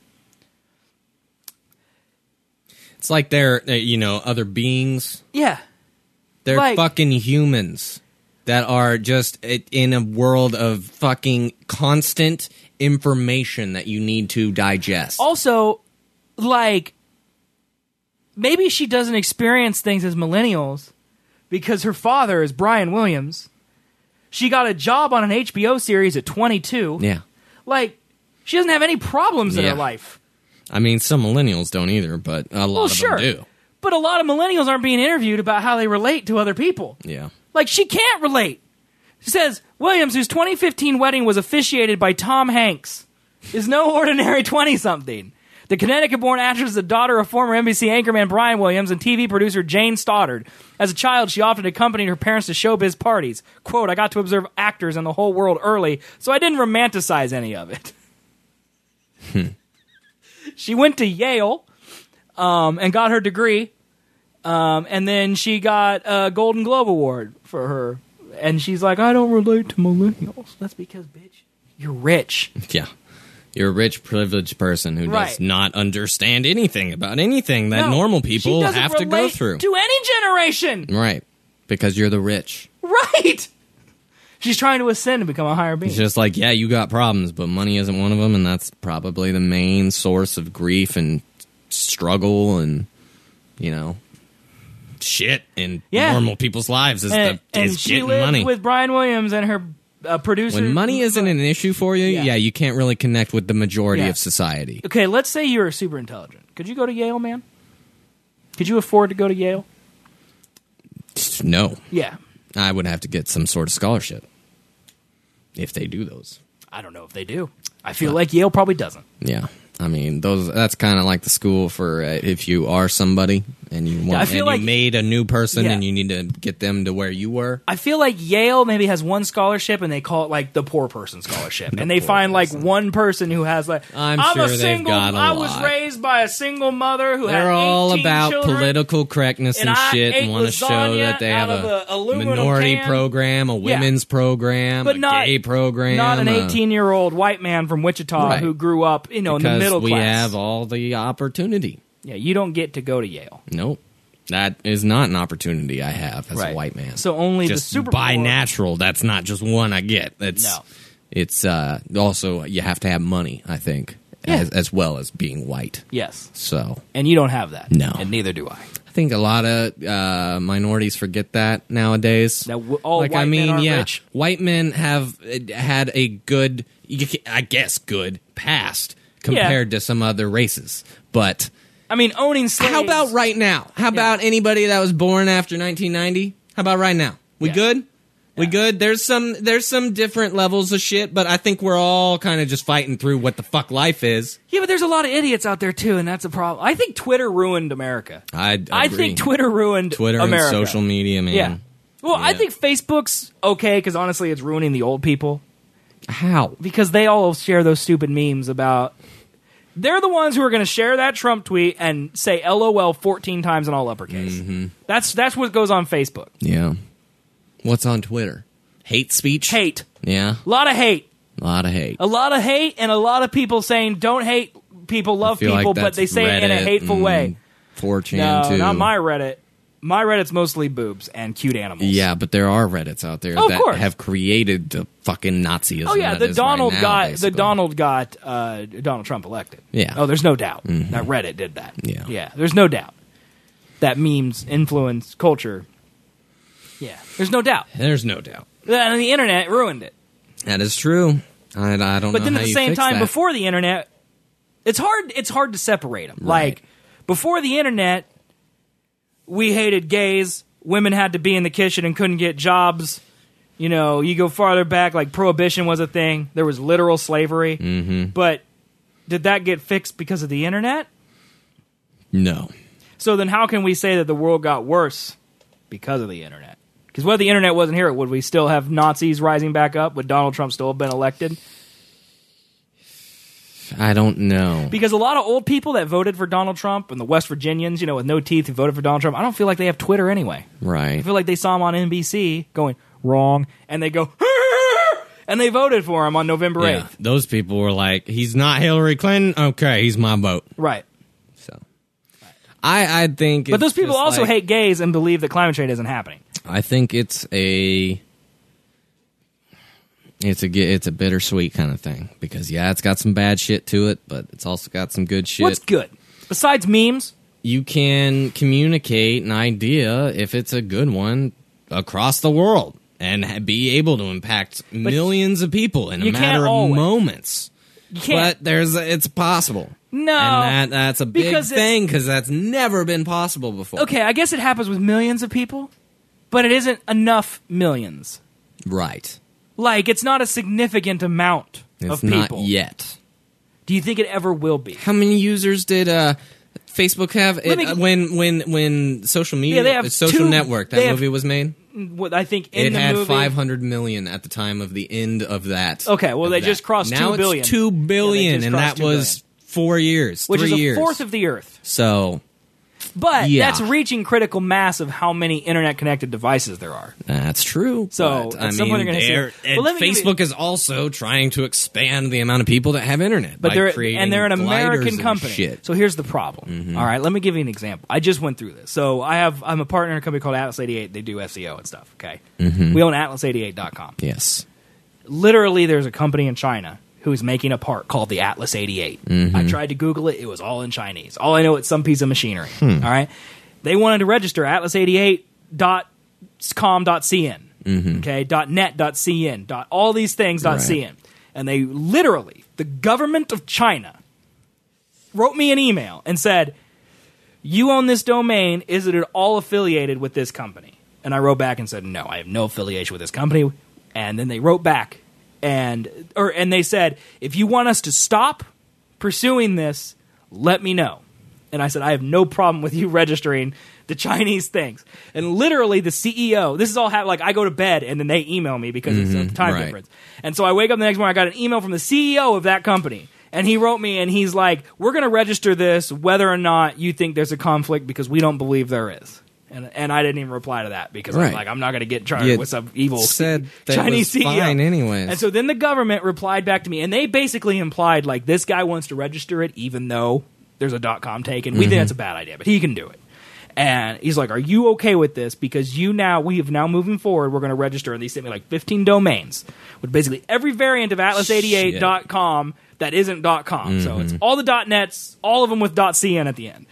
B: It's like they're, other beings.
A: Yeah.
B: They're
A: like,
B: fucking humans that are just in a world of fucking constant information that you need to digest.
A: Also, like, maybe she doesn't experience things as millennials because her father is Brian Williams. She got a job on an HBO series at 22.
B: Yeah.
A: Like, she doesn't have any problems in her life.
B: I mean, some millennials don't either, but a lot of them do.
A: But a lot of millennials aren't being interviewed about how they relate to other people.
B: Yeah.
A: Like, she can't relate. She says, Williams, whose 2015 wedding was officiated by Tom Hanks, is no ordinary 20-something. The Connecticut-born actress is the daughter of former NBC anchorman Brian Williams and TV producer Jane Stoddard. As a child, she often accompanied her parents to showbiz parties. Quote, I got to observe actors in the whole world early, so I didn't romanticize any of it. She went to Yale and got her degree, and then she got a Golden Globe Award for her. And she's like, I don't relate to millennials. That's because, bitch, you're rich.
B: Yeah. You're a rich, privileged person who does not understand anything about anything that normal people have to go through.
A: To any generation.
B: Right. Because you're the rich.
A: Right. She's trying to ascend and become a higher being.
B: It's just like, yeah, you got problems, but money isn't one of them, and that's probably the main source of grief and struggle and, shit in normal people's lives is getting money.
A: With Brian Williams and her producer.
B: When money isn't an issue for you, you can't really connect with the majority of society.
A: Okay, let's say you were super intelligent. Could you go to Yale, man? Could you afford to go to Yale?
B: No.
A: Yeah.
B: I would have to get some sort of scholarship. If they do those.
A: I don't know if they do. I feel like Yale probably doesn't.
B: Yeah. I mean, that's kind of like the school for if you are somebody and you want you made a new person and you need to get them to where you were.
A: I feel like Yale maybe has one scholarship and they call it like the poor person scholarship. And they find like one person who has like
B: I'm sure they've got a lot.
A: I was raised by a single mother who had 18
B: all about
A: children,
B: political correctness and shit and want to show that they have a minority program, a women's program, but a gay program.
A: Not an 18-year-old white man from Wichita who grew up, in the middle class.
B: We have all the opportunity.
A: Yeah, you don't get to go to Yale.
B: Nope. That is not an opportunity I have as a white man.
A: So only
B: just
A: the super
B: by
A: poor.
B: Natural. That's not just one I get. It's also you have to have money, I think, as well as being white.
A: Yes.
B: So
A: and you don't have that.
B: No,
A: and neither do I.
B: I think a lot of minorities forget that nowadays.
A: That white men aren't rich.
B: White men have had a good, I guess, good past compared to some other races. But
A: I mean, owning slaves.
B: How about right now? How about anybody that was born after 1990? How about right now? We good? We good? There's some different levels of shit, but I think we're all kind of just fighting through what the fuck life is.
A: Yeah, but there's a lot of idiots out there too, and that's a problem. I think Twitter ruined America.
B: I
A: think Twitter ruined America.
B: And social media, man.
A: Yeah. Well, I think Facebook's okay because honestly, it's ruining the old people.
B: How?
A: Because they all share those stupid memes about. They're the ones who are going to share that Trump tweet and say LOL 14 times in all uppercase.
B: Mm-hmm.
A: That's what goes on Facebook.
B: Yeah. What's on Twitter? Hate speech?
A: Hate.
B: Yeah.
A: A lot of hate.
B: A lot of hate.
A: A lot of hate, and a lot of people saying don't hate people, love people, but they say it in a hateful way.
B: 4chan, too.
A: No, not my Reddit. My Reddit's mostly boobs and cute animals.
B: Yeah, but there are Reddits out there that have created the fucking Nazism.
A: Oh yeah, Donald got Donald Trump elected.
B: Yeah.
A: Oh, there's no doubt that Reddit did that. Yeah. There's no doubt that memes influence culture. Yeah, there's no doubt.
B: There's no doubt.
A: And the internet ruined it.
B: That is true. I don't know.
A: But then
B: how
A: at the
B: you
A: same
B: fix
A: time,
B: that.
A: before the internet, it's hard to separate them.
B: Right.
A: Like before the internet, we hated gays. Women had to be in the kitchen and couldn't get jobs. You know, you go farther back, like prohibition was a thing. There was literal slavery.
B: Mm-hmm.
A: But did that get fixed because of the internet?
B: No.
A: So then how can we say that the world got worse because of the internet? Because what if the internet wasn't here? Would we still have Nazis rising back up? Would Donald Trump still have been elected?
B: I don't know.
A: Because a lot of old people that voted for Donald Trump and the West Virginians, with no teeth who voted for Donald Trump, I don't feel like they have Twitter anyway.
B: Right.
A: I feel like they saw him on NBC going, wrong, and they go, and they voted for him on November 8th.
B: Those people were like, he's not Hillary Clinton? Okay, he's my vote.
A: Right.
B: So, I think
A: but those people also hate gays and believe that climate change isn't happening.
B: I think it's a bittersweet kind of thing because it's got some bad shit to it, but it's also got some good shit.
A: What's good besides memes?
B: You can communicate an idea if it's a good one across the world and be able to impact millions of people in a matter of moments.
A: You can't.
B: But it's possible.
A: No,
B: and that's a big thing because that's never been possible before.
A: Okay, I guess it happens with millions of people. But it isn't enough millions.
B: Right.
A: Like, it's not a significant amount of people.
B: Not yet.
A: Do you think it ever will be?
B: How many users did Facebook have when social media, social network, that movie was made?
A: I think in
B: it had
A: movie,
B: 500 million at the time of the end of that.
A: Okay, well, they just crossed 2 billion.
B: Now it's 2 billion, and that was 4 years,
A: which
B: 3
A: is
B: years.
A: a fourth of the Earth.
B: So...
A: But that's reaching critical mass of how many internet-connected devices there are.
B: That's true.
A: So
B: at some point they're going to Facebook is also trying to expand the amount of people that have internet by creating
A: they're an American
B: and
A: company.
B: Shit.
A: So here's the problem. Mm-hmm. All right, let me give you an example. I just went through this. So I'm a partner in a company called Atlas 88. They do SEO and stuff. Okay, we own Atlas88.com.
B: Yes.
A: Literally, there's a company in China who's making a part called the Atlas 88.
B: Mm-hmm.
A: I tried to Google it. It was all in Chinese. All I know, it's some piece of machinery. All right? They wanted to register atlas88.com.cn, okay, .net.cn, all these things .cn. And they literally, the government of China, wrote me an email and said, you own this domain. Is it at all affiliated with this company? And I wrote back and said, no, I have no affiliation with this company. And then they wrote back. And they said, if you want us to stop pursuing this, let me know. And I said, I have no problem with you registering the Chinese things. And literally the CEO, this is all like I go to bed and then they email me because it's a time difference. And so I wake up the next morning, I got an email from the CEO of that company. And he wrote me and he's like, we're going to register this whether or not you think there's a conflict because we don't believe there is. And I didn't even reply to that because I'm like, I'm not going to get charged with some evil Chinese CEO.
B: Fine anyways.
A: And so then the government replied back to me, and they basically implied like this guy wants to register it even though there's a .com taken. We think that's a bad idea, but he can do it. And he's like, are you okay with this? Because we have now moving forward, we're going to register. And they sent me like 15 domains with basically every variant of Atlas88.com that isn't .com. So it's all the .nets, all of them with .cn at the end.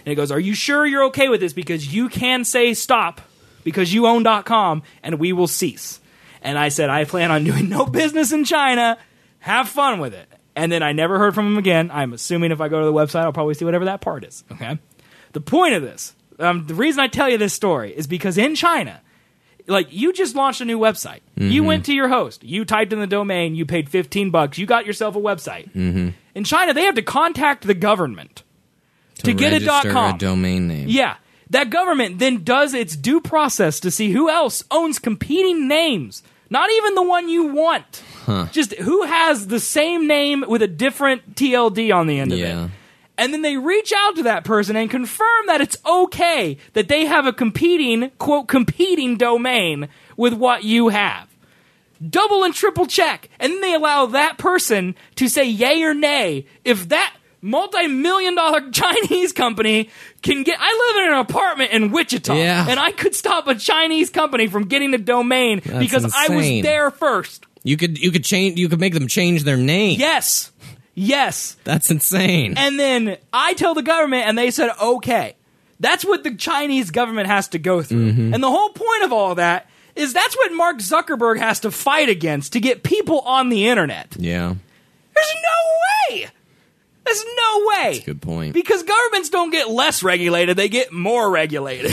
A: And it goes, are you sure you're okay with this? Because you can say stop because you own .com and we will cease. And I said, I plan on doing no business in China. Have fun with it. And then I never heard from him again. I'm assuming if I go to the website, I'll probably see whatever that part is. Okay. The point of this, the reason I tell you this story is because in China, like, you just launched a new website. Mm-hmm. You went to your host. You typed in the domain. You paid $15. You got yourself a website.
B: Mm-hmm.
A: In China, they have to contact the government to get a .com.
B: A domain name.
A: Yeah. That government then does its due process to see who else owns competing names. Not even the one you want.
B: Huh.
A: Just who has the same name with a different TLD on the end of it. And then they reach out to that person and confirm that it's okay that they have a competing, quote, competing domain with what you have. Double and triple check. And then they allow that person to say yay or nay if that multi-million-dollar Chinese company can get... I live in an apartment in Wichita, and I could stop a Chinese company from getting a domain because
B: insane.
A: I was there first.
B: You could make them change their name.
A: Yes.
B: That's insane.
A: And then I tell the government, and they said, okay. That's what the Chinese government has to go through.
B: Mm-hmm.
A: And the whole point of all that is that's what Mark Zuckerberg has to fight against to get people on the internet.
B: Yeah.
A: There's no way. There's no way.
B: That's a good point.
A: Because governments don't get less regulated, they get more regulated.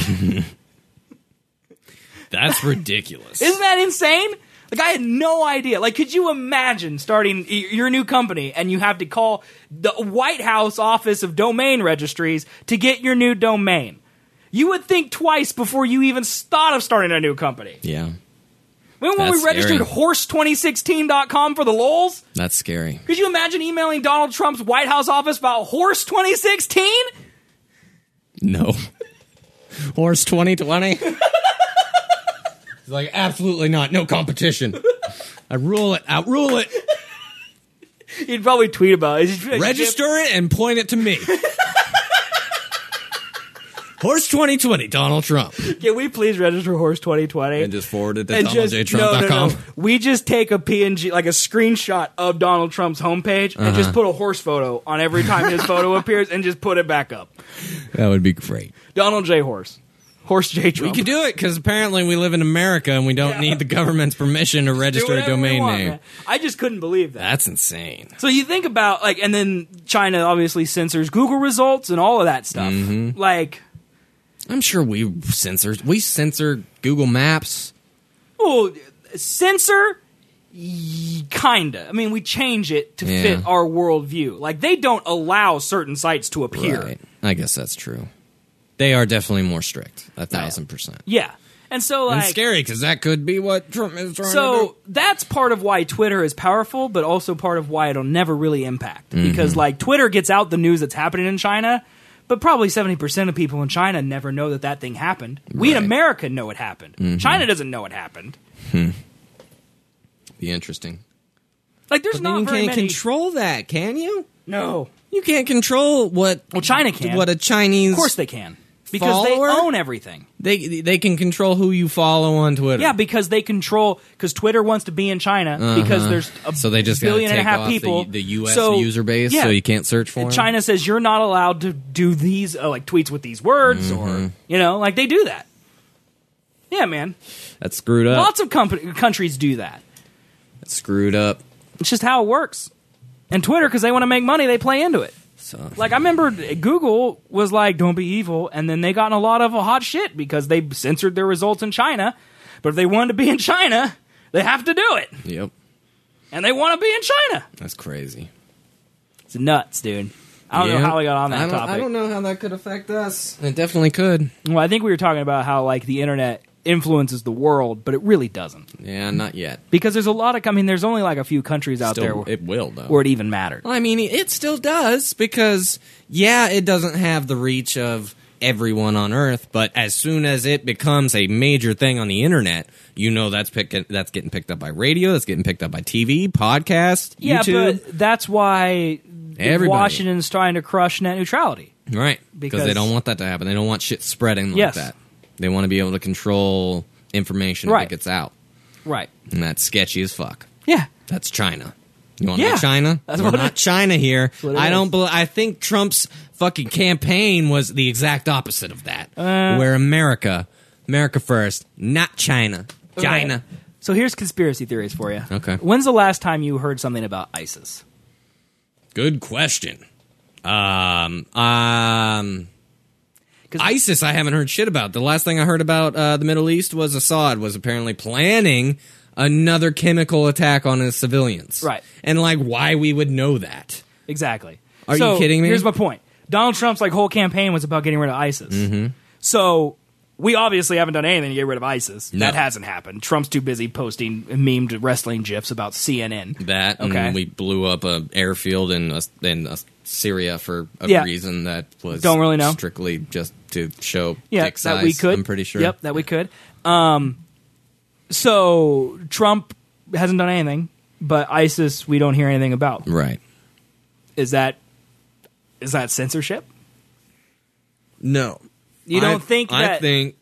B: That's ridiculous.
A: Isn't that insane? Like, I had no idea. Like, could you imagine starting your new company and you have to call the White House Office of Domain Registries to get your new domain? You would think twice before you even thought of starting a new company.
B: Yeah.
A: When we registered horse2016.com for the lulz?
B: That's scary.
A: Could you imagine emailing Donald Trump's White House office about Horse 2016?
B: No. Horse 2020? He's like, absolutely not. No competition. I rule it. Outrule it.
A: He'd probably tweet about it.
B: Register it and point it to me. Horse 2020, Donald Trump.
A: Can we please register Horse 2020?
B: And just forward it to DonaldJTrump.com?
A: No. We just take a PNG, like a screenshot of Donald Trump's homepage, and just put a horse photo on every time his photo appears and just put it back up.
B: That would be great.
A: Donald J. Horse. Horse J. Trump.
B: We could do it because apparently we live in America and we don't need the government's permission to register a domain name.
A: Man. I just couldn't believe that.
B: That's insane.
A: So you think about, like, and then China obviously censors Google results and all of that stuff.
B: Mm-hmm.
A: Like,
B: I'm sure we censor Google Maps.
A: Well, censor, kinda. I mean, we change it to fit our worldview. Like, they don't allow certain sites to appear.
B: Right. I guess that's true. They are definitely more strict, 1,000%.
A: Yeah. And so, like...
B: And scary, because that could be what Trump is trying to do.
A: So, that's part of why Twitter is powerful, but also part of why it'll never really impact.
B: Mm-hmm.
A: Because, like, Twitter gets out the news that's happening in China, but probably 70% of people in China never know that thing happened. We in America know it happened.
B: Mm-hmm.
A: China doesn't know it happened.
B: Be interesting.
A: Like, there's not very many...
B: You can't control that, can you?
A: No.
B: You can't control what...
A: Well, China can.
B: What a Chinese...
A: Of course they can. Because they own everything.
B: They can control who you follow on Twitter.
A: Yeah, because they control... Because Twitter wants to be in China because there's
B: so they just
A: billion and a half
B: off
A: people.
B: The U.S. user base, so you can't search for them.
A: China says you're not allowed to do these, like, tweets with these words or, like, they do that. Yeah, man.
B: That's screwed up.
A: Lots of countries do that.
B: That's screwed up.
A: It's just how it works. And Twitter, because they want to make money, they play into it. So. Like, I remember Google was like, don't be evil, and then they got in a lot of hot shit because they censored their results in China. But if they wanted to be in China, they have to do it.
B: Yep.
A: And they want to be in China.
B: That's crazy.
A: It's nuts, dude. I don't know how we got on that topic.
B: I don't know how that could affect us. It definitely could.
A: Well, I think we were talking about how, like, the internet influences the world, but it really doesn't.
B: Yeah, not yet.
A: Because there's a lot of... I mean, there's only, like, a few countries out there
B: it will, though.
A: Where it even matters.
B: Well, I mean, it still does, because, it doesn't have the reach of everyone on Earth, but as soon as it becomes a major thing on the internet, that's getting picked up by radio, that's getting picked up by TV, podcast, YouTube.
A: But that's why Washington's trying to crush net neutrality.
B: Right, because they don't want that to happen. They don't want shit spreading like that. They want to be able to control information if it gets out.
A: Right.
B: And that's sketchy as fuck.
A: Yeah.
B: That's China. You want to China?
A: That's
B: We're
A: what
B: not China here.
A: what it
B: I
A: is.
B: don't. I think Trump's fucking campaign was the exact opposite of that. Where America first, not China. China.
A: Okay. So here's conspiracy theories for you.
B: Okay.
A: When's the last time you heard something about ISIS?
B: Good question. ISIS, I haven't heard shit about. The last thing I heard about the Middle East was Assad was apparently planning another chemical attack on his civilians.
A: Right.
B: And, like, why we would know that.
A: Exactly.
B: Are you kidding me?
A: Here's my point. Donald Trump's whole campaign was about getting rid of ISIS. Mm-hmm. So we obviously haven't done anything to get rid of ISIS.
B: No.
A: That hasn't happened. Trump's too busy posting memed wrestling gifs about CNN.
B: That,
A: Okay.
B: and we blew up an airfield in Syria for a reason that was
A: Don't really know.
B: strictly just to show
A: Yeah,
B: dick size,
A: that we could.
B: I'm pretty sure.
A: Yep, that we could. So Trump hasn't done anything, but ISIS we don't hear anything about.
B: Right.
A: Is that censorship?
B: No.
A: You don't think that?
B: I think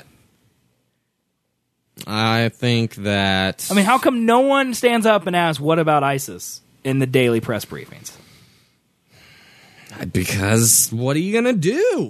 B: that.
A: I mean, how come no one stands up and asks, "What about ISIS?" in the daily press briefings?
B: Because what are you gonna do?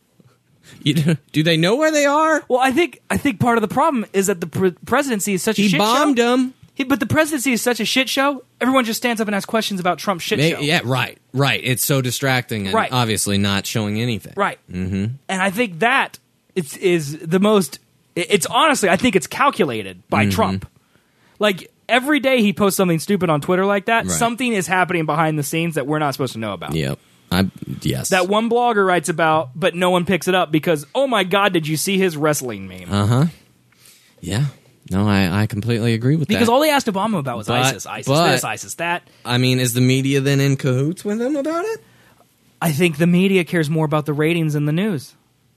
B: Do they know where they are?
A: Well, I think part of the problem is that the presidency is such a shit show.
B: He bombed them.
A: But the presidency is such a shit show. Everyone just stands up and asks questions about Trump's shit show.
B: Yeah, right. It's so distracting and obviously not showing anything.
A: Right. Mm-hmm. And I think that is the most. It's honestly, I think it's calculated by Trump. Like every day he posts something stupid on Twitter like that, something is happening behind the scenes that we're not supposed to know about.
B: Yep. Yes.
A: That one blogger writes about, but no one picks it up because, oh my God, did you see his wrestling meme?
B: Uh-huh. Yeah. No, I completely agree with that.
A: Because all they asked Obama about was ISIS this, ISIS that.
B: I mean, is the media then in cahoots with him about it?
A: I think the media cares more about the ratings than the news.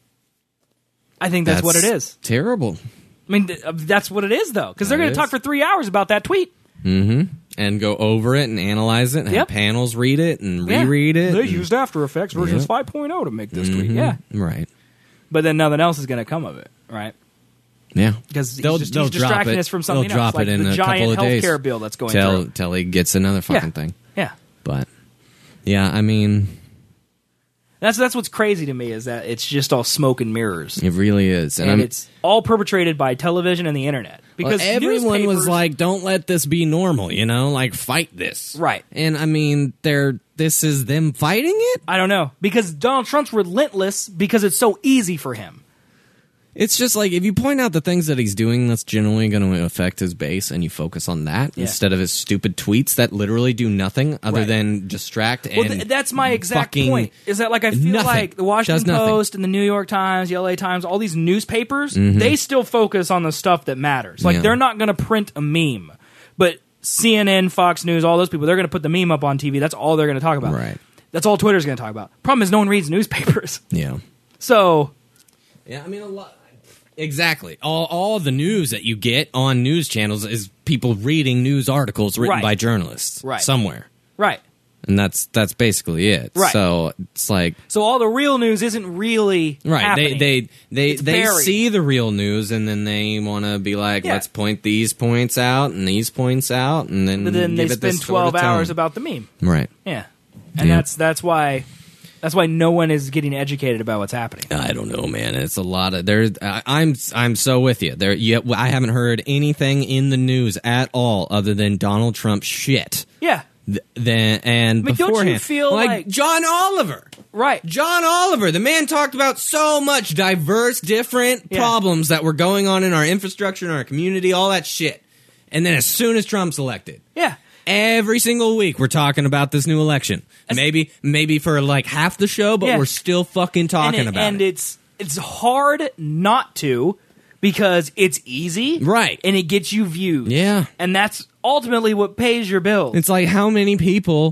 A: I think that's what it is.
B: Terrible.
A: I mean, that's what it is, though, because they're going to talk for 3 hours about that tweet.
B: Mm-hmm. And go over it and analyze it and have panels read it and reread it.
A: They used After Effects versions 5.0 to make this tweet. Yeah.
B: Right.
A: But then nothing else is going to come of it, right?
B: Yeah.
A: Because
B: they'll
A: he's
B: drop
A: distracting
B: it.
A: us from something
B: They'll drop
A: else, like
B: it in
A: the
B: a
A: giant
B: couple of days.
A: healthcare bill that's going through.
B: Till he gets another fucking thing.
A: Yeah.
B: But, yeah, I mean...
A: That's what's crazy to me is that it's just all smoke and mirrors.
B: It really is.
A: And it's all perpetrated by television and the internet. Because
B: everyone was like, don't let this be normal, like fight this.
A: Right.
B: And I mean, this is them fighting it?
A: I don't know. Because Donald Trump's relentless because it's so easy for him.
B: It's just like, if you point out the things that he's doing that's generally going to affect his base and you focus on that instead of his stupid tweets that literally do nothing other than distract and
A: that's my exact point. Is that I feel like the Washington Post and the New York Times, the LA Times, all these newspapers, they still focus on the stuff that matters. They're not going to print a meme. But CNN, Fox News, all those people, they're going to put the meme up on TV. That's all they're going to talk about.
B: Right.
A: That's all Twitter's going to talk about. Problem is no one reads newspapers.
B: Yeah.
A: So...
B: Yeah, I mean, a lot... Exactly. All the news that you get on news channels is people reading news articles written by journalists somewhere.
A: Right.
B: And that's basically it.
A: Right.
B: So it's like...
A: So all the real news isn't really happening.
B: They see the real news and then they want to be like, let's point these points out and these points out and then...
A: But then they
B: give it this
A: spend 12
B: sort of
A: hours
B: tone.
A: about the meme.
B: Right.
A: Yeah. And that's why... That's why no one is getting educated about what's happening.
B: I don't know, man. It's a lot of there. I'm so with you. I haven't heard anything in the news at all other than Donald Trump shit.
A: Yeah.
B: And beforehand,
A: don't you feel like
B: John Oliver?
A: Right.
B: John Oliver. The man talked about so much diverse, different problems that were going on in our infrastructure, in our community, all that shit. And then as soon as Trump's elected, every single week we're talking about this new election. Maybe for half the show, but we're still fucking talking about it.
A: And it's hard not to because it's easy.
B: Right.
A: And it gets you views.
B: Yeah.
A: And that's ultimately what pays your bills.
B: It's like how many people...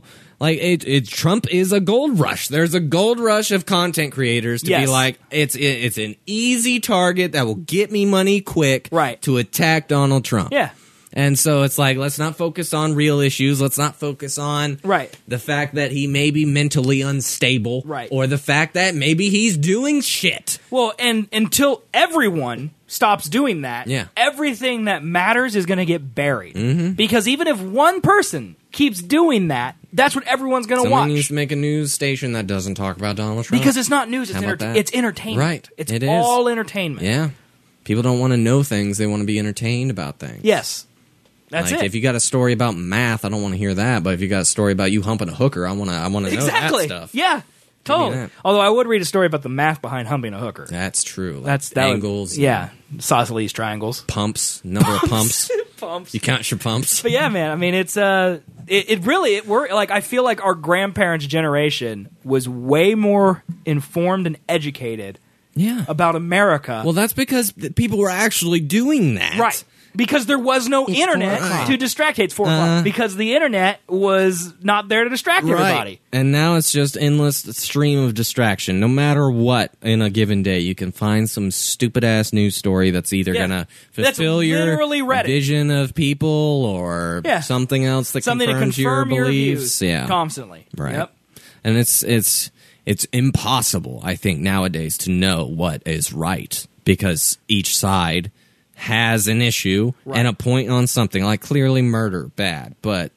B: Trump is a gold rush. There's a gold rush of content creators to be like, it's an easy target that will get me money quick to attack Donald Trump.
A: Yeah.
B: And so it's like, let's not focus on real issues. Let's not focus on the fact that he may be mentally unstable.
A: Right.
B: Or the fact that maybe he's doing shit.
A: Well, and until everyone stops doing that, everything that matters is going to get buried.
B: Mm-hmm.
A: Because even if one person keeps doing that, that's what everyone's going to
B: Someone
A: watch.
B: needs to make a news station that doesn't talk about Donald Trump.
A: Because it's not news, it's,
B: How about that?
A: it's entertainment.
B: Right.
A: It's
B: It is.
A: all entertainment.
B: Yeah. People don't want to know things. They want to be entertained about things.
A: Yes. That's
B: like,
A: it.
B: If you got a story about math, I don't want to hear that. But if you got a story about you humping a hooker, I want to know that stuff.
A: Yeah. Totally.
B: that.
A: Although I would read a story about the math behind humping a hooker.
B: That's true. Like
A: That's
B: angles.
A: Yeah. Isosceles triangles.
B: Pumps. Number of pumps.
A: Pumps.
B: You count your pumps.
A: But yeah, man. I mean, it's we're like, I feel like our grandparents' generation was way more informed and educated.
B: Yeah.
A: About America.
B: Well, that's because people were actually doing that.
A: Right. Because there was no internet to distract. It's 4 o'clock. Because the internet was not there to distract everybody.
B: And now it's just endless stream of distraction. No matter what in a given day, you can find some stupid ass news story that's either going to fulfill your vision of people or something else that confirms your beliefs.
A: Constantly.
B: Right.
A: Yep.
B: And it's impossible, I think, nowadays to know what is right because each side has an issue and a point on something. Like, clearly murder, bad. But,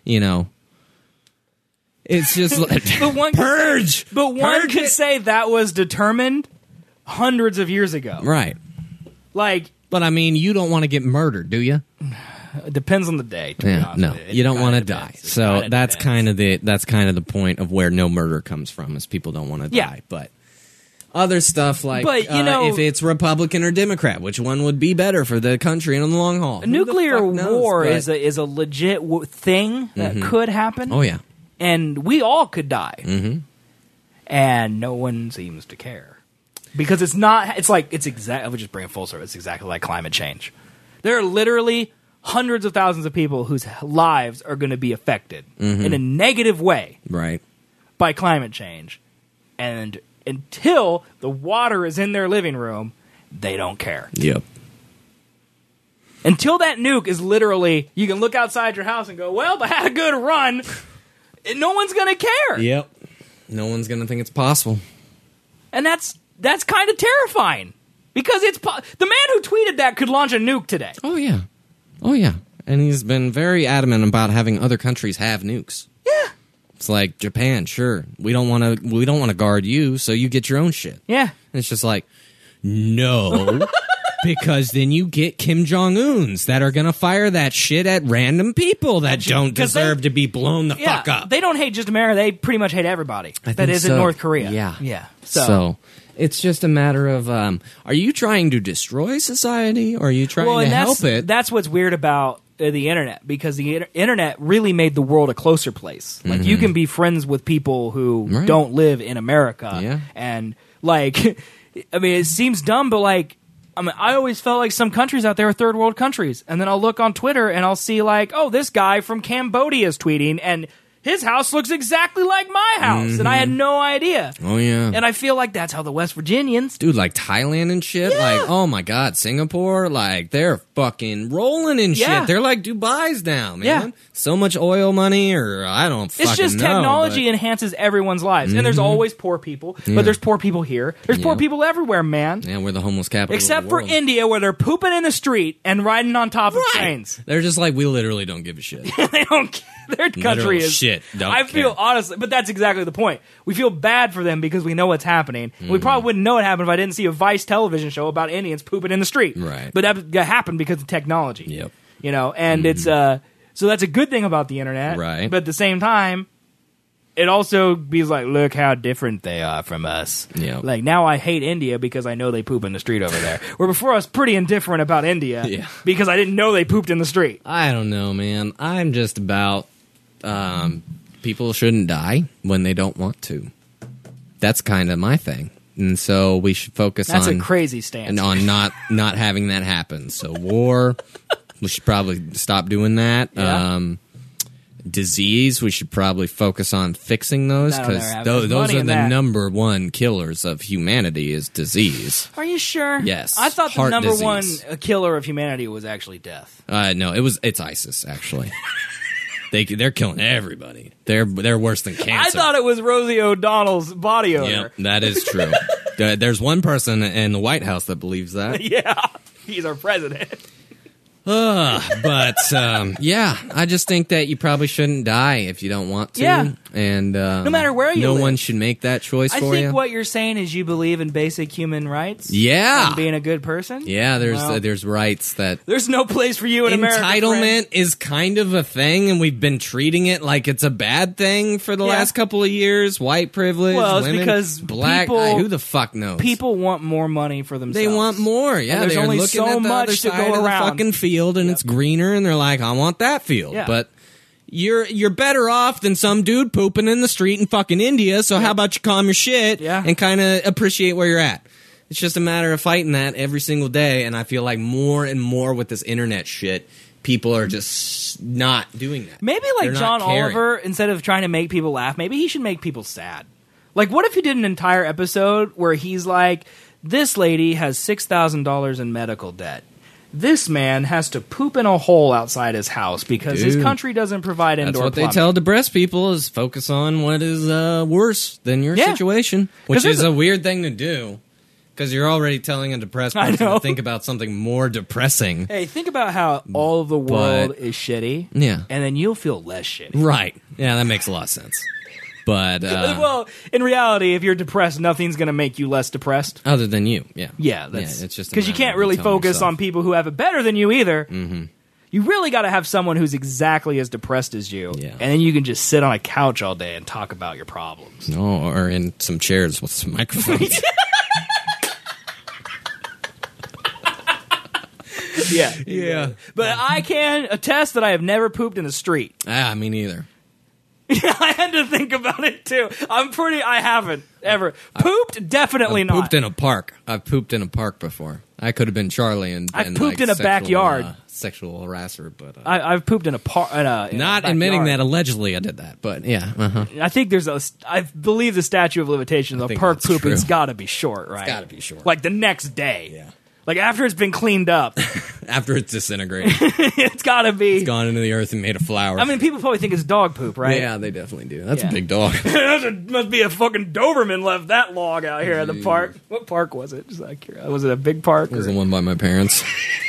B: it's just like, purge!
A: But one could say that was determined hundreds of years ago.
B: Right.
A: Like...
B: But, I mean, you don't want to get murdered, do you?
A: It depends on the day, to be honest
B: no,
A: with
B: you don't want to die. So that's kind of the point of where no murder comes from, is people don't want to die. But other stuff like, if it's Republican or Democrat, which one would be better for the country in the long haul?
A: Nuclear war is a legit thing that could happen.
B: Oh, yeah.
A: And we all could die.
B: Mm-hmm.
A: And no one seems to care. Because it's not, it's exactly, I would just bring it full circle, it's exactly like climate change. There are literally hundreds of thousands of people whose lives are going to be affected in a negative way by climate change. And until the water is in their living room, they don't care.
B: Yep.
A: Until that nuke is literally, you can look outside your house and go, well, I had a good run. And no one's going to care.
B: Yep. No one's going to think it's possible.
A: And that's kind of terrifying. Because the man who tweeted that could launch a nuke today.
B: Oh, yeah. Oh, yeah. And he's been very adamant about having other countries have nukes.
A: Yeah.
B: It's like, Japan, sure. We don't want to guard you, so you get your own shit.
A: Yeah.
B: And it's just like, no. Because then you get Kim Jong-uns that are going to fire that shit at random people that don't deserve to be blown the fuck up.
A: They don't hate just America. They pretty much hate everybody that is in North Korea.
B: Yeah.
A: Yeah.
B: So it's just a matter of, are you trying to destroy society or are you trying to help it?
A: That's what's weird about the internet, because the internet really made the world a closer place. Like, you can be friends with people who don't live in America.
B: Yeah.
A: And, like, I mean, it seems dumb, but, like, I always felt like some countries out there are third world countries. And then I'll look on Twitter and I'll see, like, oh, this guy from Cambodia is tweeting, and his house looks exactly like my house. And I had no idea.
B: Oh, yeah.
A: And I feel like that's how the West Virginians...
B: Dude, like Thailand and shit.
A: Yeah.
B: Like, oh my God, Singapore. Like, they're fucking rolling in shit. They're like Dubai's now, man.
A: Yeah.
B: So much oil money, or I don't fucking know.
A: It's just technology enhances everyone's lives. And there's always poor people. But there's poor people here. There's poor people everywhere, man.
B: Yeah, we're the homeless capital
A: Except
B: of the
A: for
B: world.
A: India, where they're pooping in the street and riding on top of trains.
B: They're just like, we literally don't give a shit.
A: They don't care. Their country
B: Literal
A: is
B: shit. Don't
A: I feel
B: care.
A: honestly, but that's exactly the point. We feel bad for them because we know what's happening. We probably wouldn't know it happened if I didn't see a Vice television show about Indians pooping in the street.
B: Right.
A: But that happened because of technology.
B: Yep.
A: You know, and it's so that's a good thing about the internet.
B: Right.
A: But at the same time, it also be like, look how different they are from us.
B: Yep.
A: Like, now I hate India because I know they poop in the street over there. Where before I was pretty indifferent about India because I didn't know they pooped in the street.
B: I don't know, man. I'm just about people shouldn't die when they don't want to. That's kind of my thing. And so we should focus
A: That's
B: on...
A: a crazy stance.
B: And on not having that happen. So war, we should probably stop doing that.
A: Yeah.
B: Disease, we should probably focus on fixing those, because those are the number one killers of humanity is disease.
A: Are you sure?
B: Yes.
A: I thought the
B: Heart
A: number
B: disease.
A: one killer of humanity was actually death.
B: No, it's ISIS, actually. They're killing everybody. They're worse than cancer.
A: I thought it was Rosie O'Donnell's body odor.
B: Yep, that is true. There's one person in the White House that believes that.
A: Yeah, he's our president.
B: Yeah, I just think that you probably shouldn't die if you don't want to.
A: Yeah.
B: And
A: no matter where you
B: no
A: live.
B: one should make that choice
A: I
B: for you.
A: think what you're saying is you believe in basic human rights.
B: Yeah.
A: And being a good person.
B: Yeah,
A: Well,
B: there's rights that
A: there's no place for you in America.
B: entitlement
A: friend.
B: is kind of a thing, and we've been treating it like it's a bad thing for the last couple of years. White privilege,
A: Well, it's
B: women,
A: because
B: black.
A: people-
B: who the fuck knows?
A: People want more money for themselves.
B: They want more. Yeah,
A: And there's
B: they're
A: only
B: looking
A: so
B: at the
A: much
B: other
A: to
B: side
A: go
B: of
A: around.
B: the fucking field, and it's greener, and they're like, I want that field.
A: Yeah.
B: But you're better off than some dude pooping in the street in fucking India. So how about you calm your shit and kind of appreciate where you're at? It's just a matter of fighting that every single day, and I feel like more and more with this internet shit, people are just not doing that.
A: Maybe like
B: They're
A: John
B: not caring.
A: Oliver, instead of trying to make people laugh, maybe he should make people sad. Like, what if he did an entire episode where he's like, this lady has $6,000 in medical debt. This man has to poop in a hole outside his house because his
B: Dude.
A: country doesn't provide indoor
B: That's what
A: plumbing.
B: they tell depressed people is focus on what is worse than your
A: Yeah.
B: situation,
A: 'Cause
B: which
A: there's
B: is a weird thing to do because you're already telling a depressed
A: I
B: person
A: know.
B: to think about something more depressing.
A: Hey, think about how all of the world is shitty.
B: Yeah.
A: And then you'll feel less shitty.
B: Right. Yeah, that makes a lot of sense. But
A: well, in reality, if you're depressed, nothing's going to make you less depressed.
B: other than you, yeah.
A: Yeah, that's
B: it's just a
A: because you
B: matter
A: can't
B: of
A: really
B: telling
A: focus
B: yourself.
A: on people who have it better than you either.
B: Mhm.
A: You really got to have someone who's exactly as depressed as you, and then you can just sit on a couch all day and talk about your problems.
B: No, or in some chairs with some microphones.
A: Yeah,
B: Yeah.
A: But I can attest that I have never pooped in the street.
B: Me neither.
A: I had to think about it too. I haven't ever pooped. Definitely
B: I've
A: not.
B: pooped in a park. I've pooped in a park before. I could have been Charlie and
A: I've
B: been,
A: pooped
B: like,
A: in a backyard.
B: Sexual harasser, but
A: I've pooped in a park.
B: not admitting that allegedly I did that. But yeah,
A: I think there's I believe the statute of limitations on
B: think
A: park
B: that's
A: pooping's
B: true.
A: got to be short, right?
B: It's got to be short.
A: Like the next day. Yeah. Like after it's been cleaned up.
B: After it's disintegrated,
A: It's got to be.
B: it's gone into the earth and made a flower.
A: I mean, people probably think it's dog poop, right?
B: Yeah, they definitely do. That's
A: Yeah.
B: a big dog.
A: Must be a fucking Doberman left that log out here at the park. What park was it? Just like, was it a big park?
B: It was
A: or-
B: the one by my parents.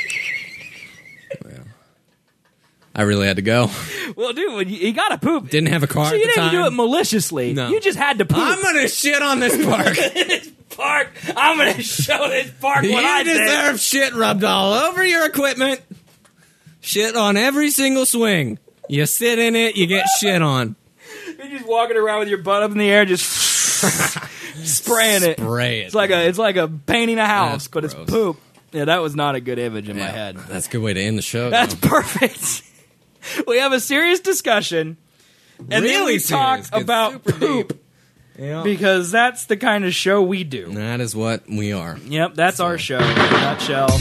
B: I really had to go.
A: Well, dude, you got to poop.
B: Didn't have a car
A: So
B: at
A: you
B: the
A: didn't do
B: time.
A: it maliciously.
B: No.
A: You just had to poop.
B: I'm gonna shit on this park.
A: This park. I'm going to show this park what I
B: You
A: did.
B: deserve shit rubbed all over your equipment. Shit on every single swing. You sit in it, you get shit on.
A: You're just walking around with your butt up in the air, just spraying it.
B: Spray it.
A: It's like a painting a house,
B: That's
A: but it's
B: gross.
A: poop. Yeah, that was not a good image in my head.
B: That's a good way to end the show.
A: That's
B: though.
A: perfect. We have a serious discussion, and then
B: Really
A: we talk
B: serious. Gets
A: about
B: super
A: poop
B: Yeah.
A: because that's the kind of show we do.
B: That is what we are.
A: Yep, that's our show in a nutshell.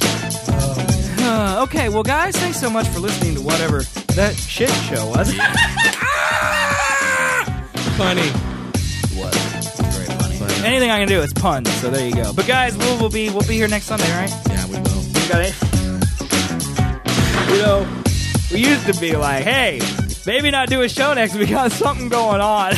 A: Okay, well, guys, thanks so much for listening to whatever that shit show was.
B: Funny.
A: What? Very funny. Anything I can do, it's puns. So there you go. But guys, we'll be here next Sunday, right?
B: Yeah, we will.
A: You got it. You know, we used to be like, hey, maybe not do a show next week. We got something going on.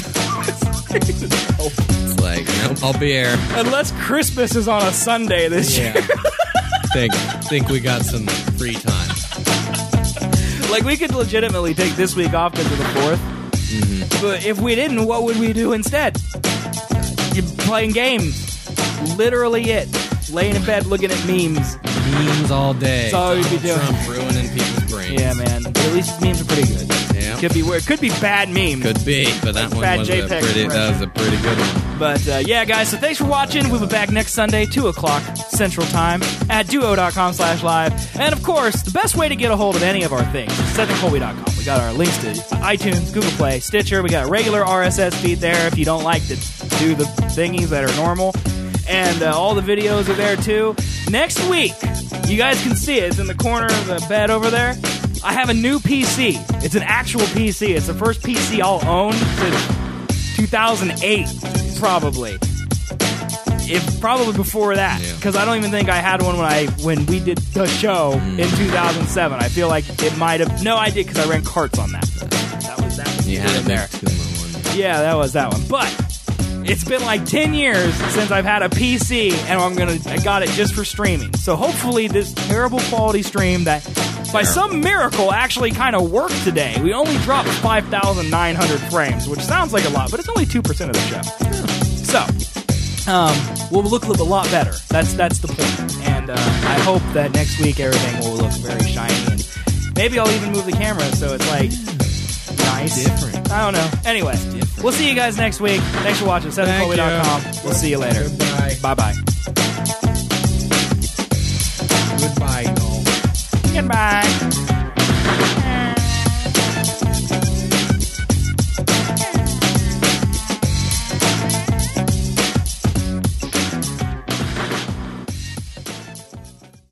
B: It's like, nope, I'll be here.
A: Unless Christmas is on a Sunday this year.
B: Think we got some free time.
A: Like, we could legitimately take this week off because of the 4th.
B: Mm-hmm.
A: But if we didn't, what would we do instead? You're playing games. Literally it. Laying in bed looking at memes.
B: Memes all day.
A: That's all we'd be doing.
B: Trump ruining people's brains.
A: Yeah, man. But at least his memes are pretty good.
B: Yeah.
A: Could be weird. Could be bad memes.
B: Could be, but that
A: Like
B: one
A: bad
B: was
A: JPEG
B: that was a pretty good one.
A: But yeah, guys, so thanks for watching. We'll be back next Sunday, 2 o'clock Central Time at duo.com/live. And of course, the best way to get a hold of any of our things is SethandColby.com. We got our links to iTunes, Google Play, Stitcher. We got a regular RSS feed there if you don't like to do the thingies that are normal. And all the videos are there too. Next week, you guys can see it. It's in the corner of the bed over there. I have a new PC. It's an actual PC. It's the first PC I'll own since 2008, probably. If probably before that, because I don't even think I had one when we did the show in 2007. I feel like it might have. No, I did because I ran carts on that. That was
B: You had it
A: there.
B: there.
A: Yeah, that was that one. But it's been like 10 years since I've had a PC, and I got it just for streaming. So hopefully this terrible quality stream that by some miracle actually kind of worked today. We only dropped 5,900 frames, which sounds like a lot, but it's only 2% of the show. So, we'll look a lot better. That's the point. And I hope that next week everything will look very shiny. And maybe I'll even move the camera so it's like nice.
B: Different.
A: I don't know. Anyway, we'll see you guys next week. Thanks for watching. SethandColby.com. We'll see you later.
B: Goodbye.
A: Bye-bye.
B: Goodbye, y'all.
A: Goodbye.